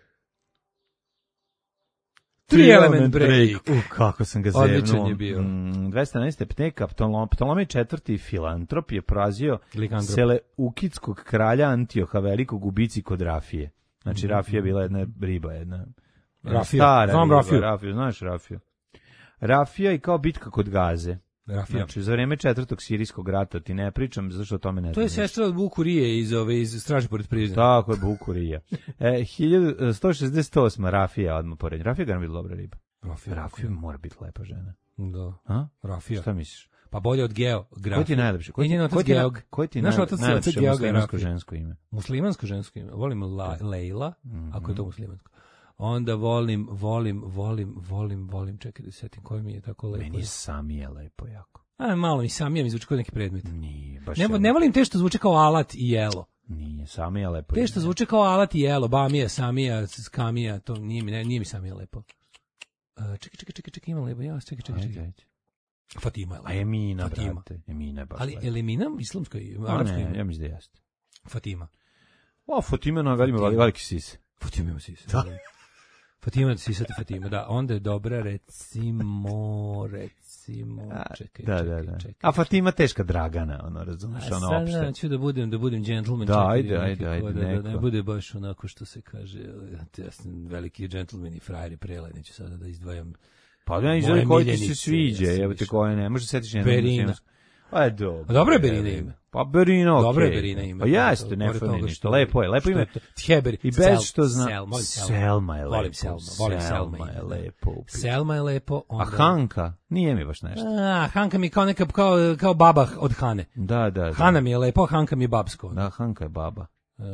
Tri element break. U, kako sam ga zevnuo. Odličan je bio. Mm, dvesta sedamnaeste pne, Ptolomej četvrti filantrop je porazio Seleukidskog kralja Antioha Velikog u bici kod Rafije. Znači, Rafija je bila jedna riba, jedna... Rafija, stara znam riba, Rafiju. Rafiju. Znaš Rafiju. Rafija i kao bitka kod Gaze. Rafija. Znači, za vreme četvrtog sirijskog rata ti ne pričam, zašto o tome ne znam. To je sestra od Bukurije iz, ove, iz Straže pored prizne. Tako je, Bukurija. E, hiljadu sto šezdeset osma Rafija odmah pored. Rafija ga biti dobra riba. Rafija, Rafija mora biti lepa žena. Da. A? Rafija. Šta misliš? Pa bolje od Geo. Grafija. Koji ti je najlepši? Koji ti, koji ti, Geog? Koji ti je najlepši, najlepše muslimansko žensko ime? Muslimansko žensko ime. Volim la, Leila, mm-hmm. ako je to muslimansko. Onda volim, volim, volim, volim, volim, čekaj da setim koji mi je tako lepo. Meni je Samija lepo jako. A, malo mi Samija mi zvuči kao neki predmet. Nije, baš ne, ne volim te što zvuče kao alat i jelo. Nije, Samija lepo. Te što zvuče kao alat i jelo, Bamija, Samija, Skamija, to nije mi, ne, nije mi Samija lepo. Uh, čekaj, čekaj, čekaj, čekaj, ima lepo, ja, čekaj, čekaj, čekaj. Ajde. Fatima je lepo. A Emina, Fatima. brate, Emina je baš ali lepo. Ali Emina, islamsko i arapsko ime? Ja mislim da jeste. Fatima. O, Fatima na velima veliki sise. Fatima ima sise. Da. Fatima, sisati Fatima, da, onda je dobra, recimo, recimo, čekaj, da, čekaj, da, da. čekaj. A Fatima teška Dragana, ono, razumiješ, ono opšte. Sada ću da budem, da budem gentleman. Da, čekaj, ajde, ajde, ajde, da, neko. Da ne bude baš onako što se kaže, ja sam veliki gentleman i frajer i prele, neću sada da izdvajam. Pa da ne izvoli koji ti se sviđa, evo te koje ne, može setiš jednog. Berina. A dobro. A dobro je Berina ime. Pa Berina, okej. Dobro je Berina ime. Pa jeste, ne fali ništa. Lepo je, lepo ime. Tjeberi. I bez što zna. Selma, Selma je lepo. Volim Selma, volim Selma. Selma je lepo. Selma je lepo. A Hanka? Nije mi baš nešto. A, Hanka mi kao neka, kao, kao baba od Hane. Da, da, da. Hana mi je lepo, Hanka mi je babsko. Da, Hanka je baba.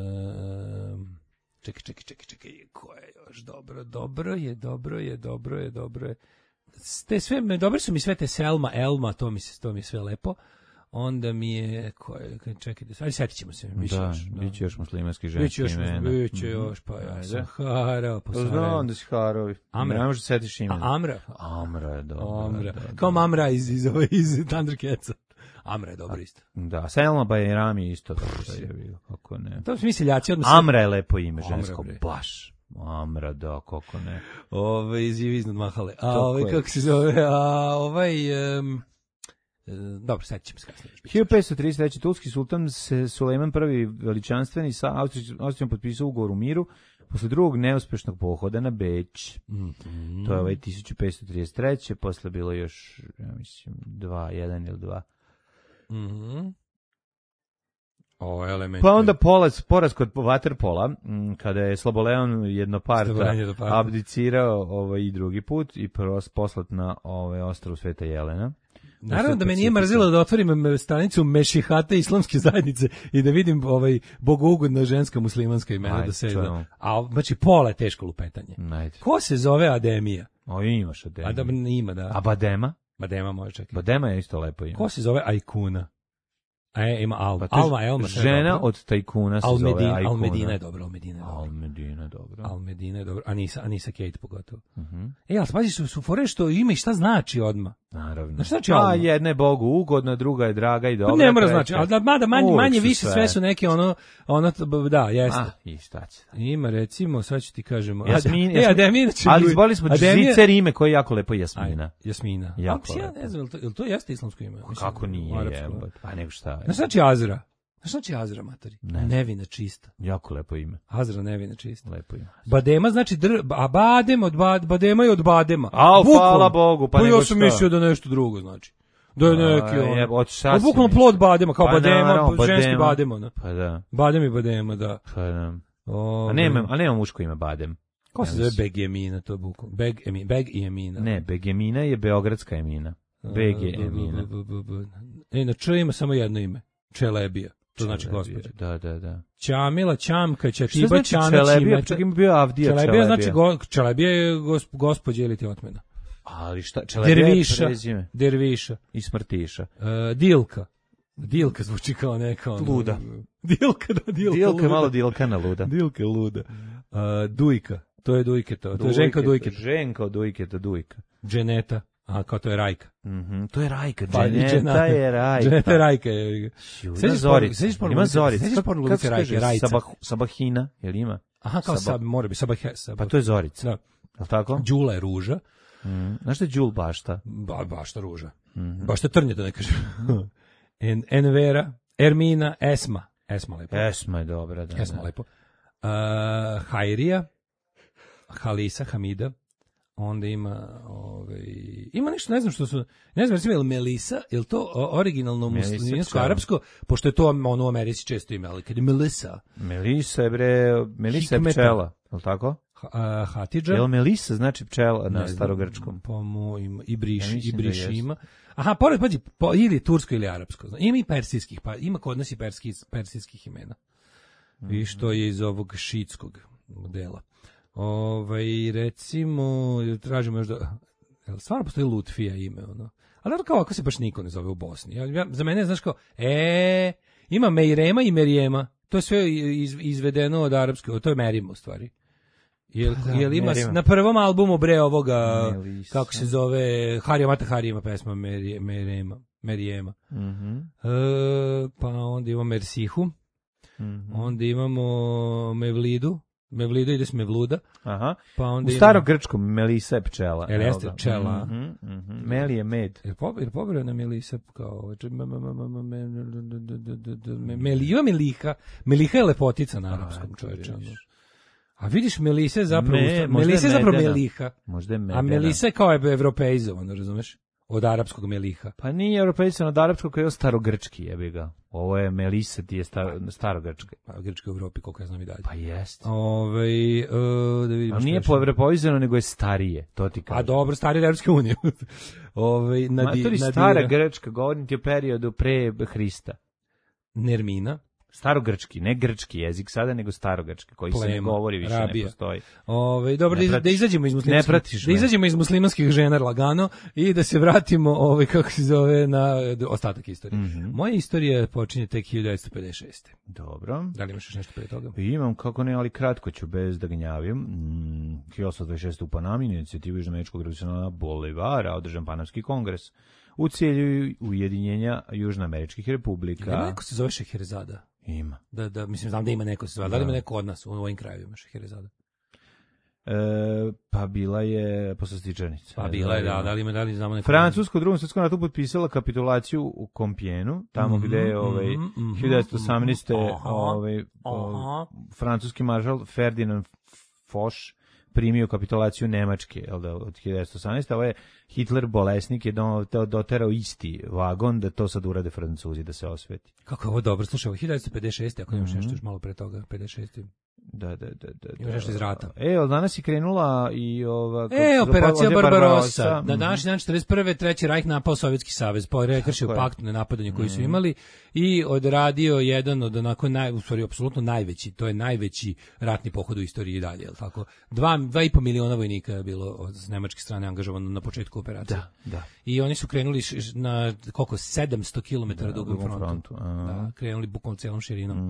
Um, čekaj, čekaj, čekaj, čekaj. Ko je još dobro? Dobro je, dobro je, dobro je, dobro je. Te sve, dobro su mi sve te Selma, Elma, to mi se, to mi je sve lepo. Onda mi je, koje, čekajte, ajde setit ćemo se. Biće da, još, da. Biće još muslimanski ženski imena. Biće još, pa ja sam harao po Sarajevu. Znam da si harovi. Amra. Ne možeš setiš imena. A, Amra? Amra je dobro. Amra. Kao Mamra iz, iz, iz, iz Thundercatsa. Amra je dobro isto. Da, Selma Bajrami je isto dobro je bilo, kako ne. To su mi seljaci odmah. Amra je lepo ime žensko, baš. Amra, da, kako ne. Ove, izjivi iznad mahale. A ovaj, kako se zove, a ovaj... Um, dobro, sad ćemo skasnije. hiljadu petsto trideset treće. Turski sultan se Sulejman prvi veličanstveni sa Austrijom potpisao ugovor u miru posle drugog neuspešnog pohoda na Beč. Mm-hmm. To je ovaj tisuću petsto trideset treće. Posle bilo još, ja mislim, dva, jedan ili dva. Mhm. O, element. Pa onda poraz, poraz kod waterpola, kada je Sloboleon jednoparta abdicirao ovaj, i drugi put i poslat na ovaj, ostrvu Sveta Jelena. Naravno da me nije mrzilo da otvorim stranicu Mešihate islamske zajednice i da vidim ovaj bogougodna ženska muslimanska imena. Ajde, da se da, a znači pola je teško lupetanje. Ajde. Ko se zove Ademija? O, imaš Ademija. A da ima, da. A Badema? Badema može čekati. Badema je isto lepo ime. Ko se zove Ajkuna? A je, ima Alma. Pa Alma, Elma. Žena od tajkuna se Almedina, zove Ajkuna. Almedina je dobro, Almedina je dobro. Almedina je dobro. dobro. Al Medina je dobro, Anisa, Anisa Kate pogotovo. Mhm. E, ali pazi, su, su fore što ima i šta znači odmah. Naravno. Znači, znači A, odmah. jedna je Bogu ugodna, druga je draga i dobra. Pa ne mora treća. znači, ali da, mada manje, Uvek manje su više sve su neke ono, ono, da, jeste. A, i šta će. Ima, recimo, sad ću ti kažemo. Jasmin, Ade, e, Ademina će ali ljudi- izvoli smo Ademija- Žicer ime koje je jako lepo Jasmina. Aj, Jasmina. Jako Ali ja lepo. ne znam, je li to, je li to jeste islamsko ime? Mislim, Kako nije, arapsko. jebote. Pa nego šta je. Znaš šta znači Azra? Znaš šta znači Azra, matori? Ne. Nevina čista. Jako lepo ime. Azra nevina čista. Lepo ime. Badema znači dr, a badem od bad, badema je od badema. Ao, Bukvalno. hvala Bogu, pa nego ja sam šta? mislio da nešto drugo znači. Da je neki A, ono. jeb, od šta Od si bukvalno mislio? plod badema, kao Pa badema, naravno, ženski badema. badem, ono. Pa da. Badem i badema, da. Pa da. O, A nema, a nema muško ime Badem. Ko se Ja zove mislim. Beg i Emina, to je bukvalno. Beg, Emi, Beg i Emina. Ne, Begemina je beogradska Emina. Beg je Emina. B, b, b, b. E, na Č ima samo jedno ime. Čelebija. To znači Čelebija, gospođa. Da, da, da. Ćamila, Ćamka, Šta Ćatiba, znači Ćana, Čelebija? Ćimeta. Čekaj, mi bio Avdija Čelebija Čelebija. znači go, Čelebija je gos, gospođa ili ti otmena. Ali šta? Čelebija je Derviša, prezime. Derviša. I Smrtiša. Uh, Dilka. Dilka zvuči kao neka ono, Luda. Dilka, da, Dilka, Dilka luda. je malo Dilkana luda. Dilka je luda. Uh, Dujka. To je Dujke to. To je Dujke, Ženka Dujke. Ženka od Dujke, to Dujka. Dženeta. A kao to je Rajka. Mhm, to je Rajka. Pa, i Dženeta Džena- je Rajka. Dženeta je Rajka. Je. Ima Sećaš Zorica. porno- sećaš porno Ima ulice- Zorica. sećaš porno Kako ulice se Rajke, kaže? Rajca? Sabah, Sabahina, jel ima? Aha, kao Sabah- sad, mora bi, Sabah, Sabah. Pa to je Zorica. Da. Jel tako? Đula je ruža. Mm. Znaš što je Đul bašta? Ba, baš ta ruža. Mhm. Baš te trnje, da ne kažem. en, Envera, Ermina, Esma. Esma lepo. Esma je dobra, da. Esma da. lepo. Uh, Hajrija, Halisa, Hamida. Onda ima, ovaj, ima nešto, ne znam što su, ne znam, recimo, je li Melisa, je li to o- originalno Melisa muslimansko-arapsko, pošto je to ono u Americi često ime, ali kad je Melisa, Melisa je bre, Melisa je Hikmeta. pčela, je li tako? ha, uh, Hatidža, Jel Melisa znači pčela na ne znam, starogrčkom? Pa mu ima, i briš, Ja i mislim da briš jeste. ima. Aha, pored, pađi, po, ili tursko ili arapsko. Zna. Ima i persijskih, pa ima kod nas i perski, persijskih imena. Mhm. I što je iz ovog šitskog modela. Ovaj, recimo, tražimo još da, jel stvarno postoji Lutfija ime, ono. Ali ono kao ako se baš niko ne zove u Bosni. Ja, ja, za mene, znaš kao, e, ima Mejrema i Merijema. To je sve iz, izvedeno od arapske, to je Merima u stvari. Jel, Da, jel ima Merima. na prvom albumu bre ovoga, Melisa. kako se zove, Harija Mata Harija ima pesma Merije- Merijema. Merijema. Mhm. E, pa onda imamo Mersihu, Mhm. onda imamo Mevlidu, Mevlidu ide s Mevluda, Aha. pa onda U starogrčkom Melisa je pčela. Jel evo jeste ga. pčela? Mhm, mhm. Meli je med. Jer po, jer pobrao na Melisa kao č- me- me- me- me- me- me- me- Meliva Meliha. Meliha je lepotica na arapskom, čoveče. ono. A vidiš, Melisa je zapravo, Me- možda Melisa je je zapravo Medena. Meliha. Možda je A Medena. Melisa je kao evropeizovano, razumeš? Od arapskog Meliha. Pa nije europejski od arapskog, koji je starogrčki, jebi ga. Ovo je Melisa, ti je star, starogrčka. Pa grčka u Evropi, koliko ja znam i dalje. Pa jest. Ove, e, da vidimo A što nije još. po evropeizovano, nego je starije, to ti A kažem. dobro, stari Evropske unije. Ove, nadi, Matori, nadira- stara grčka, govorim ti o periodu pre Hrista. Nermina. Starogrčki, ne grčki jezik sada, nego starogrčki, koji se ne Plemo, govori više, rabija. ne postoji. Ove, dobro, Ne da, iz- pratiš. da izađemo iz Ne muslimanskih, pratiš da me. izađemo iz muslimanskih žena lagano i da se vratimo, ovaj kako se zove, na ostatak istorije. Mhm. Moja istorija počinje tek hiljadu devetsto pedeset šeste. Dobro. Da li imaš još nešto pre toga? Imam, kako ne, ali kratko ću, bez da gnjavim. Mm, hiljadu osamsto dvadeset šeste u Panami, na inicijativu Južnoameričkog revolucionarna Bolivara, održan Panamski kongres u cilju ujedinjenja Južnoameričkih republika. Ima neko se zove Šeherezada? Ima. Da, da, mislim, znam da ima neko se zove. Da li ima neko od nas u ovim krajevima Šeherezada? E, pa bila je poslastičarnica. Pa bila je, da, da li ima, da li znamo neko? Francusko u drugom svjetskom ratu potpisala kapitulaciju u Kompjenu, tamo Mhm, gde je ovaj, mhm, mhm, hiljadu devetsto osamnaeste. aha, ovaj, aha. o, francuski maršal Ferdinand Foch primio kapitulaciju Nemačke, jel da, od hiljadu devetsto osamnaeste. Ovo je Hitler bolesnik je do, do, doterao isti vagon da to sad urade Francuzi, da se osveti. Kako je ovo dobro, slušaj, ovo je hiljadu devetsto pedeset šeste. ako imaš Mhm. nešto još malo pre toga, pedeset šeste. Da, da, da, da. Imaš nešto iz rata. E, ali danas je krenula i ova... kako E, se zove, operacija ovdje Barbarossa. Na Mhm. današnji dan četrdeset prve. Treći Rajh napao Sovjetski savez, prekršio Tako je. pakt na napadanje koji su Mhm. imali i odradio jedan od onako naj, u stvari apsolutno najveći, to je najveći ratni pohod u istoriji i dalje, jel tako? Dva, dva i po miliona vojnika je bilo od nemačke strane angažovano na početku operacije. Da, da. I oni su krenuli š- na koliko sedamsto kilometara Da, dugom dugom frontu. frontu, a. Da, krenuli bukvalno celom širinom. Mhm.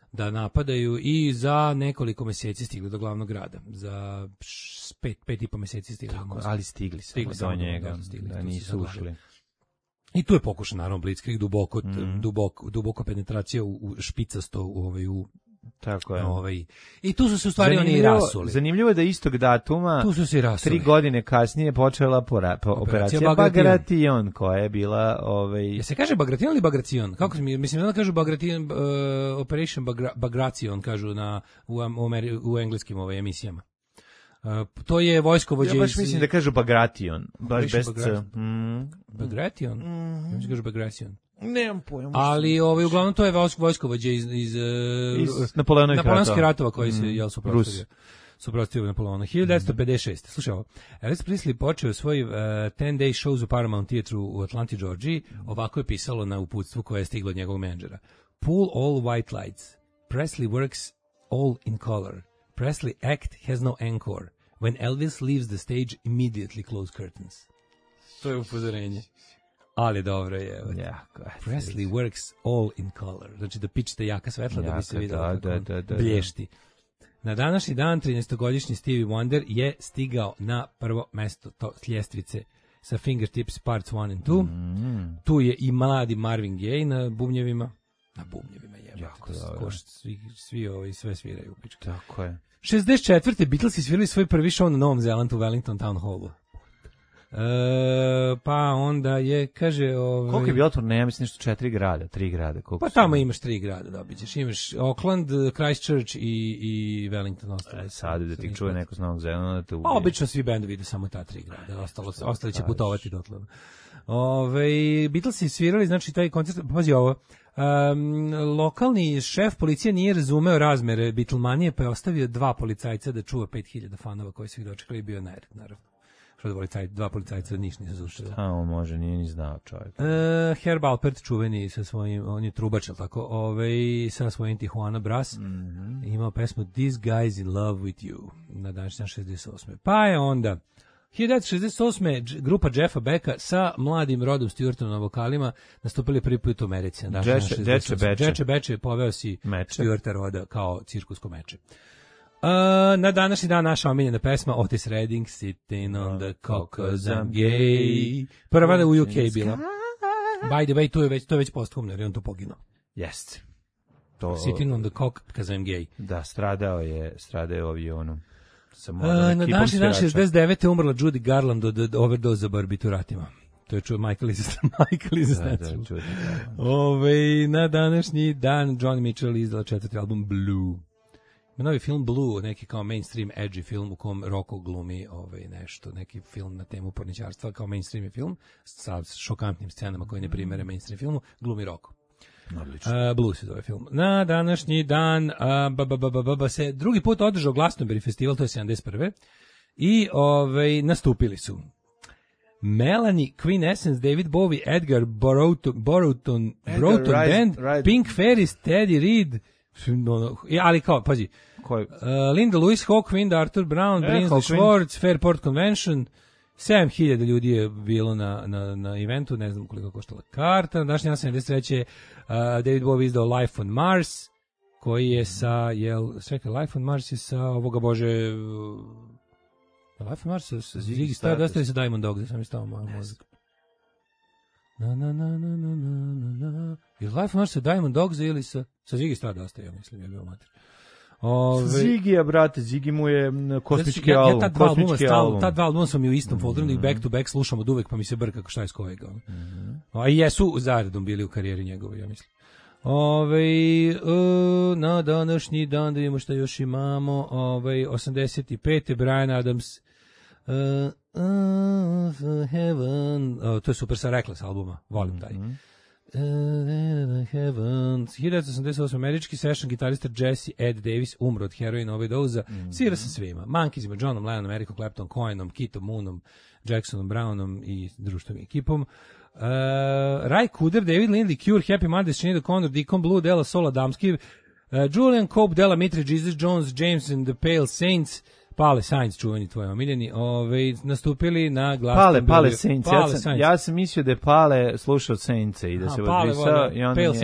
da napadaju i za nekoliko meseci stigli do glavnog grada. Za pet, pet i po meseci stigli. Tako, ali stigli, stigli do njega, da, stigli, da nisu ušli. I tu je pokušan, naravno, Blitzkrieg, duboko, mm. duboko, duboko penetracija u, u špicasto, u, ovaj, u Tako je. Ovaj. I tu su se u stvari oni i rasuli. Zanimljivo je da istog datuma, tu su se rasuli. Tri godine kasnije počela pora, po, operacija, operacija Bagration, koja je bila... Ovaj... Ja se kaže Bagration ili Bagration? Kako se mi, mislim da kažu Bagration, uh, Operation Bagra, Bagration, kažu na, u, u, u engleskim ovaj, emisijama. Uh, to je vojskovođe... Ja baš mislim da kažu Bagration. Baš bez C. Mm. Bagration? Mm. Ja mislim da kažu Bagration. Nemam pojma. Ali ovaj uglavnom to je vojskovođe iz iz, iz Napoleonovih ratova. ratova koji se mm. jel su protivili. Suprotstavio Napoleona. hiljadu devetsto pedeset šeste. Slušaj ovo. Elvis Presley počeo svoj uh, ten day shows u Paramount Theatre u Atlanti, Georgiji. Ovako je pisalo na uputstvu koje je stiglo od njegovog menadžera. Pull all white lights. Presley works all in color. Presley act has no encore. When Elvis leaves the stage, immediately close curtains. To je upozorenje. Ali dobro je. Ja, Presley works all in color. Znači da pičite jaka svetla jaka, da bi se vidjelo da, kako da, da, da, blješti. Na današnji dan trinaestogodišnji Stevie Wonder je stigao na prvo mesto to ljestvice sa Fingertips Parts one and two. Mm. Tu je i mladi Marvin Gaye na bubnjevima. Na bubnjevima je. Jako dobro. Svi, svi ovi sve sviraju. Pička. Tako je. šezdeset četvrte Beatlesi svirali svoj prvi show na Novom Zelandu u Wellington Town Hallu. E, pa onda je, kaže... Ovaj, koliko je bilo turneja? Mislim nešto četiri grada, tri grada. Pa tamo su... imaš tri grada, da bićeš. Imaš Auckland, Christchurch i, i Wellington. Ostalo. E, sad da ti čuje neko s Novog Zelanda da te ubije. Pa obično svi bendovi ide samo ta tri grada. Ostalo, ostali će putovati dotle. Ove, Beatlesi svirali, znači taj koncert, pazi ovo, um, lokalni šef policije nije razumeo razmere Beatlemanije, pa je ostavio dva policajca da čuva pet hiljada fanova koji su ih dočekali i bio nered, naravno. Što policaj, dva policajca ništa nisu zuštili. A, on može, nije ni znao čovjek. Uh, Herb Alpert, čuveni sa svojim, on je trubač, tako, ovaj, sa svojim Tijuana Brass, mm-hmm. imao pesmu This Guy's in Love with You, na današnji šezdeset osme. Pa je onda hiljadu devetsto šezdeset osme grupa Jeffa Becka sa mladim Rodom Stewartom na vokalima nastupili prvi put u Americi. Deče Beče. Deče Beče poveo si meče. Stewarta Roda kao cirkusko meče. Uh, na današnji dan naša omiljena pesma Otis Redding, Sitting on the Cock 'cause I'm gay. Prva da u U K bila. By the way, to je već, to je već posthumno, jer je on tu poginuo. Jeste. To... Sitting on the Cock 'cause I'm gay. Da, stradao je, stradao je u avionu. Uh, na današnji dan šezdeset devete umrla Judy Garland od overdoza barbituratima. To je čuo Michael iz Michael iz da, da, Ove, na današnji dan Johnny Mitchell izdala četvrti album Blue. Novi film Blue, neki kao mainstream edgy film u kom Rocco glumi ovaj, nešto, neki film na temu porničarstva, kao mainstream je film sa šokantnim scenama koje ne primere mainstream filmu, glumi Rocco. Uh, Blue se zove film. Na današnji dan uh, ba, ba, ba, ba, ba, se drugi put održao Glastonbury festival, to je sedamdeset prve i ovaj, nastupili su Melanie, Queen Essence, David Bowie, Edgar Boroton, Boroton, Boroton Band, right. Pink Fairies, Teddy Reed, no, ali kao, pazi, uh, Linda Lewis, Hawk Wind, Arthur Brown, e, Brinsley Schwartz, Fairport Convention, sedam hiljada ljudi je bilo na, na, na eventu, ne znam koliko koštala karta. Današnji dan sedamdeset treće uh, David Bowie izdao Life on Mars, koji je sa, jel, sveka, Life on Mars je sa ovoga bože, uh, Life on Mars sa, sa Ziggy Stardust ili sa Diamond Dogs, da sam istavao malo mozak. Na, na, na, na, na, na, na. Je Life on Mars sa Diamond Dogs ili sa, sa Ziggy Stardust, ja mislim, je bio mater. Ove... Zigija, brate, Zigi mu je kosmički ja, album. Ja ta dva albuma, stav, ta dva albuma sam mi u istom mm-hmm. folderu i back to back slušam od uvek, pa mi se brka šta je s kojega. Mm-hmm. A i jesu zaredom bili u karijeri njegove, ja mislim. Ove, uh, na današnji dan, da vidimo šta još imamo, ove, osamdeset pete Bryan Adams, uh, uh, Heaven, uh, to je super sa Reckless albuma, volim taj. Mm-hmm. Uh, Heavens. hiljadu devetsto osamdeset osme američki session gitarista Jesse Ed Davis umro od heroina overdoza. Mm-hmm. Svira sa svima. Monkeysima, Johnom Lennonom, Ericom Clapton, Cohenom, Keithom Moonom, Jacksonom Brownom i društvenom ekipom. Uh, Ray Cooder, David Lindley, Cure, Happy Mondays, Sinead O'Connor, Deacon Blue, Della Sola Damski, uh, Julian Cope, Della Mitre, Jesus Jones, James and the Pale Saints, Pale Sainz, čuveni tvoji omiljeni, ove, nastupili na Glastonbury. Pale, Pale Sainz. Ja sam, ja sam mislio da je Pale slušao Saintse i da Aha, se odbrisao. I onda Pale Sainz.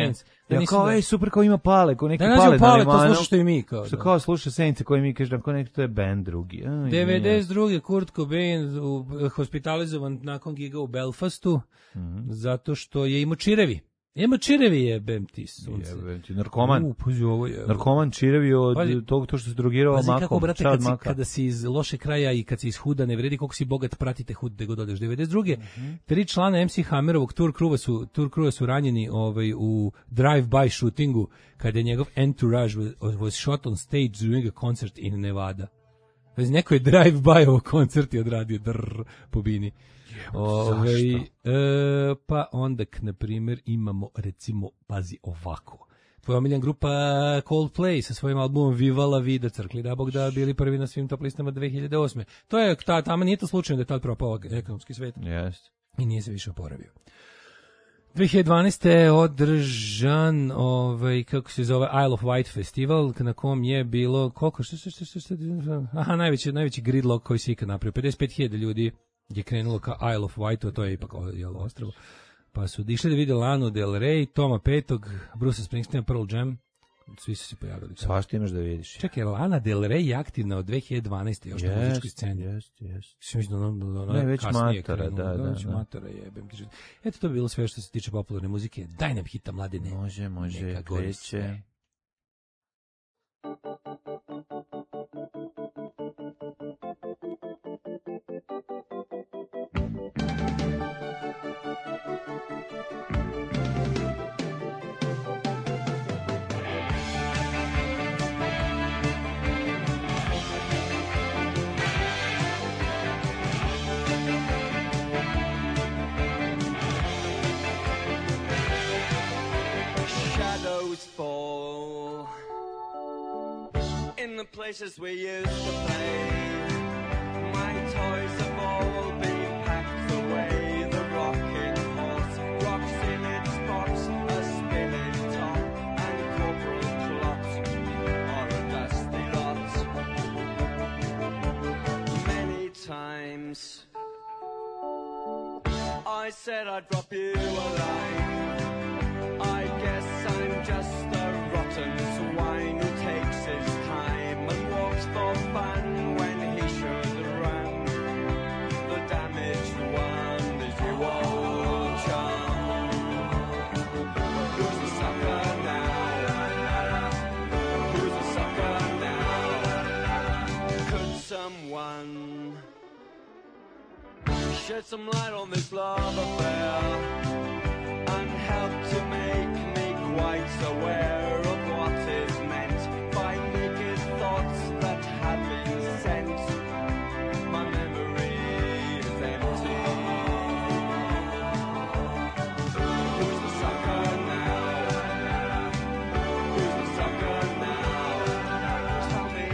Ja kao, ej, super, kao ima pale, kao neki da pale. Da nađemo pale, to sluša što i mi. Kao, što kao sluša Sence koji mi kaže, kao neki to je band drugi. Aj, devedeset druge Kurt Cobain u, hospitalizovan nakon giga u Belfastu, mm-hmm. zato što je imao čirevi. Ima čirevi jebem ti sunce. Jebem ti, narkoman. U, puzi ovo je. Narkoman čirevi od pazi, tog to što se drogirao makom. Pazi kako, brate, kad si, kada si iz loše kraja i kad si iz huda, ne vredi koliko si bogat, pratite hud da god odeš. devedeset druge Mm-hmm. Tri člana M C Hammerovog tour crewa su, tour crewa su ranjeni ovaj, u drive-by shootingu, kada je njegov entourage was, was shot on stage during a concert in Nevada. Pazi, neko je drive-by ovo koncert i odradio drrr po bini. Ove, e, pa onda, na primjer, imamo, recimo, pazi ovako. Tvoja omiljen grupa Coldplay sa svojim albumom Viva la Vida, crkli da bog da bili prvi na svim top listama dve hiljade osme. To je, ta, tamo nije to slučajno da je tad propao ekonomski svet. Yes. I nije se više oporavio. dve hiljade dvanaeste je održan ovaj, kako se zove, Isle of Wight festival, na kom je bilo, koliko, što, što, što, što, što, aha, najveći, najveći gridlock koji se ikad napravio, pedeset pet hiljada ljudi je krenulo ka Isle of Wight, to je ipak jel, ostrvo. Pa su išli da vide Lanu Del Rey, Toma Petog, Bruce Springsteen, Pearl Jam, svi su se pojavili. Svašta imaš da vidiš. Čekaj, Lana Del Rey je aktivna od dve hiljade dvanaeste još yes, na muzičkoj sceni. Jeste, jeste. Mislim da ona, ona ne, već kasnije matara, krenula. da, da. Već matara jebem ti. Eto, to bi bilo sve što se tiče popularne muzike. Daj nam hita, mladine. Može, može, kreće. Fall in the places we used to play. My toys have all been packed away. The rocking horse rocks in its box, a spinning top and corporal clot on a dusty lot. Many times I said I'd drop you a line. I guess I'm just a rotten swine who takes his time and walks for fun when he should run. The damaged one is your old chum. Who's the sucker now? Who's the sucker now? Could someone shed some light on this love affair and help to make me quite aware of what is meant by naked thoughts that have been sent? My memory is empty. Who's the sucker now? Who's the sucker now? Tell me.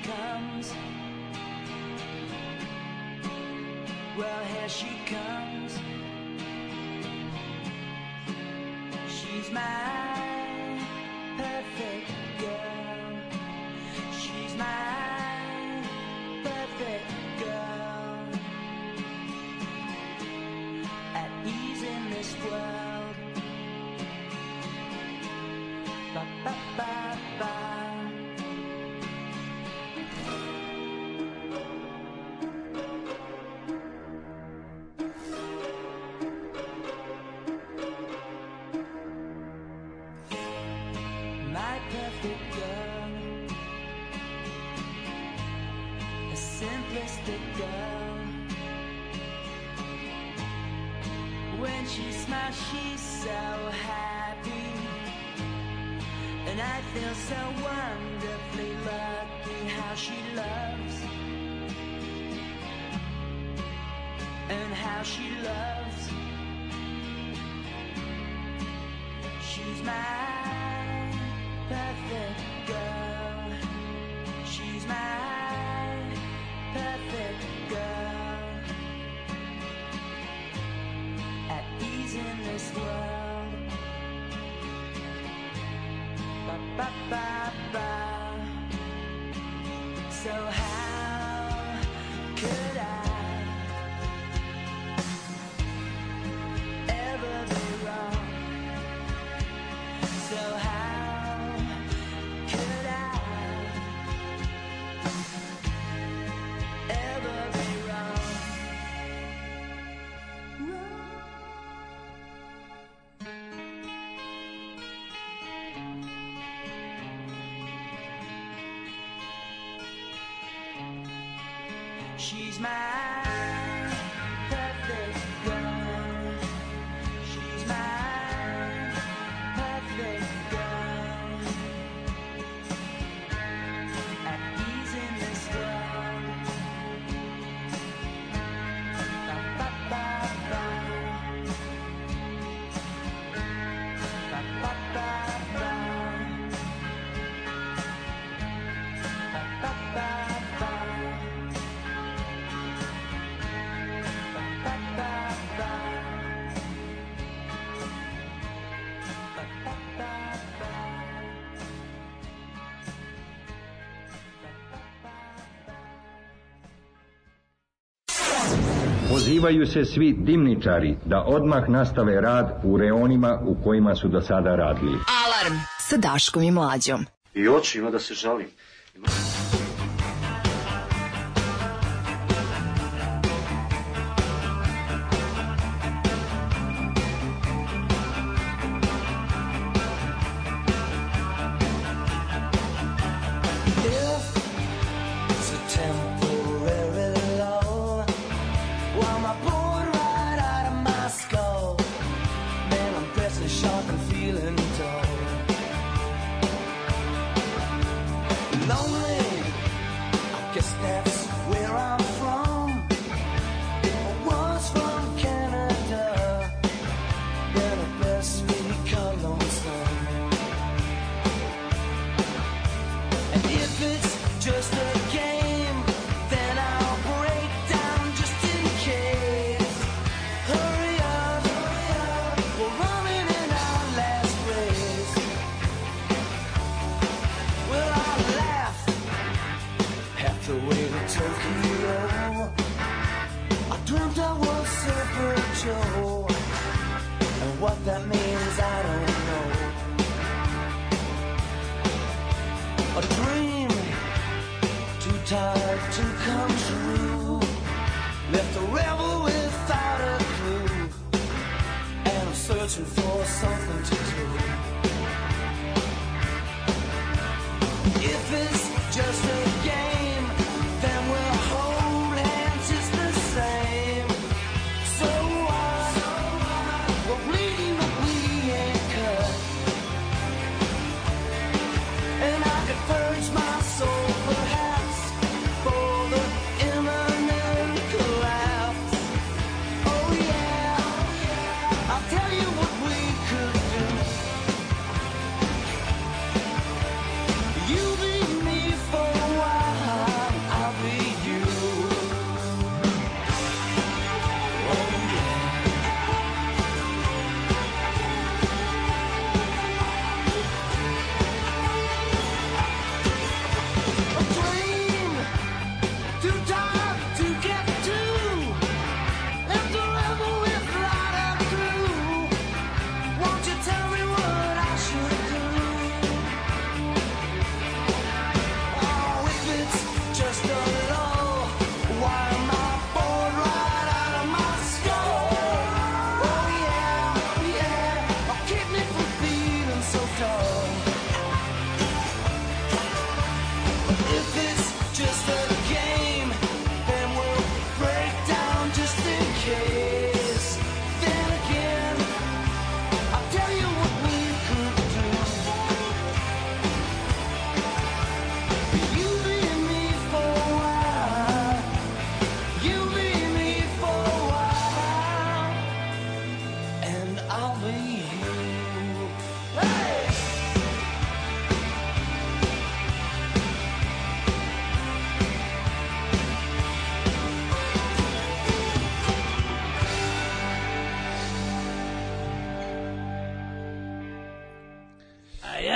comes. Well, here she comes. She's my perfect girl. She's my perfect girl. At ease in this world. Ba ba ba ba. My perfect girl, a simplistic girl. When she smiles, she's so happy, and I feel so wonderfully lucky how she loves, and how she loves. She's my perfect girl. She's my perfect girl. At ease in this world. Ba ba ba ba. So how could I ever be wrong? So how could I ever be wrong? She's my perfect girl. She's my perfect girl. At ease in this world. Ba ba ba ba. Ba ba ba ba. Ba ba ba ba. Pozivaju se svi dimničari da odmah nastave rad u reonima u kojima su do sada radili. Alarm sa Daškom i Mlađom. I oči ima da se žalim. I'll tell you what we could do.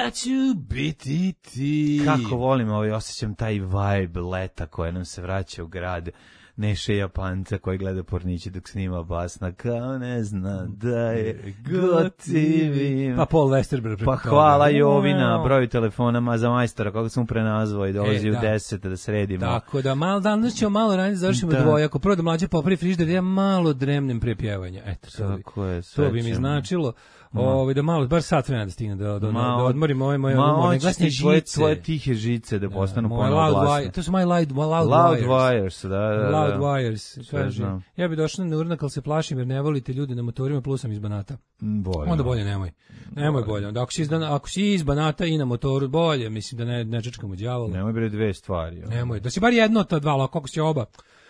ja ću biti ti. Kako volim ovaj, osjećam taj vibe leta koje nam se vraća u grad. Neše Japanca koji gleda porniće dok snima basna, kao ne zna da je gotivim. Pa Paul Westerberg. Pa hvala Jovina, broju telefona ma za majstora, koga sam prenazvao i dolazi e, u da. deset da sredimo. Tako da, malo danas ćemo malo ranije završimo da. dvoje. Ako prvo da mlađe popravi frižider, ja malo dremnem pre pjevanja. Eto, to bi, je, to bi mi značilo. Ovaj da malo bar sat vremena da stigne da da, ma, da odmorim ove moje umorne glasne žice, svoje tihe žice da postanu ponovo glasne. To su my loud, my loud, loud wires. wires, da, da, loud da. wires. Kaže, ja bih došao na urnak, al se plašim jer ne volite ljude na motorima, plus sam iz Banata. Bolje. Onda bolje nemoj. Nemoj bolje. Onda ako si iz ako si iz Banata i na motoru, bolje, mislim da ne ne čečkamo đavola. Nemoj bre dve stvari. Nemoj. Da si bar jedno od ta dva, al kako si oba.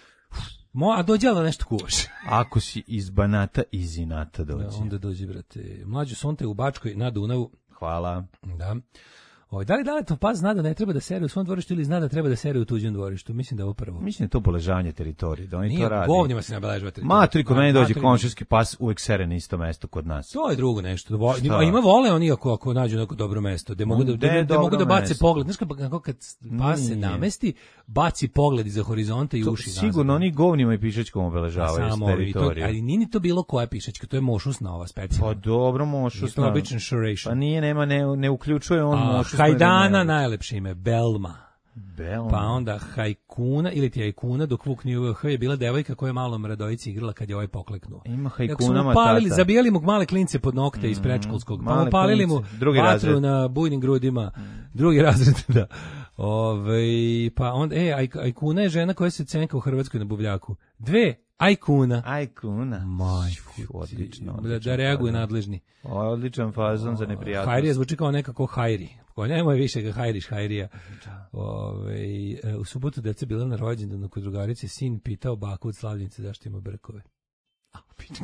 Mo, a dođe da nešto kuvaš. Ako si iz Banata, iz Inata dođe. Da, onda dođe, brate. Mlađu Sonte u Bačkoj na Dunavu. Hvala. Da. O, da li da li to pas zna da ne treba da sere u svom dvorištu ili zna da treba da sere u tuđem dvorištu? Mislim da je ovo prvo. Mislim da je to poležavanje teritorije, da oni Nije, to rade. Govnjima se nabeležava teritorija. Matri, kod mene dođe komšijski pas, uvek sere na isto mesto kod nas. To je drugo nešto. Ima, ima vole oni ako, ako nađu neko dobro mesto, gde mogu da, gde, gde mogu da bace mesto. Pogled. Znaš kako kad pas se namesti, baci pogled iza horizonta i to, uši nazad. Sigurno oni govnima i pišačkom obeležavaju teritoriju. Ali nije ni to bilo koja pišačka, to je mošusna ova specijalna. Pa dobro, mošusna. To je običan šuration. Pa nije, nema, ne, ne uključuje on mošusna. Hajdana najlepše ime, Belma. Belma. Pa onda Hajkuna, ili ti Hajkuna, dok Vuk nije uveo H, je bila devojka koja je malom Radojici igrala kad je ovaj pokleknuo. Ima Hajkuna mu palili, zabijali mu male klince pod nokte mm, iz predškolskog, pa mu palili mu vatru razred. Na bujnim grudima, mm. drugi razred, da. Ove, pa onda, e, Ajkuna je žena koja se cenka u Hrvatskoj na buvljaku. Dve, Ajkuna. Ajkuna. Majku, odlično. Da, da reaguje nadležni. O, odličan fazon za neprijatnost. Hajrija zvuči kao nekako Hajri. Koji nemoj više ga Hajriš, Hajrija. Ove, u subotu deca bila na rođendanu kod drugarice, sin pitao baku od slavljenice zašto ima brkove. A, pičku.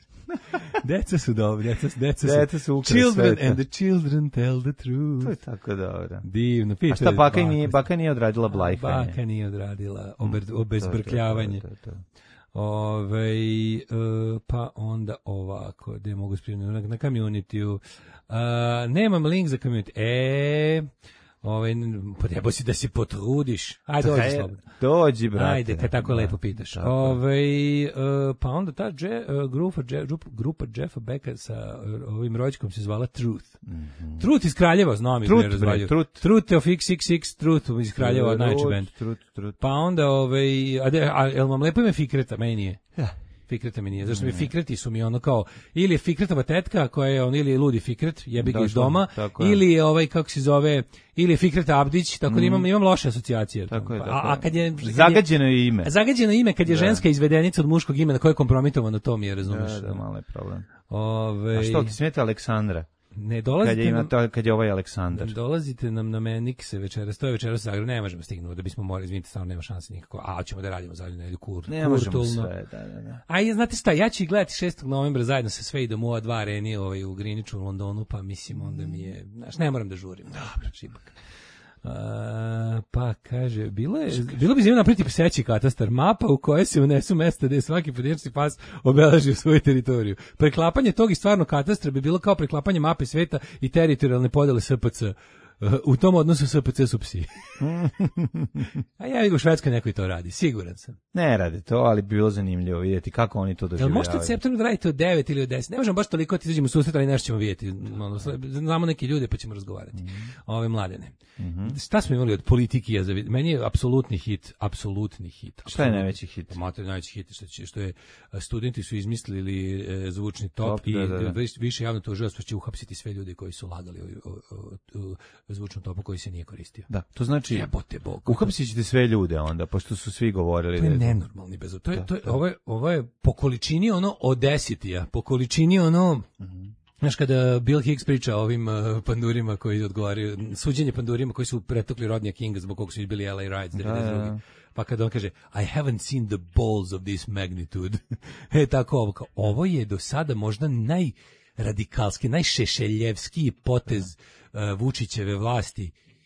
Deca su dobri, deca, deca su, deca su children and the children tell the truth. To je tako dobro. Divno. A šta baka nije, baka nije odradila blajfanje? Baka nije odradila ober, obezbrkljavanje. To, to, to, to. Ove, uh, pa onda ovako, gde mogu spremiti na, na community-u. Uh, nemam link za community. E, ovaj, potrebao si da se potrudiš. Ajde, dođi slobodno. Dođi, brate. Ajde, kad tako da, lepo pitaš. Ove, uh, pa onda ta dže, uh, grupa, dže, grupa Jeffa Becka sa ovim rođakom se zvala Truth. Mm -hmm. Truth iz Kraljeva, znam mi Truth, bre, Truth. Truth of X X X, Truth iz Kraljeva, od najveći band. Truth, Truth. Pa onda, ovaj, a, de, a jel vam lepo ime Fikreta? Meni nije. Ja. Fikreta mi nije, zašto mi Fikreti su mi ono kao, ili je Fikretova tetka koja je on, ili je ludi Fikret, jebi ga iz doma, ili je ovaj, kako se zove, ili je Fikret Abdić, tako da imam, imam loše asocijacije. Tako je, tako a, a kad je... Kad zagađeno je ime. Zagađeno ime kad je da. Ženska izvedenica od muškog imena koje je kompromitovano, to mi je, razumeš. Da, da, malo je problem. Ove... A što ti smeta Aleksandra? Ne dolazite kad je, nam, to, kad je ovaj Aleksandar. Dolazite nam na Menikse večeras, to je večeras u Zagrebu, ne možemo stignuti, da bismo morali, izvinite, stvarno nema šanse nikako, a ćemo da radimo za nedelju kur, ne možemo sve, da, da, da. A znate šta, ja ću ih gledati šestog novembra zajedno sa sve idemo u ova dva areni ovaj, u Greenwichu, u Londonu, pa mislim, onda mi je, znaš, ne moram da žurim. Dobro, čipak. Uh, pa kaže, bilo je bilo bi zanimljivo napraviti pseći katastar, mapa u kojoj se unesu mesta gde svaki pojedinačni pas obeležio svoju teritoriju. Preklapanje tog i stvarno katastra bi bilo kao preklapanje mape sveta i teritorijalne podele S P C. Uh, u tom odnosu S P C su psi. A ja vidim u Švedskoj neko i to radi, siguran sam. Ne radi to, ali bi bilo zanimljivo vidjeti kako oni to doživljavaju. Jel možete od septembra da radite od devet ili od deset? Ne možemo baš toliko ti izađemo susret, ali nešto ćemo vidjeti. Znamo neke ljude pa ćemo razgovarati. Mm -hmm. Ove mladene. Mm -hmm. Šta smo imali od politike? Meni je apsolutni hit, apsolutni hit. Šta je najveći hit? Mater, najveći hit što, će, što je studenti su izmislili e, zvučni top, top i da, da, da. više javno tužilaštvo će uhapsiti sve ljude koji su lagali o, o, o, o zvučnom topu koji se nije koristio. Da, to znači jebote bog. Uhapsit ćete sve ljude onda, pošto su svi govorili. To je nenormalni bez. To je, to je, ovo je, ovo je po količini ono Odesitija, po količini ono, mm-hmm. Znaš, kada Bill Hicks priča o ovim uh, pandurima koji odgovaraju, suđenje pandurima koji su pretukli Rodnija Kinga zbog kog su izbili L A Riots devedeset druge. Pa kada on kaže, I haven't seen the balls of this magnitude. e, tako ovo, kao, ovo je do sada možda najradikalski, najšešeljevskiji potez uh, Vučićeve vlasti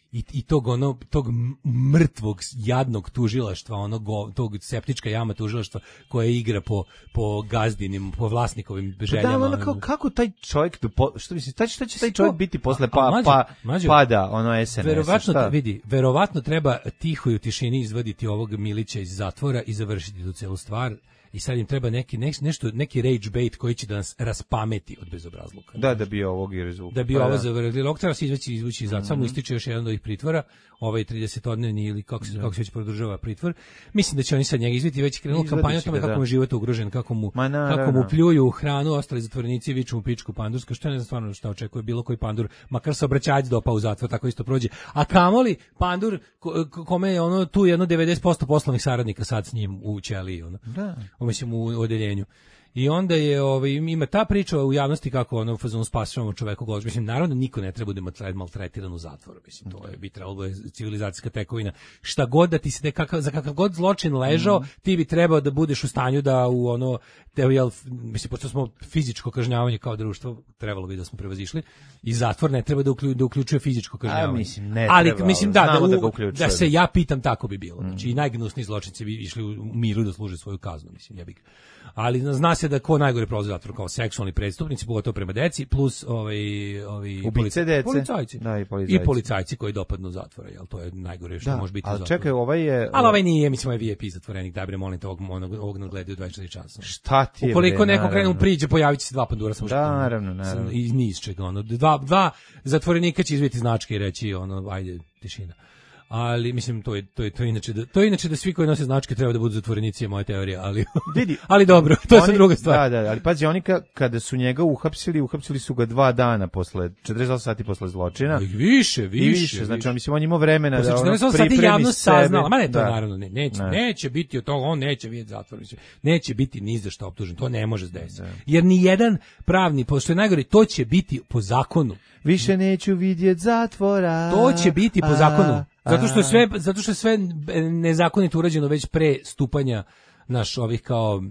i, i tog ono tog mrtvog jadnog tužilaštva, onog tog septička jama tužilaštva koje igra po po gazdinim, po vlasnikovim željama. Da, ono kako, kako taj čovjek što misliš, taj šta će taj čovjek biti posle pa, a, mađu, pa mađu, pada ono es en es. Verovatno vidi, verovatno treba tiho i u tišini izvaditi ovog Milića iz zatvora i završiti tu celu stvar. I sad im treba neki nešto neki rage bait koji će da nas raspameti od bezobrazluka. Da, da bi ovog i rezultat. Da bi pa ovo završili. Loktora se izvući izvući iz zatvora, samo ističe još jedan od ovih pritvora, ovaj tridesetodnevni ili kako se da. kako se već produžava pritvor. Mislim da će oni sad njega izviti, već krenula kampanja o tome kako mu život ugrožen, kako mu Ma, kako mu pljuju hranu, ostali zatvorenici viču mu pičku pandurska, što ne znam stvarno šta očekuje bilo koji pandur, makar se obraćač dopao u zatvor, tako isto prođe. A kamoli pandur kome je ono tu jedno devedeset posto poslovnih saradnika sad s njim u ćeliji, ono. Da. Mislim u odeljenju. I onda je ovaj ima ta priča u javnosti kako ono u fazonu spašavamo čoveku glavu. Mislim naravno niko ne treba da bude maltretiran u zatvoru, mislim to je bi trebalo je civilizacijska tekovina. Šta god da ti se kakav za kakav god zločin ležao, mm. ti bi trebao da budeš u stanju da u ono te jel mislim pošto smo fizičko kažnjavanje kao društvo, trebalo bi da smo prevazišli i zatvor ne treba da uključuje, da uključuje fizičko kažnjavanje. A, mislim, ne ali treba, mislim da da, da, u, da se ja pitam tako bi bilo. Znači mm. i najgnusniji zločinci bi išli u miru da služe svoju kaznu, mislim jebi ga. Ali zna se da ko najgore prolazi zatvor kao seksualni prestupnici, pogotovo prema deci, plus ovaj ovi ubice dece, policajci. Da, i policajci. I policajci koji dopadnu zatvora, jel to je najgore što da, može biti u zatvoru. Ali čekaj, ovaj je Ali ovaj nije, mislim, ovaj V I P zatvorenik, daj bre, molim te, ovog, ovog, ovog nadgledaju dvadeset četiri časa. Šta ti je? Ukoliko neko krene mu priđe, pojavit će se dva pandura samo što. Da, naravno, naravno. I niz čega, ono, dva, dva zatvorenika će izvijeti značke i reći, ono, ajde, tišina. Ali mislim to je to je to je inače da to je inače da svi koji nose značke treba da budu zatvorenici, je moja teorija, ali vidi, ali dobro, to je sad druga stvar. Da, da, ali pazi, oni ka, kada su njega uhapsili, uhapsili su ga dva dana posle četrdeset osam sati posle zločina. I više, više, I više, znači on mislim on ima vremena posle da on pripremi javnost saznala, ma ne to da. naravno ne, neće, ne. neće biti od toga, on neće vidjeti zatvor, mislim. Neće biti ni za šta optužen, to ne može se desiti. Jer ni jedan pravni, pošto je najgore, to će biti po zakonu. Više neću vidjeti zatvora. To će biti po zakonu. Zato što je sve zato što je sve nezakonito urađeno već pre stupanja naš ovih kao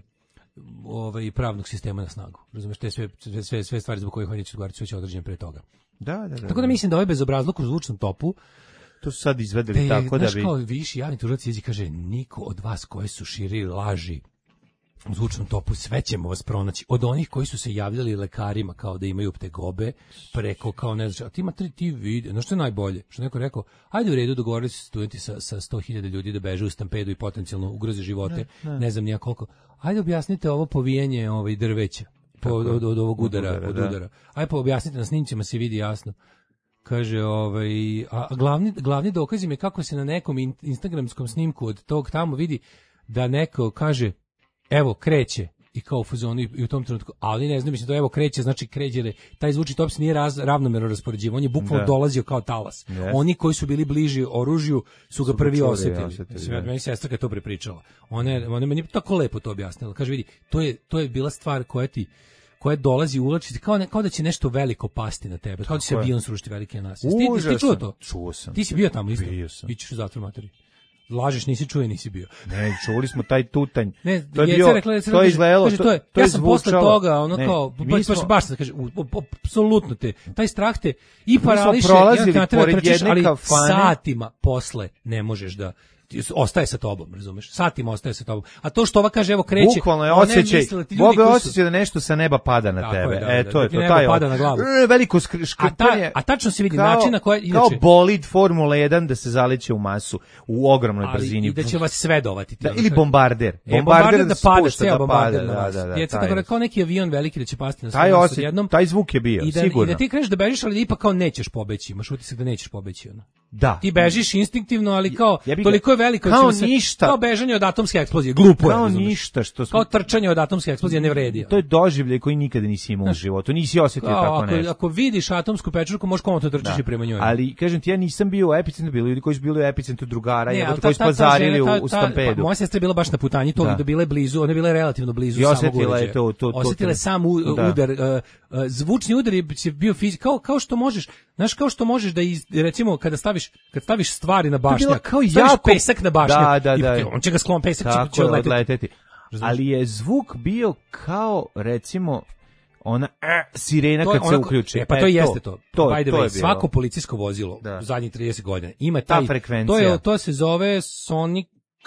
ovaj pravnog sistema na snagu. Razumeš, te sve sve sve stvari zbog kojih hoće odgovarati sve određene pre toga. Da, da, da. Tako da mislim da ovaj bezobrazluk u zvučnom topu to su sad izvedeli te, tako znaš, da bi kao viši javni tužilac izađe kaže niko od vas koji su širili laži u zvučnom topu, sve ćemo vas pronaći. Od onih koji su se javljali lekarima kao da imaju tegobe, preko kao ne znam, a ti ima tri ti vide, no što je najbolje, što neko rekao, ajde u redu, dogovorili su studenti sa, sa sto hiljada ljudi da beže u stampedu i potencijalno ugroze živote, ne, ne. ne znam nija koliko. Ajde objasnite ovo povijenje ovaj, drveća po, od, od, od ovog udara. Od udara, od udara. Ajde pa objasnite, na snimcima se vidi jasno. Kaže, ovaj, a glavni, glavni dokaz im je kako se na nekom instagramskom snimku od tog tamo vidi da neko kaže evo kreće i kao u fazonu i u tom trenutku, ali ne znam, mislim to evo kreće, znači kreće, taj zvučni top se nije raz, ravnomerno raspoređivao, on je bukvalno dolazio kao talas. Yes. Oni koji su bili bliži oružju su ga su prvi osjetili. osjetili ja. Meni sestra kad to prepričala. Ona je, ona meni tako lepo to objasnila. Kaže, vidi, to je, to je bila stvar koja ti koja dolazi ulači kao, ne, kao da će nešto veliko pasti na tebe, kao da će se avion srušiti velike nas. Ti, ti čuo to? Čuo sam. Ti si bio tamo isto? Bio sam. Ićeš u zatvor materi. Lažeš, nisi čuo, nisi bio. Ne, čuli smo taj tutanj. Ne, to je bio, rekla, to je izgledalo, kaže, to je, to ja je sam zvučalo. Posle toga, ono ne, kao, baš, smo, baš se kaže, apsolutno te, taj strah te i parališe, prolazili pored jedne ali kafane. Satima posle ne možeš da ostaje sa tobom, razumeš? Satima ostaje sa tobom. A to što ova kaže, evo kreće, bukvalno je osjećaj, Boga osjećaj da nešto sa neba pada na tebe. Je, da, e, da, to da, je to, da, taj pada na glavu. Veliko škrpanje. A, ta, a tačno se vidi kao, način na koji, kao bolid Formula jedan da se zaleće u masu, u ogromnoj ali, brzini. I da će vas sve dovati. Da, ili bombarder. E, bombarder da pada, ceo bombarder na vas. Djeca tako kao neki avion veliki da će pasti na taj osjećaj, jednom. Taj zvuk je bio, i da, sigurno. I da ti kreneš da bežiš, ali da ipak kao nećeš pobeći. Imaš utisak da nećeš pobeći. Ono. Da. Ti bežiš instinktivno, ali kao ja toliko je veliko kao ništa. Kao bežanje od atomske eksplozije, glupo je. Kao ništa što smo... Kao trčanje od atomske eksplozije ne vredi. To je doživljaj koji nikada nisi imao u životu. Nisi osjetio tako ako, nešto. Ako vidiš atomsku pečurku, možeš komotno trčiš i prema njoj. Ali kažem ti, ja nisam bio u epicentru, bili ljudi koji su bili u epicentru drugara, ne, koji su pazarili u, u stampedu. Pa, moja sestra je bila baš na putanji, to da bile blizu, ona je bila relativno blizu samog uređaja. I osjetila je to. to, to osjetila je sam u, udar. Uh, uh, zvučni udar je bio fizički, kao, kao što možeš, znaš, kao što možeš da, iz, recimo, kada staviš, kad staviš stvari na bašnjak, kao staviš jako... pesak na bašnjak, da, da, da. i on će ga sklon pesak, će, će odleteti. Ali je zvuk bio kao, recimo, ona e, sirena to kad se onako, uključi. E, pa to e, jeste to. to, By the to way, je svako policijsko vozilo da. u zadnjih trideset godina ima taj... Ta frekvencija. To, je, to se zove Sonic...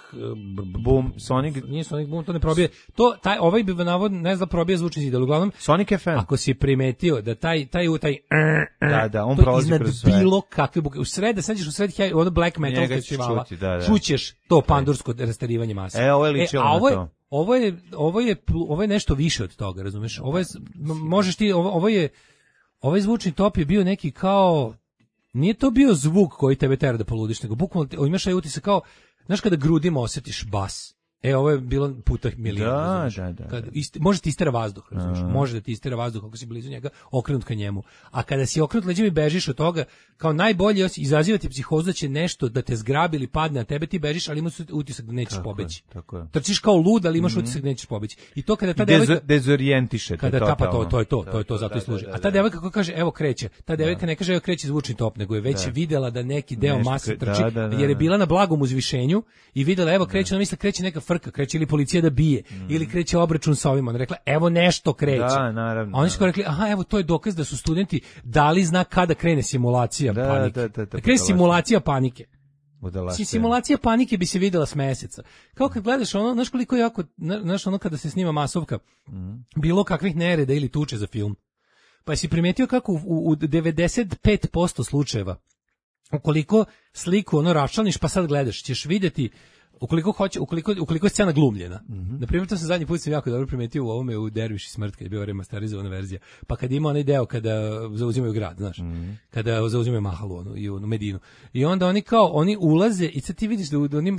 Boom, Sonic... Nije Sonic Boom, to ne probije. To, taj, ovaj bi navod, ne znam, probije zvučni zid, ali uglavnom... Sonic F M. Ako si primetio da taj, taj, taj... Da, da, on to prolazi iznad kroz sve. bilo kakve buke. U sred, sad ćeš u sred, ono black metal festivala, čuti, da, da. čućeš to pandursko rastarivanje mase. E, ovo je ličilo e, a ovo na je, to. Ovo je, ovo je, ovo je nešto više od toga, razumeš? Ovo je, možeš ti, ovo, ovo je, ovaj zvučni top je bio neki kao, nije to bio zvuk koji tebe tera da poludiš, nego bukvalno imaš taj utisak kao, znaš kada grudima osjetiš bas. E, ovo je bilo puta milijon. Da, da, da. Kad isti, može ti istera vazduh, razumiješ? Može da ti istera vazduh ako si blizu njega, okrenut ka njemu. A kada si okrenut leđima i bežiš od toga, kao najbolje izazivati psihozu da će nešto da te zgrabi ili padne na tebe, ti bežiš, ali imaš utisak da nećeš tako pobeći. Je, tako je. Trčiš kao lud, ali imaš mm-hmm. utisak da nećeš pobeći. I to kada ta Dezo, devojka dezorijentiše kada to, ta pa to, to, to je to, to je to, zato i služi. A ta devojka koja kaže evo kreće, ta devojka ne kaže evo kreće zvučni top, nego je već da. videla da neki deo Nešto mase kre, trči, da, da, da, jer je bila na blagom uzvišenju i videla evo kreće, ona misli kreće neka frka, kreće ili policija da bije mm. ili kreće obračun sa ovima. Ona rekla evo nešto kreće. Da, naravno. A oni su rekli aha evo to je dokaz da su studenti dali znak kada krene simulacija da, panike. Da, da, da, da krene simulacija panike. Budalašte. Simulacija panike bi se videla s meseca. Kao kad gledaš ono, znaš koliko je jako, znaš ono kada se snima masovka, mm. bilo kakvih nereda ili tuče za film. Pa si primetio kako u, u devedeset pet posto slučajeva, ukoliko sliku ono raščlaniš pa sad gledaš, ćeš vidjeti ukoliko hoće, ukoliko ukoliko je scena glumljena. Mm-hmm. Na primjer, to sam zadnji put sam jako dobro primetio u ovome u Derviš i smrt kad je bio remasterizovana verzija. Pa kad ima onaj deo kada zauzimaju grad, znaš. Mm-hmm. Kada zauzimaju Mahalu onu i onu Medinu. I onda oni kao oni ulaze i sad ti vidiš da u onim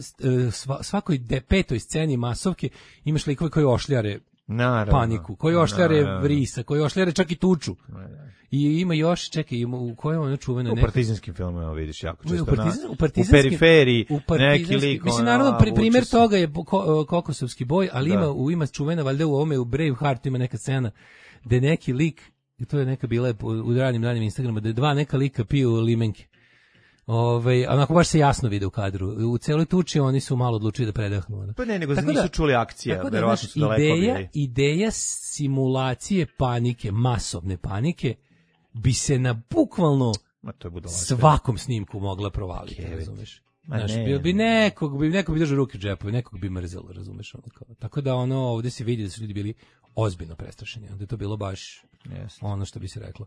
svakoj de, petoj sceni masovke imaš likove koji ošljare naravno, paniku, koji ošljare naravno. Vrisa, koji ošljare čak i tuču. Naravno. I ima još, čekaj, ima u kojem ono čuveno u partizanskim filmovima vidiš jako često. U, partizan, na, u, u periferiji u neki lik. Mislim, naravno, pri, primjer toga je ko, Kokosovski boj, ali da. ima, u, ima čuvena, valjda u ovome, u Braveheartu ima neka scena gde neki lik, i to je neka bila u ranim ranim Instagrama, da dva neka lika piju limenke. Ove, onako baš se jasno vide u kadru. U celoj tuči oni su malo odlučili da predahnu. Pa ne, nego tako nisu da, čuli akcije, tako da, verovatno su daleko ideja, bili. Ideja simulacije panike, masovne panike, bi se na bukvalno svakom snimku mogla provaliti, razumeš? Znaš, bi, bi nekog, bi nekog bi držao ruke u džepovi, nekog bi mrzelo, razumeš? Ono kao. Tako da ono, ovdje se vidi da su ljudi bili ozbiljno prestrašeni, onda je to bilo baš yes. ono što bi se reklo.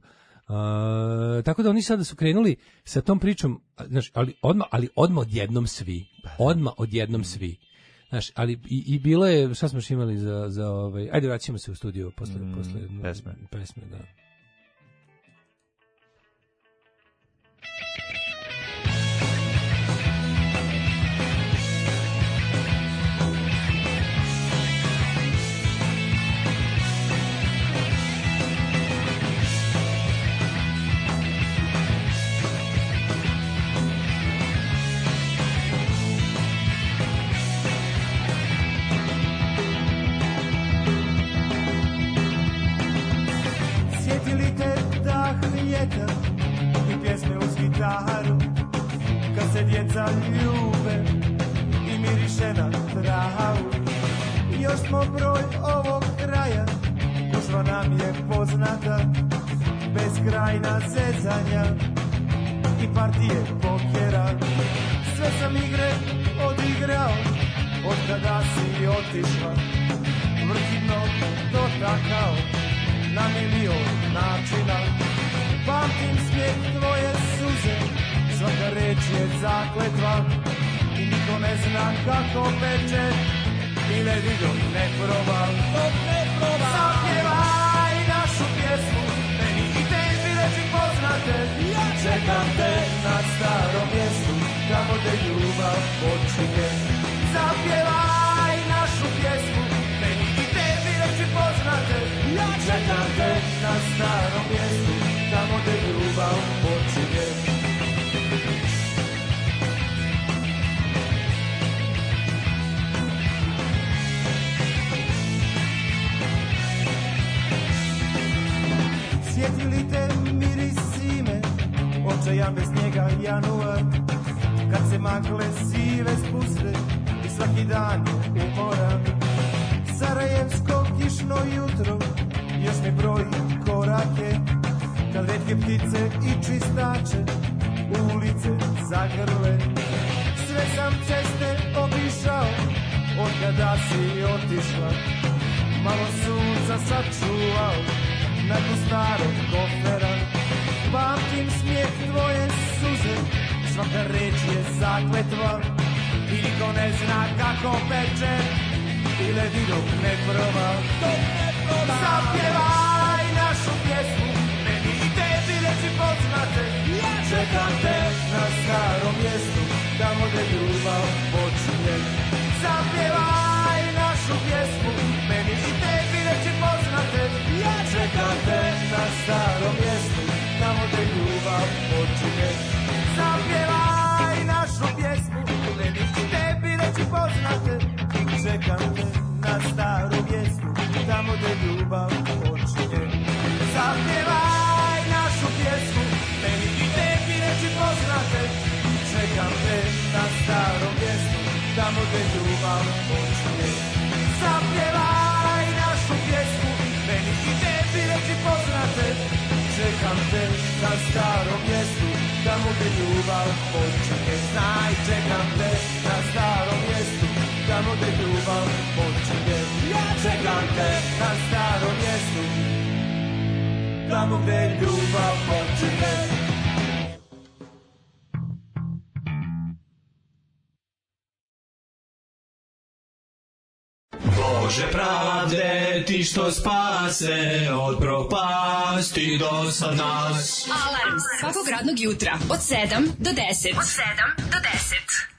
Uh, tako da oni sada su krenuli sa tom pričom, znaš, ali odmah, ali odmah odjednom svi, odmah odjednom svi. Znaš, ali i, i bilo je, šta smo još imali za, za ovaj, ajde vraćamo se u studio posle, mm, posle pesme. pesme, da. I pjesme uz gitaru kad se djeca ljube i miriše na travu. Još smo broj ovog kraja, gužva nam je poznata, beskrajna zezanja i partije pokera. Sve sam igre odigrao od kada si otišla, vrhivno dotakao na milion načina. Pamtim smijeh tvoje suze, svaka reč je zakletva i niko ne zna kako peče i ne vidio ne proba. Dok ne proba. Zapjevaj našu pjesmu, meni i tebi reči poznate. Ja čekam te na starom mjestu, tamo te ljubav počinje. Zapjevaj našu pjesmu, meni i tebi reči poznate. Ja čekam te na starom mjestu, tamo gde ljubav počinje. Sjetili te mirisi me, očajan bez njega januar, kad se magle sive spuste i svaki dan je umoran. Sarajevsko kišno jutro, još mi broji korake, kad retke ptice i čistače ulice zagrle. Sve sam ceste obišao, od kada si otišla, malo sunca sačuvao, nakon starog kofera. Pamtim smijeh tvoje suze, svaka reč je zakletva, i niko ne zna kako peče, i ledi dok ne proba. Zapjevaj našu pjesmu, meni i tebi reći poznate, čekam te na starom mjestu, tamo gdje ljubav počinje. Zapjevaj našu pjesmu, meni i tebi reći poznate, čekam te na starom mjestu, tamo gdje ljubav počinje. Zapjevaj našu pjesmu, meni i tebi reći poznate, čekam te na starom mjestu, tamo gdje ljubav počinje. Zapjevaj našu pjesmu, meni i tebi reći poznate, čekam te na starom mjestu, tamo gdje ljubav počinje. Zapjevaj našu pjesmu, meni i tebi reći poznate, čekam te na starom mjestu, tamo gdje ljubav počinje. Znaj, čekam te na starom mjestu, tamo gdje ljubav počinje. Ja čekam te na starom mjestu, tamo gdje ljubav počinje. Bože pravde, ti što spase od propasti do sad nas. Alarm svakog radnog jutra od sedam do deset. Od sedam do deset.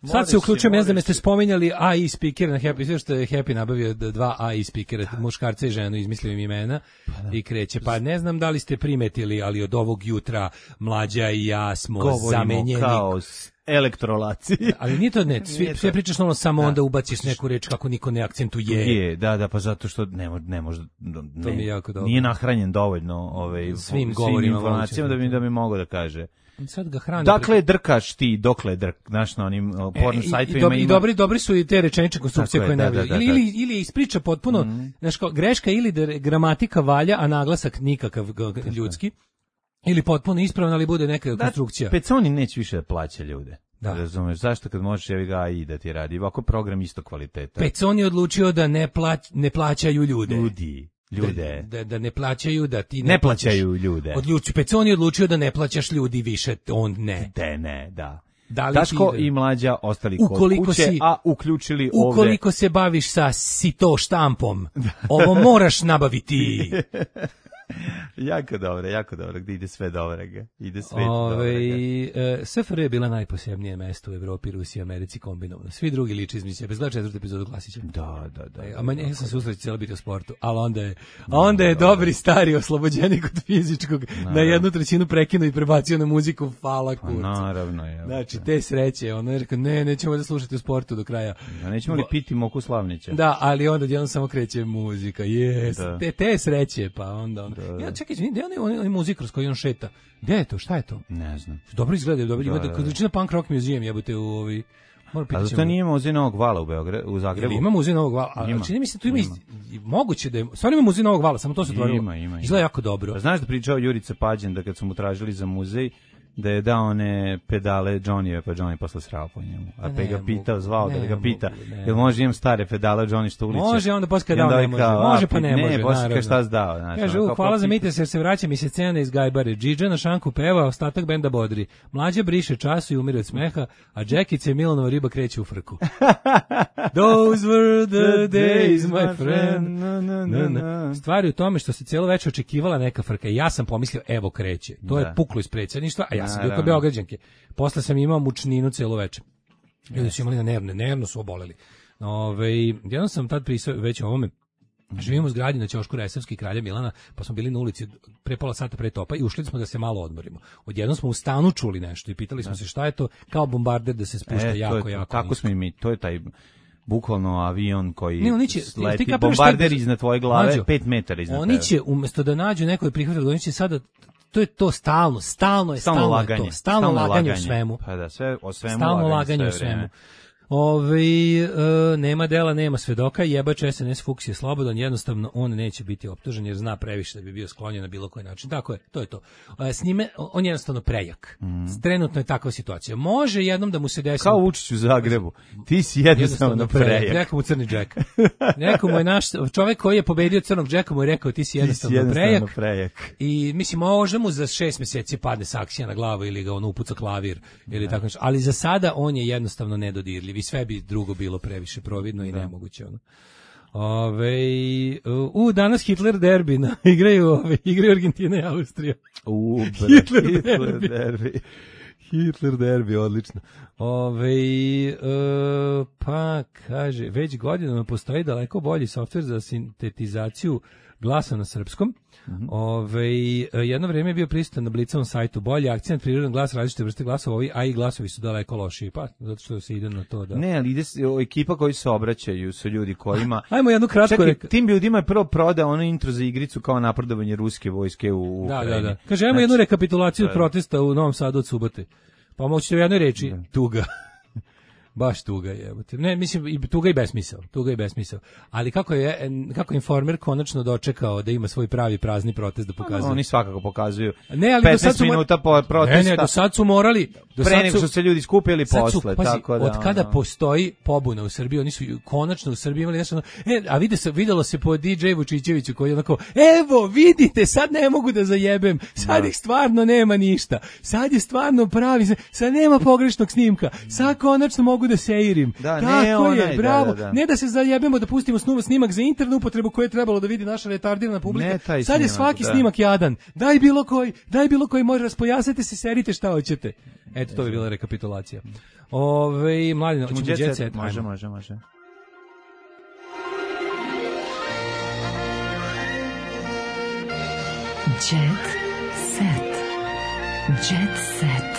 Sad se uključujem, ne znam, jeste spominjali A I speaker na Happy, sve što je Happy nabavio dva A I speakera, muškarca i ženu, izmislio im imena i kreće. Pa ne znam da li ste primetili, ali od ovog jutra Mlađa i ja smo govorimo zamenjeni. Kao elektrolaci. Ali nije to ne, svi, sve pričaš ono samo da. Onda ubaciš neku reč kako niko ne akcentuje. Je, da, da, pa zato što ne može, ne može, ne, to mi je jako dobro. Nije nahranjen dovoljno ovaj, svim, svim informacijama da mi, da mi mogu da kaže. Sad ga hrani. Dakle, drkaš ti, dokle drk, znaš, na onim porno e, sajtovima. I, dobri, ima... dobri, dobri su i te rečenične konstrukcije koje ne valja. Ili, ili, ili ispriča potpuno, mm. znaš, kao, greška ili da gramatika valja, a naglasak nikakav ljudski, ili potpuno ispravna, ali bude neka da, konstrukcija. Peconi neće više da plaća ljude. Da. Razumeš, zašto kad možeš jevi ga i da ti radi? Ovako program isto kvaliteta. Peconi odlučio da ne, plać, ne plaćaju ljude. Ljudi. Ljude. Da, da, da ne plaćaju, da ti ne, ne plaćaju ljude. Odluči, Peconi odlučio da ne plaćaš ljudi više, on ne. De ne, da. Da Daško ti, i Mlađa ostali kod kuće, si, a uključili ukoliko ovde... Ukoliko se baviš sa sito štampom, ovo moraš nabaviti. Jako dobro, jako dobro, gdje ide sve dobrega. Ide sve dobrega. E, S F R je bila najposebnije mesto u Evropi, Rusiji, Americi kombinovano. Svi drugi liči između sebe. Zgleda četvrtu epizodu Klasića. Da, da, da. E, a manje sam se usreći cijelo biti o sportu, ali onda je, a onda je dobri stari oslobođenik od fizičkog naravno. Na jednu trećinu prekinuo i prebacio na muziku, fala kurca. Pa, naravno je. Znači, te sreće, ono je rekao, ne, nećemo da slušati o sportu do kraja. Da, nećemo li piti moku Slavnića? Da, ali onda jednom samo kreće muzika, jes, te, te sreće, pa onda... onda. Da. Ja, čekaj, gdje je onaj on, muzikar s koji on šeta? Gdje je to? Šta je to? Ne znam. Dobro izgleda, dobro. Ima da, kod većina Punk Rock Museum jebote u ovi. A zato nije muzej Novog Vala u Beogradu, u Zagrebu. Ima muzej Novog Vala, a čini mi se tu ima, ima. Moguće da je. Stvarno ima muzej Novog Vala, samo to se otvorilo. Ima, ima. Izgleda jako dobro. A znaš da pričao Jurica Pađen da kad su mu tražili za muzej da je dao one pedale Johnnyve, pa Johnny posle srao po njemu. A pa ga pitao, zvao da ga pita, jel može imam stare pedale Johnny što uliče? Može, onda posle dao ne može. Može pa ne može. Ne, posle kad šta zdao. Kaže, u, hvala za mite, jer se vraća mi se cena iz Gajbare. Džidža na šanku peva, ostatak benda bodri. Mlađa briše času i umire od smeha, a Džekice Milanova riba kreće u frku. Those were the days, my friend. Stvari u tome što se cijelo večer očekivala neka frka. Ja sam pomislio, evo kreće. To je puklo iz predsjedništva, a ja sam bio kod Beograđanke. Posle sam imao mučninu celo večer. Ljudi su imali na nervne, nervno su oboleli. Ove, jednom sam tad prisao već o ovome. Živimo u zgradi na Ćošku Resavski kralja Milana, pa smo bili na ulici pre pola sata pre topa i ušli smo da se malo odmorimo. Odjednom smo u stanu čuli nešto i pitali smo se šta je to, kao bombarder da se spušta e, jako, jako. Tako nisko. Smo i mi, to je taj bukvalno avion koji ne, oni će, leti, bombarder iznad tvoje glave, nađu, pet metara iznad oni tebe. Će, umjesto da nađu nekoj prihvatili, oni će sada to je to stalno, stalno je stalno, stalno laganje, to, stalno, stalno laganje, laganje u svemu. Pa da, sve o svemu stalno laganje, laganje u svemu. Ove, e, nema dela, nema svedoka, jebač S N S Fuchs je slobodan, jednostavno on neće biti optužen jer zna previše da bi bio sklonjen na bilo koji način. Tako je, to je to. E, s njime, on je jednostavno prejak. Mm. Trenutno je takva situacija. Može jednom da mu se desi... Kao Vučić u Zagrebu. Ti si jednostavno, jednostavno prejak. Nekomu crni džek. Nekomu je naš, čovjek koji je pobedio crnog džeka mu je rekao ti si jednostavno, ti si jednostavno prejak. prejak. I mislim, možda mu za šest mjeseci padne sankcija na glavu ili ga on upuca klavir ili tako nešto. Ali za sada on je jednostavno nedodirljiv. I sve bi drugo bilo previše providno i da. Nemoguće ono. Ove, u danas Hitler derbi, na, igraju ove, igraju Argentina i Austrija. U, Hitler, Hitler derbi. derbi. Hitler derbi, odlično. Ove, e, pa kaže, već godinama postoji daleko bolji softver za sintetizaciju glasa na srpskom. Mm-hmm. Ove, jedno vrijeme je bio prisutan na Blicovom sajtu. Bolji akcent, prirodan glas, različite vrste glasova, ovi, a i glasovi su daleko lošiji. Pa, zato što se ide na to da... Ne, ali ide se, o, ekipa koji se obraćaju su ljudi kojima... Ajmo jednu kratko... Čekaj, tim ljudima je prvo prodao ono intro za igricu kao napredovanje ruske vojske u Ukrajini. Da, da, da. Kaže, ajmo znači, jednu rekapitulaciju da, protesta u Novom Sadu od subote. Pa moćete u jednoj reči, da. Tuga. Baš tuga je. Ne, mislim i tuga i besmisao, tuga i besmisao. Ali kako je kako je Informer konačno dočekao da ima svoj pravi prazni protest da pokazuje. No, oni svakako pokazuju. Ne, ali petnaest do sad su minuta po protesta. Ne, ne, do sad su morali, do pre nego što se ljudi skupili posle, pazi, tako da. Od kada ono... postoji pobuna u Srbiji, oni su konačno u Srbiji imali nešto. E, a vide se, videlo se po D J Vučićeviću koji je onako, evo, vidite, sad ne mogu da zajebem. Sad da. Ih stvarno nema ništa. Sad je stvarno pravi, sad nema pogrešnog snimka. Sad konačno mogu mogu da seirim. Da, tako ne, onaj, je, bravo. da, da, da. Ne da se zajebemo da pustimo snu- snimak za internu upotrebu koje je trebalo da vidi naša retardirana publika. Ne taj Sad je snimak, svaki da. snimak jadan. Daj bilo koji, daj bilo koji, može raspojasnite se, serite šta hoćete. Eto, to bi bila rekapitulacija. Ove, mladine, hoćemo Jet jet set, set. može, ajmo. može, može. Jet set. Jet set.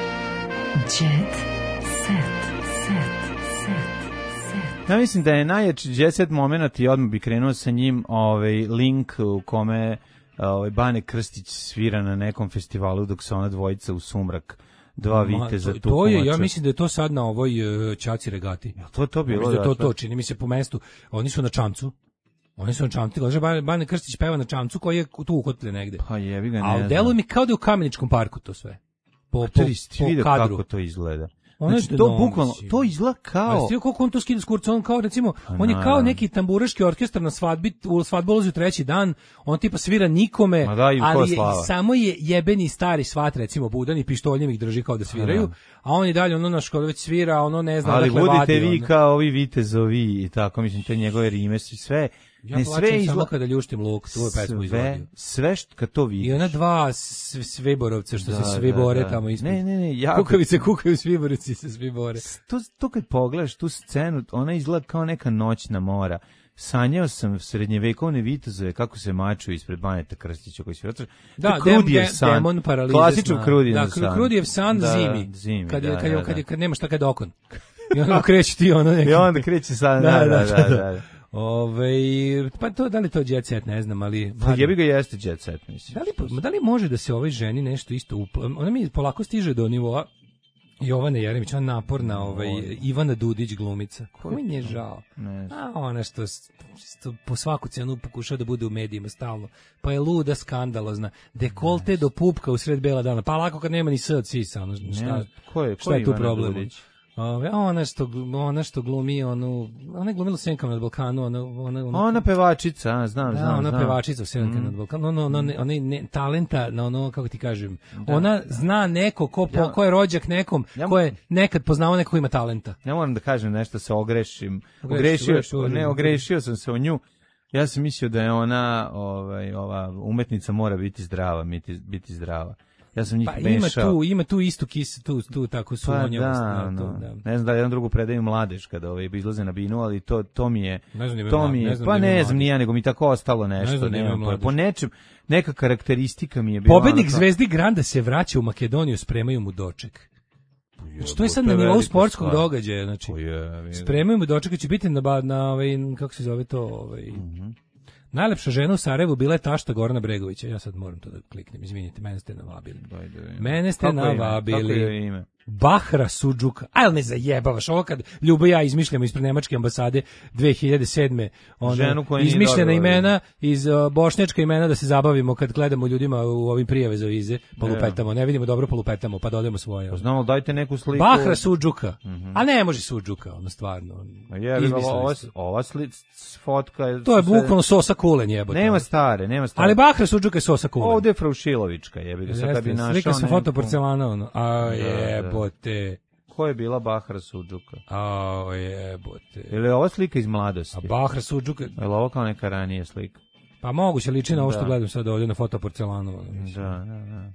Jet set. Set. Set. Set. Ja mislim da je najjači jet set moment i odmah bi krenuo sa njim ovaj link u kome ovaj Bane Krstić svira na nekom festivalu dok se ona dvojica u sumrak dva viteza to, tu. to je, ja mislim da je to sad na ovoj uh, Ćaci regati. Ja, to je to bilo. Da to, dakle. to čini mi se po mestu. Oni su na čamcu. Oni su na čamcu. Kaže Bane, Bane Krstić peva na čamcu koji je tu ukotle negde. Pa jebi ga, ne A znam. deluje mi kao da je u Kameničkom parku to sve. Po, po, Čeristi, po vidi kadru. kako to izgleda. Ono Znači, je to dom, bukvalno, mislim. to izgleda kao... Ali stio koliko on to skida s kurca, on kao recimo, Pa on je kao naravno. neki tamburaški orkestar na svadbi, u svadbu ulazi u treći dan, on tipa svira nikome, Ma da, i ko ali je, slava. samo je jebeni stari svat, recimo budan i pištoljem ih drži kao da sviraju, Da. a on i dalje ono na školu već svira, ono ne zna Ali dakle budite vadi. vi ono. kao ovi vitezovi i tako, mislim, te njegove rime su sve... Ja ne, plaćam sve samo izgleda... kada ljuštim luk, tu je pesmu izvodio. Sve, sve što kad to vidiš. I ona dva s- Sviborovca što Da, se svi da, bore da. tamo ispred. Ne, ne, ne, jako- Kukavice kukaju, Sviborovci se svi bore. To, to kad pogledaš tu scenu, ona izgleda kao neka noćna mora. Sanjao sam srednjevekovne vitezove kako se maču ispred Baneta Krstića koji se otraš. Da, Krudijev dem, san. demon paralize. Klasično sna. Krudijev da, san. Krudijev san Da, zimi. zimi, Kad, je, da, kad, je, da, kad, je, da. kad nema šta kad je okon. I onda kreće ti ono neki. I onda kreće sad, da, da, da, da, da. Ove, pa to, da li to jet set, ne znam, ali... Pa jebi ga jeste jet set, mislim. Da li, ma da li može da se ovoj ženi nešto isto... Upl... Ona mi polako stiže do nivoa Jovane Jeremić, ona naporna ovaj, Ivana Dudić glumica. Ko mi je žao. Ne. A ona što, što po svaku cenu pokušava da bude u medijima stalno. Pa je luda, skandalozna. Dekolte do pupka u sred bela dana. Pa lako kad nema ni s od sisa. Ono, šta, Ne, ko je, ko šta je tu Ivana problem? Dudić? Ove, a ona što, ona što glumi, onu, ona je glumila Senkama nad Balkanu, ona, ona, ona, Ona pevačica, a, znam, da, znam, ona znam. pevačica u Senkama Mm. nad Balkanu, ono, ono, ona je ne, talenta na ono, kako ti kažem, ona zna neko ko, po, Ja- ko je rođak nekom, Ja- ko je nekad poznao neko ko ima talenta. Ja moram da kažem nešto, se ogrešim. Ogreši, Ogrešio, ogreši, ogreši. ne, ogrešio sam se o nju. Ja sam mislio da je ona, ovaj, ova umetnica mora biti zdrava, biti, biti zdrava. Ja sam njih Pa ima mešao. tu, ima tu istu kis, tu, tu tako Pa sumonjavost. da, na no. to, da. Ne znam da li jedan drugu predaju mladež kada ovaj izlaze na binu, ali to to mi je Ne znam ni to ima- mi je ne znam pa ni ima ne znam mladež. ni ja, nego mi tako ostalo Ne nešto, znam ni ima nemam pojma. mladež. Po nečem neka karakteristika mi je bila. Pobednik ono kao- Zvezdi Granda se vraća u Makedoniju, spremaju mu doček. Znači, to je sad to na je nivou velika sportskog stvar. događaja, znači. To je, je. Spremaju mu doček, će biti na, ba- na ovaj, kako se zove to, ovaj, Mhm. najlepša žena u Sarajevu bila je tašta Gorana Bregovića. Ja sad moram to da kliknem, izvinite, mene ste navabili. Dajde, dajde. Mene ste Kako je ime? navabili. Kako je ime? Bahra Sudžuka. Ajde me zajebavaš, ovo kad Ljubo i ja izmišljamo ispred Nemačke ambasade dve hiljade sedme ono, Ženu koja nije izmišljena dobila imena iz uh, bošnjačka imena da se zabavimo kad gledamo ljudima u ovim prijave za vize, pa Ne. lupetamo, ne vidimo dobro, pa lupetamo, pa dodajemo svoje. Pa znamo, dajte neku sliku. Bahra Sudžuka. Mhm. A ne može Sudžuka, ono stvarno. Ma je, Izmislili ova, su. ova sli, fotka je... To je sve- bukvalno Sosa Kulen jebote. Nema stare, nema stare. Ali Bahra Sudžuka je Sosa Kulen. Ovde je Fraušilovička, jebi ga, sad kad bi Jeste, našao... slika sa neku- fotoporcelana, ono. A Da, da. jebote. Ko je bila Bahra Sudžuka? A jebote. Je li ova slika iz mladosti? A Bahra Sudžuka, Je li ovo kao neka ranije slika? pa moguće liči na ovo što Da. gledam sad ovdje na fotoporcelanu. ono, mislim. Da, da, da.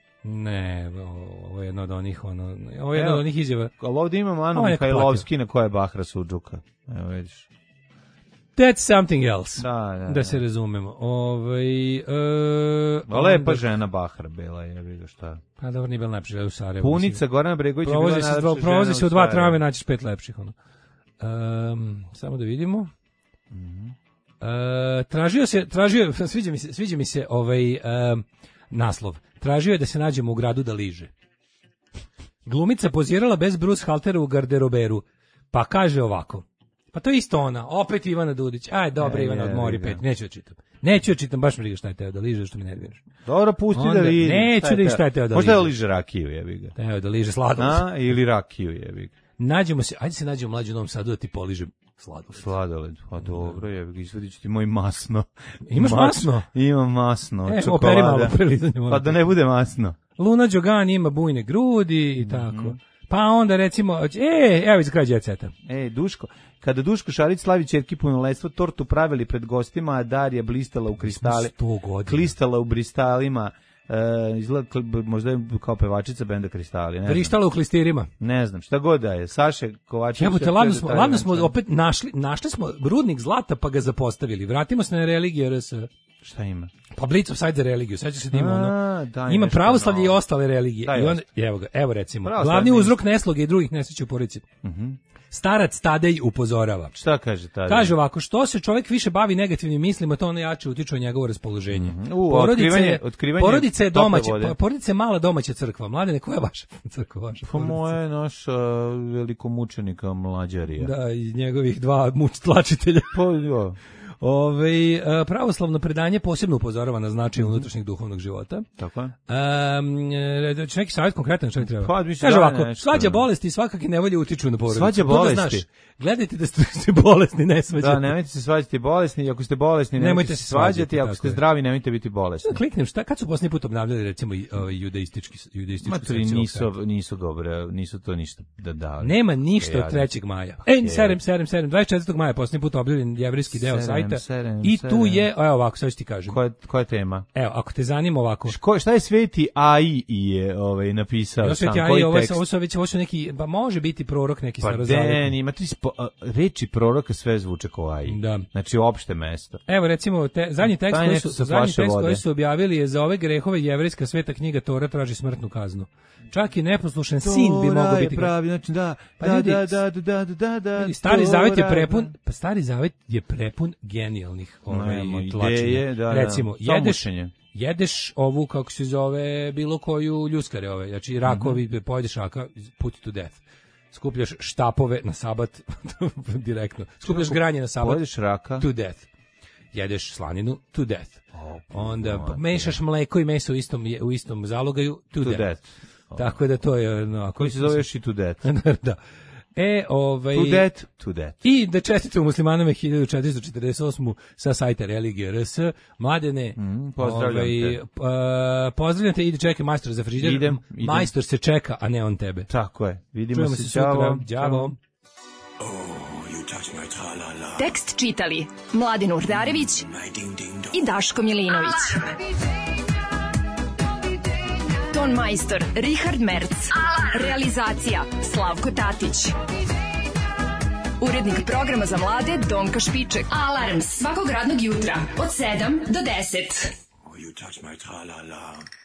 Ne, ovo ovo je jedno od onih, ono, ovo je jedno Evo, od onih izjava. Ali ovdje imam Anu Ovo je neko Mihajlovski na koja je Bahra Sudžuka. Evo vidiš. That's something else. Da, da, Da da. se razumemo. Ovaj e, A lepa onda- žena Bahra bila, jebi ga šta. Pa dobro, nije bila najlepša žena u Sarajevu. Punica Gorana Bregović je bila Provozi se, najlepša dva, žena provozi se u dva Sarajevu. trave, naćiš pet lepših. Ono. Um, samo da vidimo. Mhm. E, tražio se, tražio, sviđa mi se, sviđa mi se ovaj em, naslov. Tražio je da se nađemo u gradu da liže. Glumica pozirala bez Bruce Haltera u garderoberu. Pa kaže ovako. Pa to je isto ona, opet Ivana Dudić. Aj, dobro, E, Ivana, jebi odmori ga. pet. Neću da čitam. Neću da čitam, baš me briga šta je teo da liže, što me nerviraš. Dobro, pusti Onda da vidi. neću da vidim šta je teo da Možda da liže. liže rakiju, jebi ga. Teo da liže sladoled. A, ili rakiju, jebi ga. Nađemo se, ajde se nađemo mlađu u Novom Sadu da ti poližem sladoled. Sladoled, pa dobro, jebi ga, izvadit ću ti moj masno. Imaš Mas- masno? Imam masno, E, čokolada. operi malo pre lizanja, molim Pa te. da ne bude masno. Luna Đogani ima bujne grudi i tako. Pa onda recimo, e, evo iz kraja Jet Seta. E, Duško, kada Duško Šarić slavi ćerki punoletstvo, tortu pravili pred gostima, a Darija blistala u kristali. sto godina. Klistala u bristalima. Uh, izgleda možda je kao pevačica benda Kristali, ne Vrištala u klistirima. Ne znam, šta god da je. Saše Kovačević. Jebote, ladno smo, ladno smo opet našli, našli smo rudnik zlata pa ga zapostavili. Vratimo se na religiju R S. Šta ima? Pa Blitz of Side za religiju, sećaš se da ima ono. Ima pravoslavlje i ostale religije. I onda, evo ga, evo recimo. Glavni uzrok nesloge i drugih nesreća u porodici. Mhm. Starac Tadej upozorava. Šta kaže Tadej? Kaže ovako, što se čovjek više bavi negativnim mislima, to ono jače utiče na njegovo raspoloženje. Mm-hmm. U, porodice, otkrivanje, otkrivanje porodice je domaća, porodice je mala domaća crkva. Mladene, koja je vaša crkva? Vaša pa moja je naša velikomučenika Mlađarija. Da, i njegovih dva muč tlačitelja. Pa, jo. Ove, pravoslavno predanje posebno upozorava na značaj unutrašnjeg duhovnog života. Tako je. Um, neki savjet konkretan što mi treba. Pa, kaže ovako, svađa bolesti i svakakve nevolje utiču na porodicu. Svađa bolesti. Da znaš, gledajte da ste bolesni, ne svađate. Da, nemojte se svađati bolesni, ako ste bolesni, nemojte, nemojte se svađati, ako ste zdravi, nemojte biti bolesni. Da kliknem, šta, kad su posljednji put obnavljali, recimo, judaistički, judaističku sekciju? Nisu, nisu dobre, nisu to ništa da dali. Nema ništa od trećeg maja. Ej, serem, serem, serem, dvadeset četvrtog maja posljednji put objavljen jevrijski deo sajta. I tu je, evo ovako, sad ću ti kažem. Koja, koja je tema? Evo, ako te zanima ovako. Ško, šta je Sveti A I je ovaj, napisao? Ja, Sveti A I, ovo, ovo, su već, ovo su neki, pa može biti prorok neki pa starozavjetni. Pa den, ima tri spo, reči proroka sve zvuče kao A I. Da. Znači, opšte mesto. Evo, recimo, te, zadnji tekst, koji su, zadnji tekst koji su objavili je za ove grehove jevrejska sveta knjiga Tora traži smrtnu kaznu. Čak i neposlušan sin bi mogao biti. Pravi, znači, da, pa da, ljudi, da, da, da, da, da, Stari Zavet je prepun, pa Stari Zavet je prepun genijalnih ovaj tlačenja. Da, recimo, da, jedeš, jedeš ovu, kako se zove, bilo koju ljuskare ove, znači rakovi, mm-hmm. pojedeš raka, put to death. Skupljaš štapove na sabat, direktno. Skupljaš granje na sabat, pojedeš raka, to death. Jedeš slaninu, to death. Oh, onda pa, mešaš mleko i meso u istom, u istom zalogaju, to, to death. death. Oh. Tako da to je... No, koji se zove još i to death. Da. E, ovaj... To death, to death. I da čestitamo muslimanama hiljadu četiristo četrdeset osam sa sajta Religije R S. Mladene, mm, pozdravljam ovaj, te. Uh, pozdravljam te, idi čekaj majstor za frižider. Idem, idem. Majstor se čeka, a ne on tebe. Tako je. Vidimo Čujemo se, se sutra. Đavo. Tekst čitali Mladin Urdarević i Daško Milinović. Ton majstor Richard Merc. Realizacija Slavko Tatić. Urednik programa za mlade Donka Špiček. Alarms svakog radnog jutra od sedam do deset. Oh, you touch my tra-la-la.